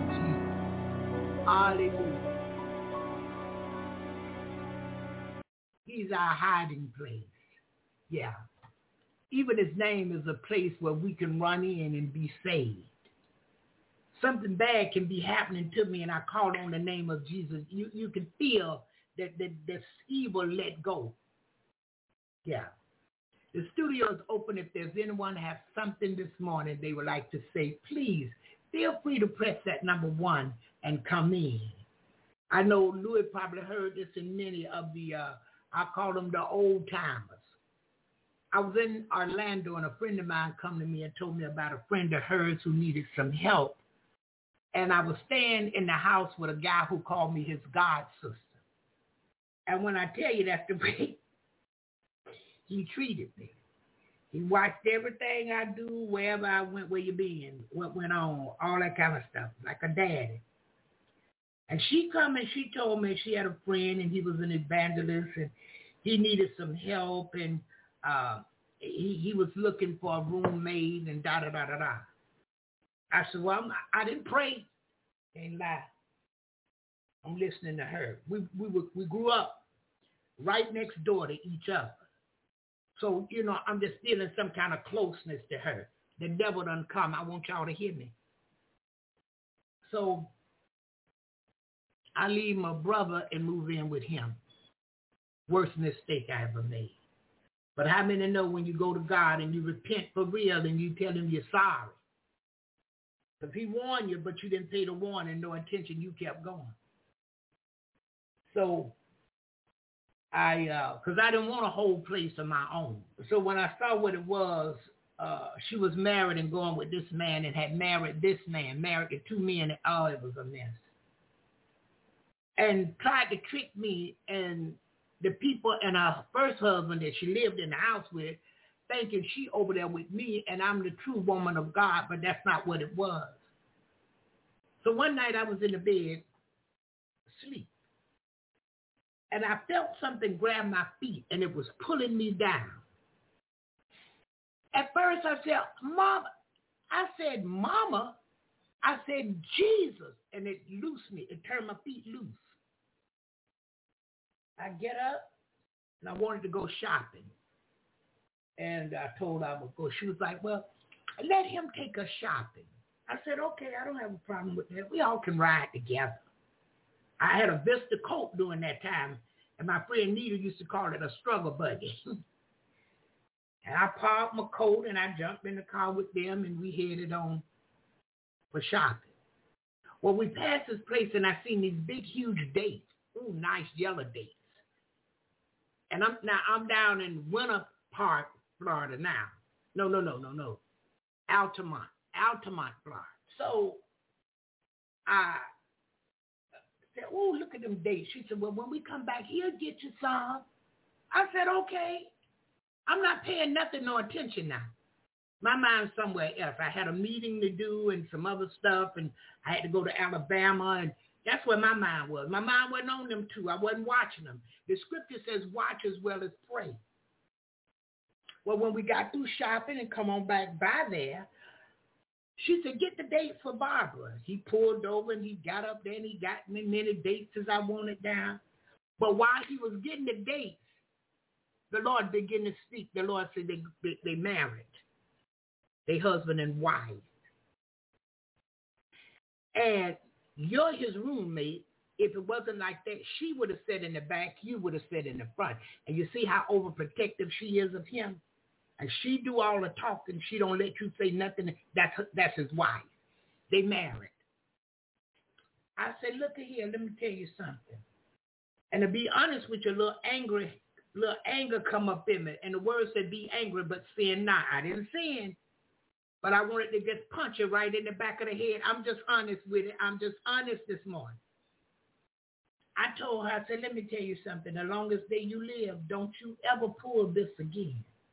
Jesus. Hallelujah. He's our hiding place. Yeah. Even his name is a place where we can run in and be saved. Something bad can be happening to me and I call on the name of Jesus. You can feel that evil let go. Yeah. The studio is open. If there's anyone have something this morning they would like to say, please feel free to press that number 1 and come in. I know Louis probably heard this in many of the, I call them the old timers. I was in Orlando and a friend of mine come to me and told me about a friend of hers who needed some help. And I was staying in the house with a guy who called me his god sister. And when I tell you that's the way he treated me. He watched everything I do, wherever I went, where you been, what went on, all that kind of stuff, like a daddy. And she come and she told me she had a friend and he was an evangelist and he needed some help and he was looking for a roommate and da-da-da-da-da. I said, well, I didn't pray. Ain't lie. I'm listening to her. We grew up right next door to each other. So, you know, I'm just feeling some kind of closeness to her. The devil done come. I want y'all to hear me. So I leave my brother and move in with him. Worst mistake I ever made. But how many know when you go to God and you repent for real and you tell him you're sorry? Because he warned you, but you didn't pay the warning, no attention, you kept going. So because I didn't want a whole place of my own. So when I saw what it was, she was married and going with this man and had married this man, married to 2 men, and oh, it was a mess. And tried to trick me and the people and her first husband that she lived in the house with, thinking she over there with me and I'm the true woman of God, but that's not what it was. So one night I was in the bed, asleep, and I felt something grab my feet and it was pulling me down. At first I said, Mama. I said, Mama. I said, Jesus. And it loosed me. It turned my feet loose. I get up and I wanted to go shopping. And I told her I would go. She was like, well, let him take us shopping. I said, okay, I don't have a problem with that. We all can ride together. I had a Vista coat during that time, and my friend Nita used to call it a struggle buggy. And I parked my coat, and I jumped in the car with them, and we headed on for shopping. Well, we passed this place, and I seen these big, huge dates. Ooh, nice yellow dates. And I'm down in Winter Park, Florida now. No. Altamont, Florida. So I said, oh, look at them dates. She said, well, when we come back, he'll get you some. I said, okay. I'm not paying nothing, no attention now. My mind's somewhere else. I had a meeting to do and some other stuff, and I had to go to Alabama, and that's where my mind was. My mind wasn't on them two. I wasn't watching them. The scripture says watch as well as pray. Well, when we got through shopping and come on back by there, she said, get the dates for Barbara. He pulled over and he got up there and he got me many dates as I wanted down. But while he was getting the dates, the Lord began to speak. The Lord said they married. They husband and wife. And you're his roommate. If it wasn't like that, she would have sat in the back, you would have sat in the front. And you see how overprotective she is of him? And she do all the talking. She don't let you say nothing. That's his wife. They married. I said, look at here, let me tell you something. And to be honest with you, a little anger come up in me. And the word said, be angry, but sin not. I didn't sin. But I wanted to just punch it right in the back of the head. I'm just honest with it. I'm just honest this morning. I told her, I said, let me tell you something. The longest day you live, don't you ever pull this again.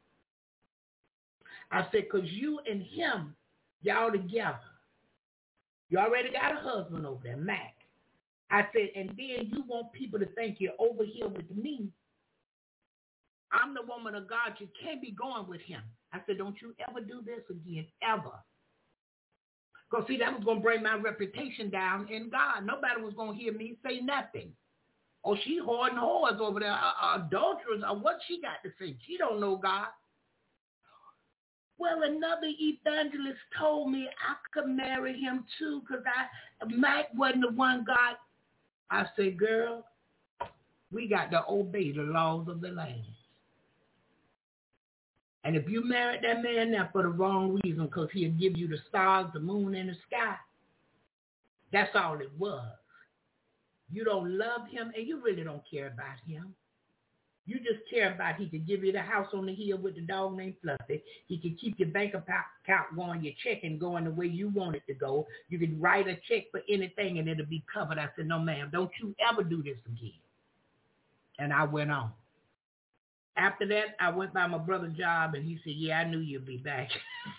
I said, because you and him, y'all together. You already got a husband over there, Mac. I said, and then you want people to think you're over here with me. I'm the woman of God. You can't be going with him. I said, don't you ever do this again, ever. Because, see, that was going to bring my reputation down in God. Nobody was going to hear me say nothing. Oh, she hoarding whores over there, adulterers, or what she got to say. She don't know God. Well, another evangelist told me I could marry him too because Mike wasn't the one God. I said, girl, we got to obey the laws of the land. And if you married that man now for the wrong reason, because he'll give you the stars, the moon, and the sky, that's all it was. You don't love him, and you really don't care about him. You just care about he could give you the house on the hill with the dog named Fluffy. He could keep your bank account going, your checking going the way you want it to go. You could write a check for anything, and it'll be covered. I said, no, ma'am, don't you ever do this again. And I went on. After that, I went by my brother's job, and he said, yeah, I knew you'd be back.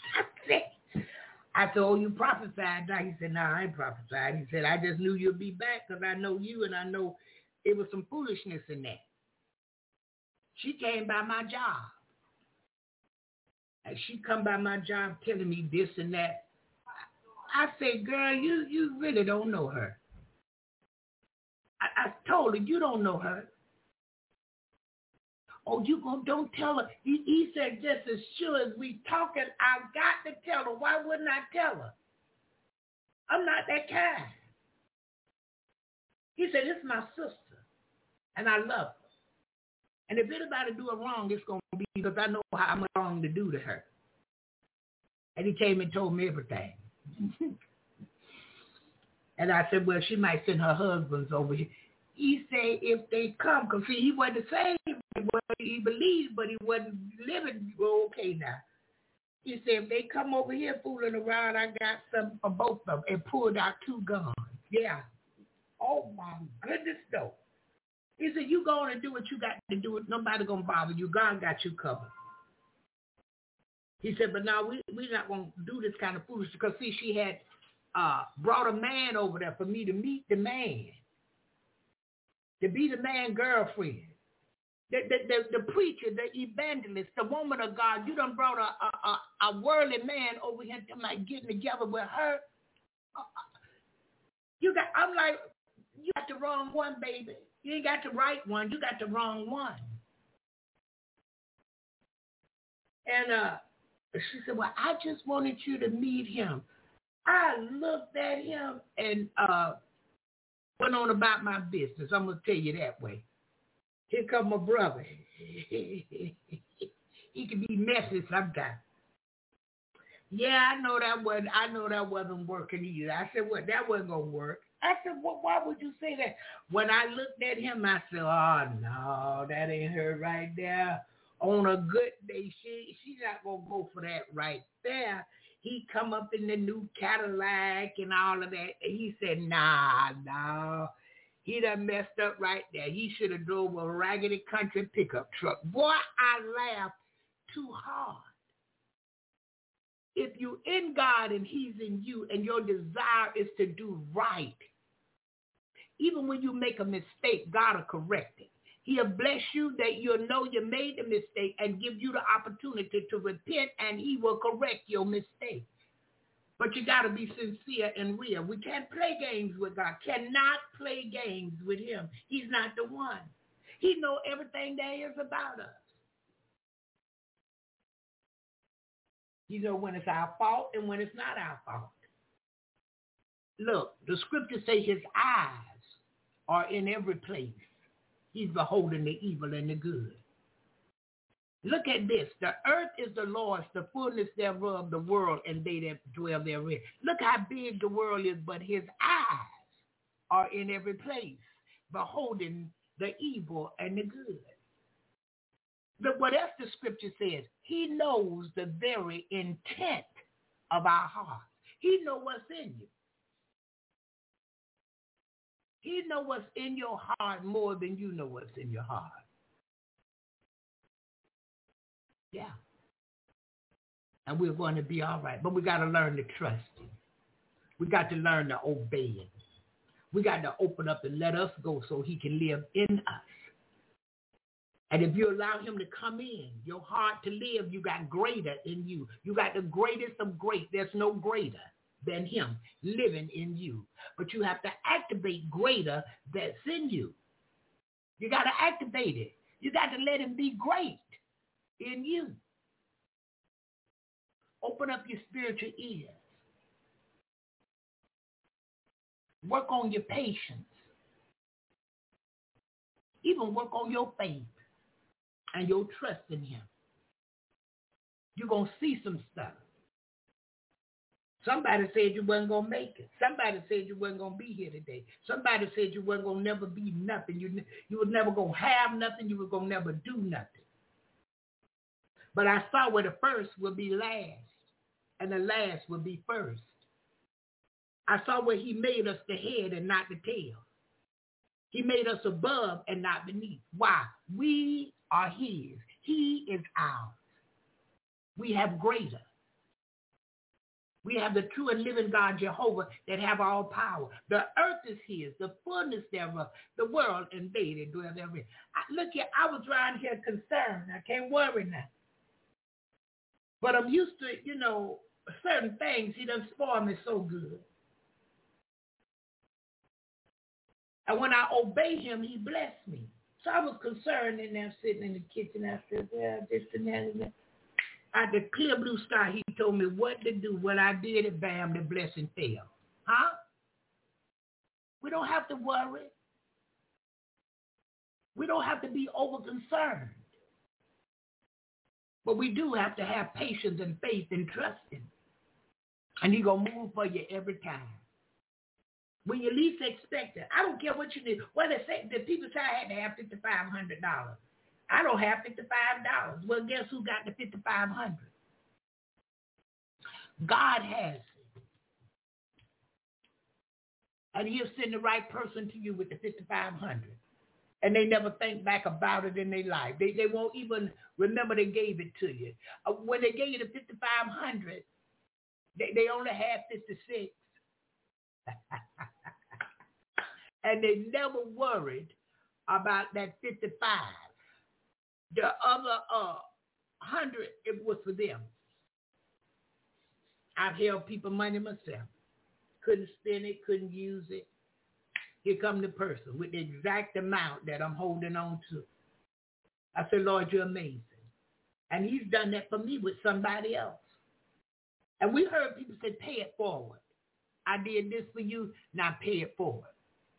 I said, oh, you prophesied now? He said, no, I ain't prophesied. He said, I just knew you'd be back because I know you, and I know it was some foolishness in that. She came by my job. And she come by my job telling me this and that. I said, girl, you really don't know her. I told her, you don't know her. Oh, don't tell her. He said, just as sure as we talking, I got to tell her. Why wouldn't I tell her? I'm not that kind. He said, this is my sister, and I love her. And if anybody do it wrong, it's going to be because I know how much wrong to do to her. And he came and told me everything. And I said, well, she might send her husbands over here. He said, if they come, because see, he wasn't saved. He believed, but he wasn't living okay now. He said, if they come over here fooling around, I got something for both of them, and pulled out 2 guns. Yeah. Oh, my goodness, though. He said, you go on and do what you got to do. Nobody going to bother you. God got you covered. He said, but now we're not going to do this kind of foolishness because, see, she had brought a man over there for me to meet the man, to be the man girlfriend. The preacher, the evangelist, the woman of God, you done brought a worldly man over here to like getting together with her. I'm like, you got the wrong one, baby. You ain't got the right one. You got the wrong one. And she said, well, I just wanted you to meet him. I looked at him and went on about my business. I'm going to tell you that way. Here come my brother. He can be messy sometimes. Yeah, I know that wasn't working either. I said, well, that wasn't going to work. I said, well, why would you say that? When I looked at him, I said, oh, no, that ain't her right there. On a good day, she's not going to go for that right there. He come up in the new Cadillac and all of that. And he said, nah. He done messed up right there. He should have drove a raggedy country pickup truck. Boy, I laughed too hard. If you in God and he's in you and your desire is to do right, even when you make a mistake, God will correct it. He'll bless you that you'll know you made the mistake and give you the opportunity to repent, and he will correct your mistake. But you got to be sincere and real. We can't play games with God. Cannot play games with him. He's not the one. He knows everything there is about us. You know when it's our fault and when it's not our fault. Look, the scriptures say his eyes are in every place. He's beholding the evil and the good. Look at this. The earth is the Lord's, the fullness thereof, the world, and they that dwell therein. Look how big the world is, but his eyes are in every place, beholding the evil and the good. Look what else the scripture says. He knows the very intent of our hearts. He knows what's in you. He knows what's in your heart more than you know what's in your heart. Yeah. And we're going to be all right. But we got to learn to trust him. We got to learn to obey him. We got to open up and let us go so he can live in us. And if you allow him to come in, your heart to live, you got greater in you. You got the greatest of great. There's no greater than him living in you. But you have to activate greater that's in you. You got to activate it. You got to let him be great in you. Open up your spiritual ears. Work on your patience. Even work on your faith and your trust in him. You're going to see some stuff. Somebody said you wasn't going to make it. Somebody said you wasn't going to be here today. Somebody said you wasn't going to never be nothing. You was never going to have nothing. You were going to never do nothing. But I saw where the first will be last and the last will be first. I saw where he made us the head and not the tail. He made us above and not beneath. Why? We are his. He is ours. We have greater. We have the true and living God, Jehovah, that have all power. The earth is his, the fullness thereof, the world and they that dwell therein. Look here, I was around here concerned. I can't worry now. But I'm used to, certain things. He done spoiled me so good. And when I obey him, he blessed me. So I was concerned in there sitting in the kitchen. I said, well, this and that and that. At the clear blue sky, he told me what to do. When I did it, bam, the blessing fell. Huh? We don't have to worry. We don't have to be over-concerned. But we do have to have patience and faith and trust him. And he's going to move for you every time. When you least expect it. I don't care what you need. Well, they say, the people say I had to have $5,500. I don't have $55. Well, guess who got the $5,500? God has it. And he'll send the right person to you with the $5,500. And they never think back about it in their life. They won't even remember they gave it to you. When they gave you the $5,500, they only had 56. And they never worried about that 55. The other 100, it was for them. I've held people money myself. Couldn't spend it, couldn't use it. Here come the person with the exact amount that I'm holding on to. I said, Lord, you're amazing. And he's done that for me with somebody else. And we heard people say, pay it forward. I did this for you, now pay it forward.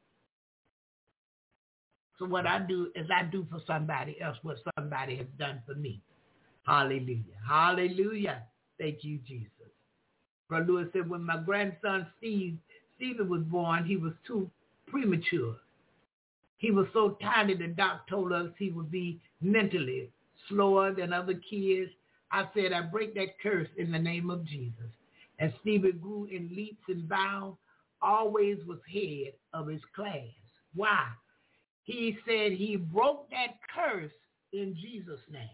So what I do is I do for somebody else what somebody has done for me. Hallelujah. Hallelujah. Thank you, Jesus. Brother Lewis said, when my grandson Stephen was born, he was too premature. He was so tiny, the doc told us he would be mentally slower than other kids. I said, I break that curse in the name of Jesus. And Stephen grew in leaps and bounds, always was head of his class. Why? He said he broke that curse in Jesus' name.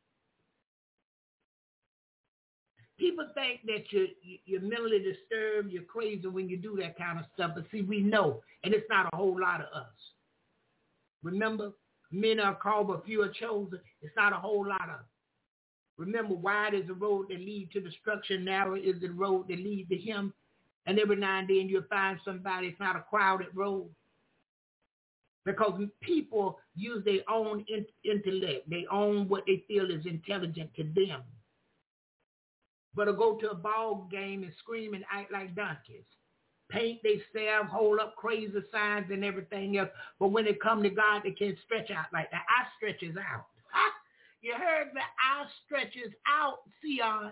People think that you're mentally disturbed, you're crazy when you do that kind of stuff. But see, we know, and it's not a whole lot of us. Remember, many are called, but few are chosen. It's not a whole lot of us. Remember, wide is the road that leads to destruction, narrow is the road that leads to him. And every now and then you'll find somebody, it's not a crowded road. Because people use their own intellect. They own what they feel is intelligent to them. But to go to a ball game and scream and act like donkeys. Paint themselves, hold up crazy signs and everything else. But when it come to God, they can't stretch out like that. Eye stretches out. You heard the eye stretches out, Sion.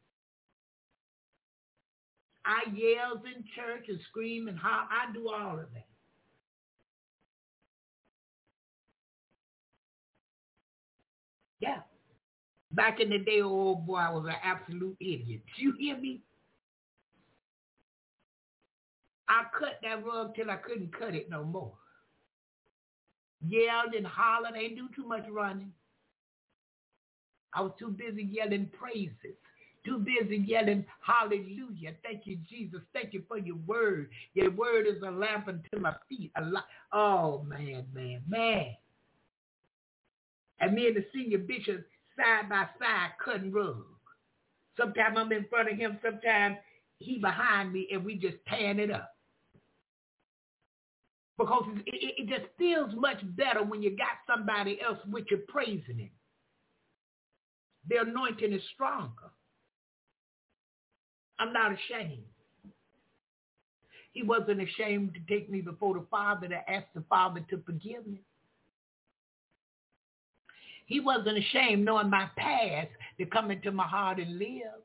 I yells in church and scream and holler. I do all of that. Yeah. Back in the day, oh boy, I was an absolute idiot. You hear me? I cut that rug till I couldn't cut it no more. Yelled and hollered. Ain't do too much running. I was too busy yelling praises. Too busy yelling hallelujah. Thank you, Jesus. Thank you for your word. Your word is a lamp unto my feet. Oh, man. And me and the senior bishop side by side cutting rug. Sometimes I'm in front of him. Sometimes he behind me and we just tearing it up. Because it just feels much better when you got somebody else with you praising him. The anointing is stronger. I'm not ashamed. He wasn't ashamed to take me before the Father to ask the Father to forgive me. He wasn't ashamed, knowing my past, to come into my heart and live.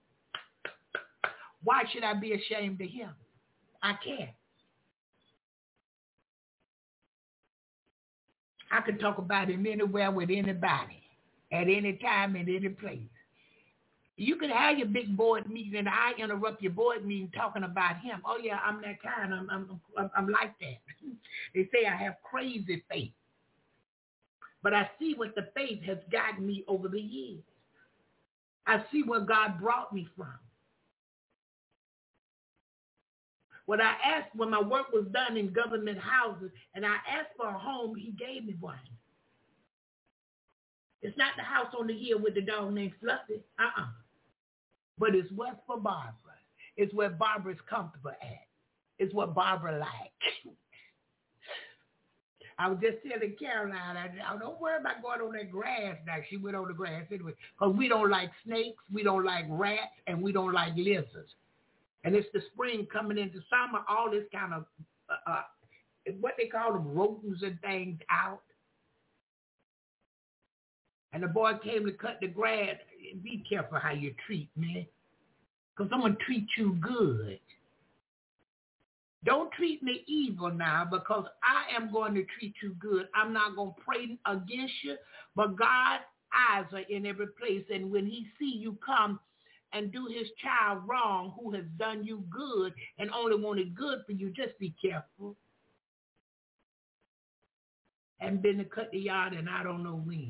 Why should I be ashamed of him? I can't. I can talk about him anywhere with anybody, at any time, in any place. You can have your big board meeting and I interrupt your board meeting talking about him. Oh yeah, I'm that kind. I'm like that. They say I have crazy faith. But I see what the faith has gotten me over the years. I see where God brought me from. When I asked, when my work was done in government houses and I asked for a home, he gave me one. It's not the house on the hill with the dog named Fluffy. But it's what's for Barbara. It's where Barbara's comfortable at. It's what Barbara likes. I was just telling Caroline, I don't worry about going on that grass now. She went on the grass anyway. Because we don't like snakes, we don't like rats, and we don't like lizards. And it's the spring coming into summer, all this kind of, what they call them, rodents and things out. And the boy came to cut the grass. Be careful how you treat me. Because I'm going to treat you good. Don't treat me evil now because I am going to treat you good. I'm not going to pray against you, but God's eyes are in every place. And when he see you come and do his child wrong who has done you good and only wanted good for you, just be careful. And been to cut the yard and I don't know when.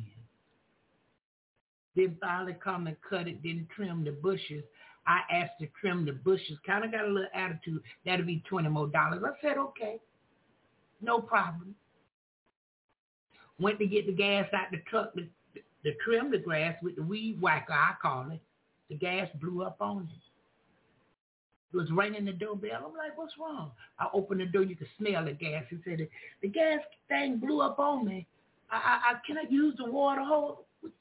Then finally come and cut it, then trim the bushes. I asked to trim the bushes, kind of got a little attitude, that'll be $20 more. I said, okay, no problem. Went to get the gas out the truck to trim the grass with the weed whacker, I call it. The gas blew up on it. It was ringing the doorbell. I'm like, what's wrong? I opened the door, you could smell the gas. He said, the gas thing blew up on me. Can I use the water hose?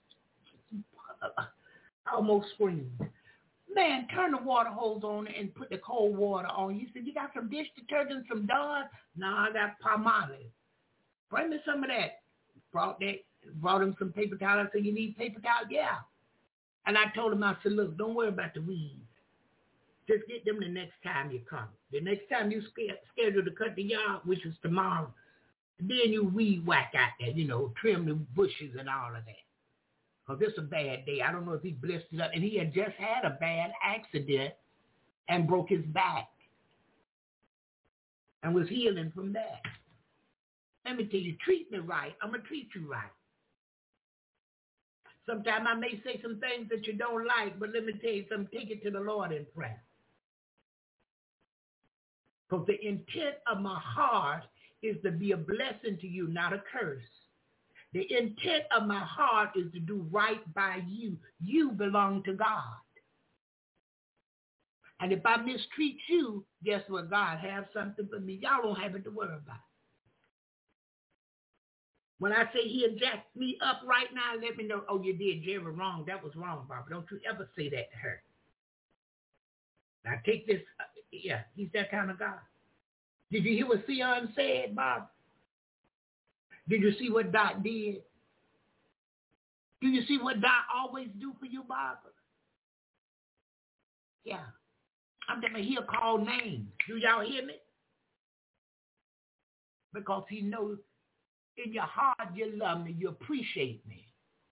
I almost screamed. Man, turn the water hose on and put the cold water on. He said, you got some dish detergent, some Dawn? No, I got Palmolive. Bring me some of that. Brought him some paper towel. I said, you need paper towel? Yeah. And I told him, I said, look, don't worry about the weeds. Just get them the next time you come. The next time you scheduled to cut the yard, which is tomorrow, then you weed whack out there, trim the bushes and all of that. Because it's a bad day. I don't know if he blessed it up. And he had just had a bad accident and broke his back and was healing from that. Let me tell you, treat me right. I'm going to treat you right. Sometimes I may say some things that you don't like, but let me tell you something. Take it to the Lord in prayer. Because the intent of my heart is to be a blessing to you, not a curse. The intent of my heart is to do right by you. You belong to God. And if I mistreat you, guess what? God has something for me. Y'all don't have it to worry about. When I say he'll jack me up right now, let me know, oh, you did Jerry wrong. That was wrong, Barbara. Don't you ever say that to her. Now take this. He's that kind of God. Did you hear what Sion said, Barbara? Did you see what Doc did? Do you see what Doc always do for you, Barbara? Yeah. I'm telling you, he'll call names. Do y'all hear me? Because he knows in your heart you love me, you appreciate me.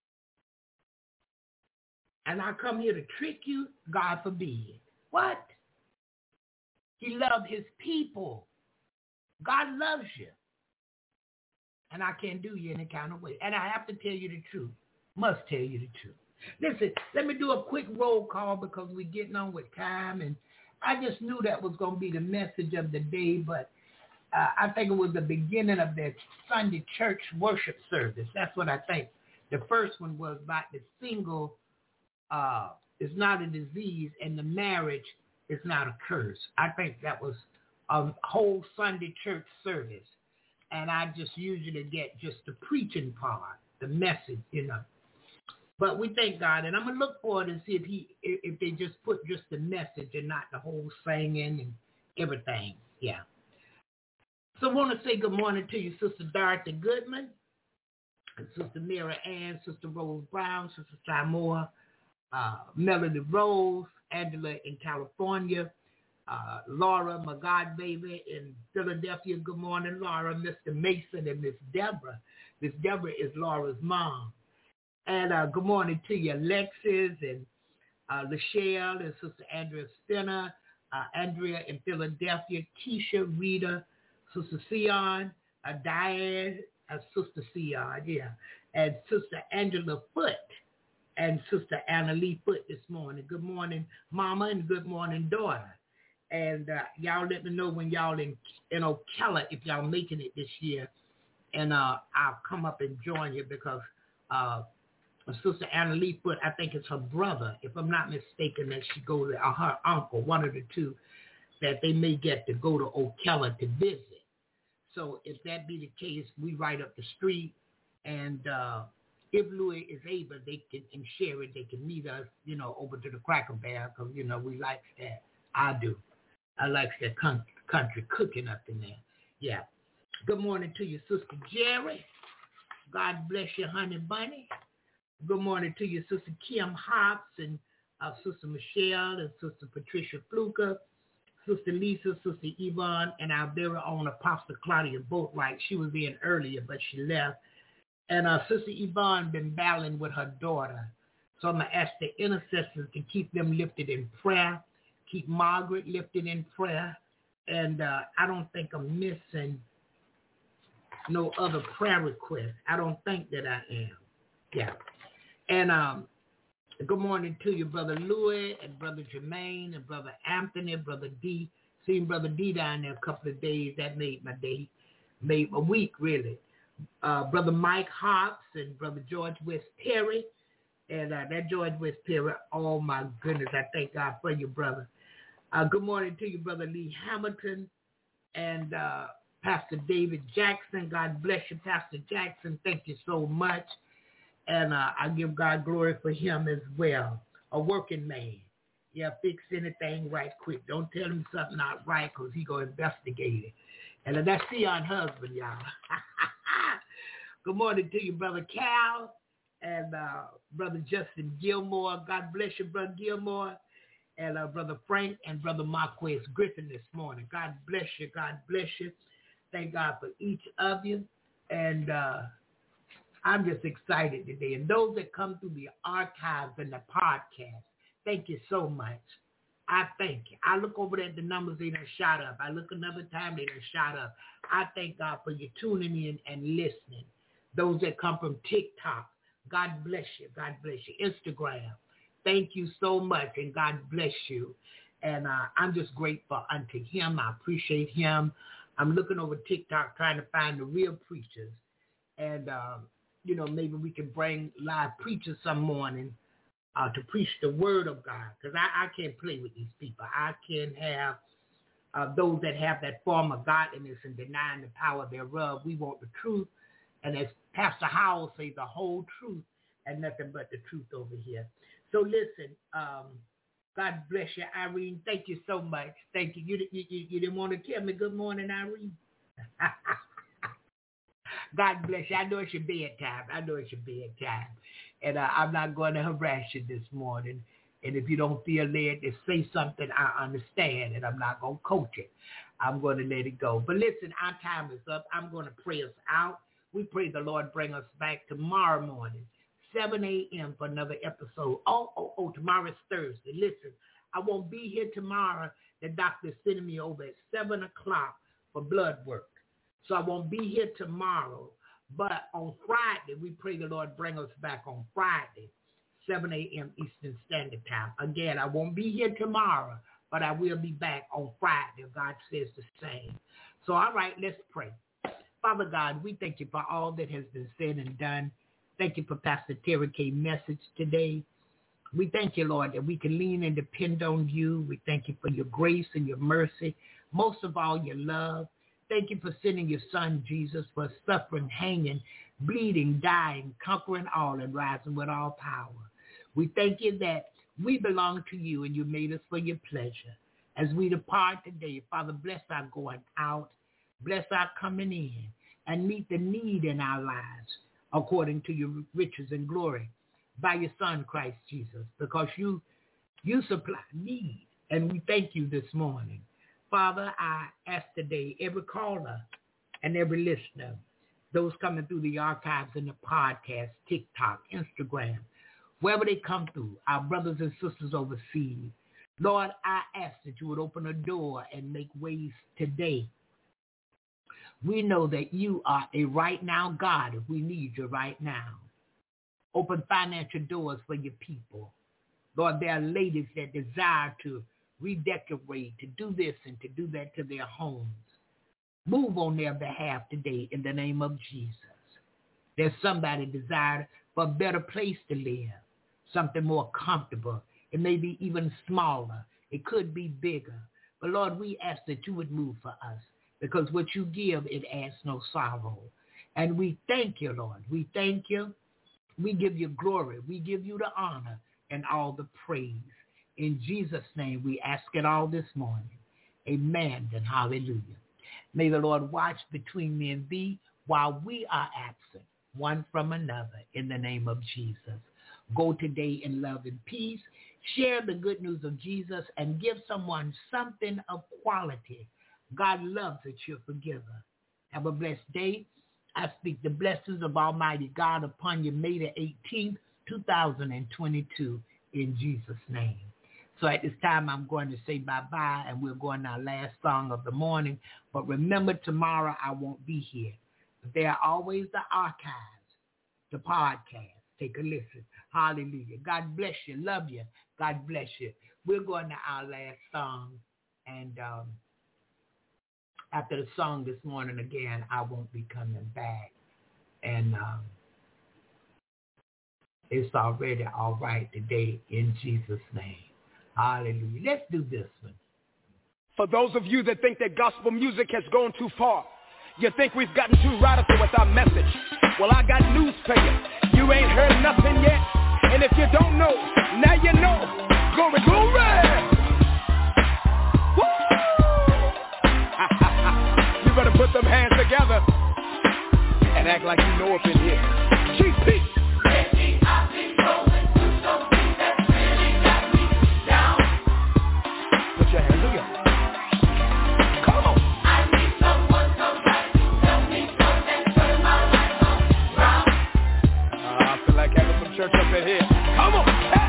And I come here to trick you, God forbid. What? He loved his people. God loves you. And I can't do you any kind of way. And I have to tell you the truth. Must tell you the truth. Listen, let me do a quick roll call because we're getting on with time. And I just knew that was going to be the message of the day. But I think it was the beginning of that Sunday church worship service. That's what I think. The first one was about the single is not a disease and the marriage is not a curse. I think that was a whole Sunday church service. And I just usually get just the preaching part, the message, But we thank God, and I'm gonna look forward and see if they just put just the message and not the whole singing and everything. Yeah. So I want to say good morning to you, Sister Dorothy Goodman, and Sister Mary Ann, Sister Rose Brown, Sister Samoa, Melody Rose, Angela in California, Laura, my God baby in Philadelphia. Good morning, Laura. Mr. Mason and Miss Deborah. Miss Deborah is Laura's mom. And good morning to you, Alexis and Lachelle and Sister Andrea Spinner, Andrea in Philadelphia, Keisha, Rita, Sister Sion, Diane, Sister Sion, yeah, and Sister Angela Foote and Sister Anna Lee Foote this morning. Good morning, Mama, and good morning, daughter. And y'all let me know when y'all in Ocala, if y'all making it this year, and I'll come up and join you because Sister Anna Lee Foote, I think it's her brother, if I'm not mistaken, that she goes to, her uncle, one of the two, that they may get to go to Ocala to visit. So if that be the case, we right up the street, and if Louis is able, they can, and Sherry, they can meet us, over to the Cracker Barrel, because, we like that. I do. I like that country cooking up in there. Yeah. Good morning to you, Sister Jerry. God bless you, honey bunny. Good morning to you, Sister Kim Hobbs and Sister Michelle and Sister Patricia Fluker, Sister Lisa, Sister Yvonne, and our very own Apostle Claudia Boatwright. She was in earlier, but she left. And Sister Yvonne been battling with her daughter. So I'm going to ask the intercessors to keep them lifted in prayer. Keep Margaret lifted in prayer. And I don't think I'm missing no other prayer requests. I don't think that I am. Yeah. And good morning to you, Brother Louis and Brother Jermaine and Brother Anthony, Brother D. Seen Brother D down there a couple of days. That made my day, made my week, really. Brother Mike Hobbs and Brother George West Perry. And that George West Perry, oh my goodness, I thank God for you, brother. Good morning to you, Brother Lee Hamilton and Pastor David Jackson. God bless you, Pastor Jackson. Thank you so much. And I give God glory for him as well. A working man. Yeah, fix anything right quick. Don't tell him something not right because he going to investigate it. And that's Sion's husband, y'all. Good morning to you, Brother Cal and Brother Justin Gilmore. God bless you, Brother Gilmore. And Brother Frank and Brother Marquez Griffin this morning. God bless you. God bless you. Thank God for each of you. And I'm just excited today. And those that come through the archives and the podcast, thank you so much. I thank you. I look over at the numbers, they done shot up. I look another time, they done shot up. I thank God for you tuning in and listening. Those that come from TikTok, God bless you. God bless you. Instagram, thank you so much, and God bless you. And I'm just grateful unto him. I appreciate him. I'm looking over TikTok trying to find the real preachers. And, maybe we can bring live preachers some morning to preach the word of God. Because I can't play with these people. I can't have those that have that form of godliness and denying the power thereof. We want the truth. And as Pastor Howell says, the whole truth and nothing but the truth over here. So listen, God bless you, Irene. Thank you so much. Thank you. You didn't want to tell me good morning, Irene? God bless you. I know it's your bedtime. And I'm not going to harass you this morning. And if you don't feel led to say something, I understand. And I'm not going to coach it. I'm going to let it go. But listen, our time is up. I'm going to pray us out. We pray the Lord bring us back tomorrow morning, 7 a.m. for another episode. Oh, tomorrow is Thursday. Listen, I won't be here tomorrow. The doctor is sending me over at 7 o'clock for blood work. So I won't be here tomorrow. But on Friday, we pray the Lord bring us back on Friday, 7 a.m. Eastern Standard Time. Again, I won't be here tomorrow, but I will be back on Friday if God says the same. So, all right, let's pray. Father God, we thank you for all that has been said and done. Thank you for Pastor Terry K's message today. We thank you, Lord, that we can lean and depend on you. We thank you for your grace and your mercy. Most of all, your love. Thank you for sending your son, Jesus, for suffering, hanging, bleeding, dying, conquering all, and rising with all power. We thank you that we belong to you and you made us for your pleasure. As we depart today, Father, bless our going out, bless our coming in, and meet the need in our lives according to your riches and glory by your Son, Christ Jesus, because you supply need. And we thank you this morning. Father, I ask today every caller and every listener, those coming through the archives and the podcast, TikTok, Instagram, wherever they come through, our brothers and sisters overseas, Lord, I ask that you would open a door and make ways today. We know that you are a right now God if we need you right now. Open financial doors for your people. Lord, there are ladies that desire to redecorate, to do this and to do that to their homes. Move on their behalf today in the name of Jesus. There's somebody desire for a better place to live, something more comfortable. It may be even smaller. It could be bigger. But Lord, we ask that you would move for us, because what you give, it adds no sorrow. And we thank you, Lord. We thank you. We give you glory. We give you the honor and all the praise. In Jesus' name, we ask it all this morning. Amen and hallelujah. May the Lord watch between me and thee while we are absent, one from another, in the name of Jesus. Go today in love and peace. Share the good news of Jesus and give someone something of quality. God loves a cheerful giver. Have a blessed day. I speak the blessings of Almighty God upon you May the 18th, 2022, in Jesus' name. So at this time, I'm going to say bye-bye, and we're going to our last song of the morning. But remember, tomorrow I won't be here. But there are always the archives, the podcast. Take a listen. Hallelujah. God bless you. Love you. God bless you. We're going to our last song, and after the song this morning, again, I won't be coming back. And it's already all right today in Jesus' name. Hallelujah. Let's do this one. For those of you that think that gospel music has gone too far, you think we've gotten too radical with our message, well, I got news for you. You ain't heard nothing yet. And if you don't know, now you know. Glory, glory! You better put them hands together and act like you know up in here. GP. Lately I've been going through something that really got me down. Put your hands together. Come on. I need someone somebody to help me come and turn my life around. I feel like having some church up in here. Come on. Hey.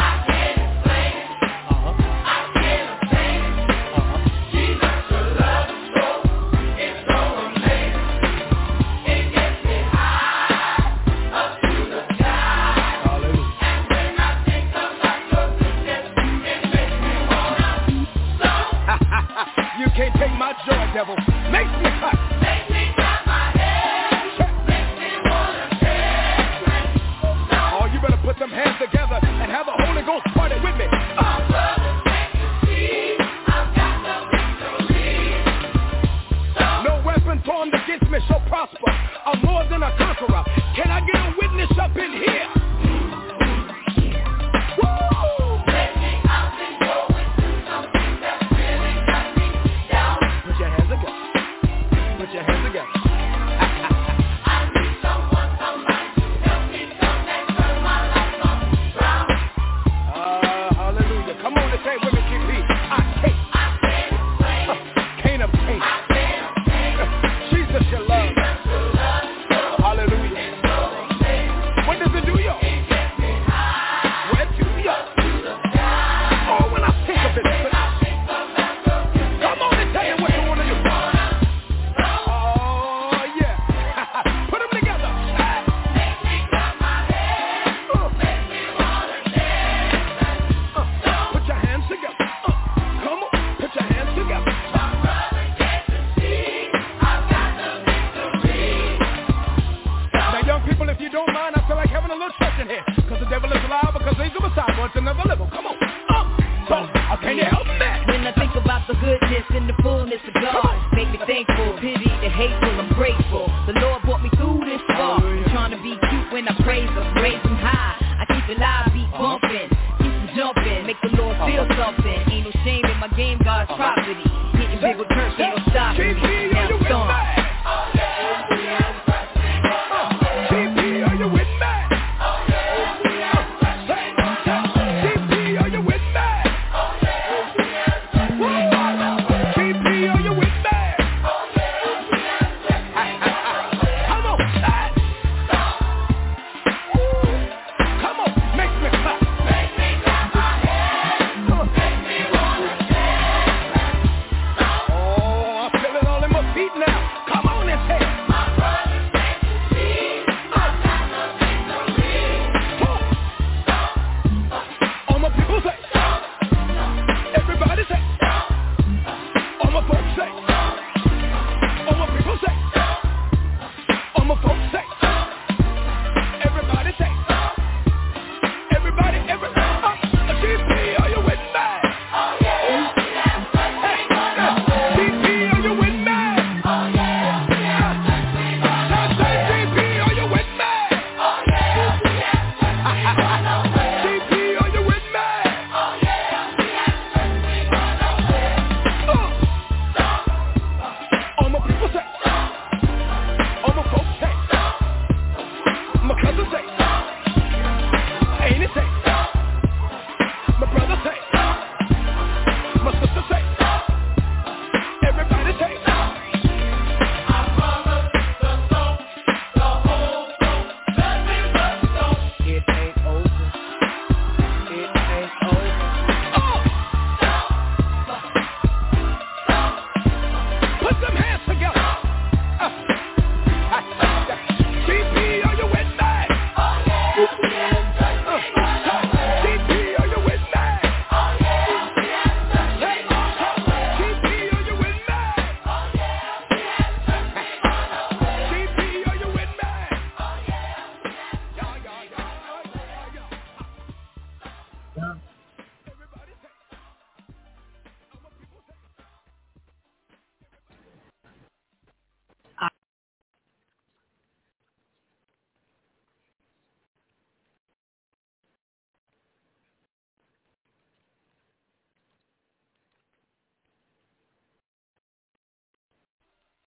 Can't take my joy, devil. Makes me cut. Makes me cut my head. Makes me wanna dance. Oh, you better put them hands together and have a Holy Ghost party with me. My brothers, make you see I've got the victory. No weapon formed against me shall prosper. I'm more than a conqueror. Can I get a witness up in here?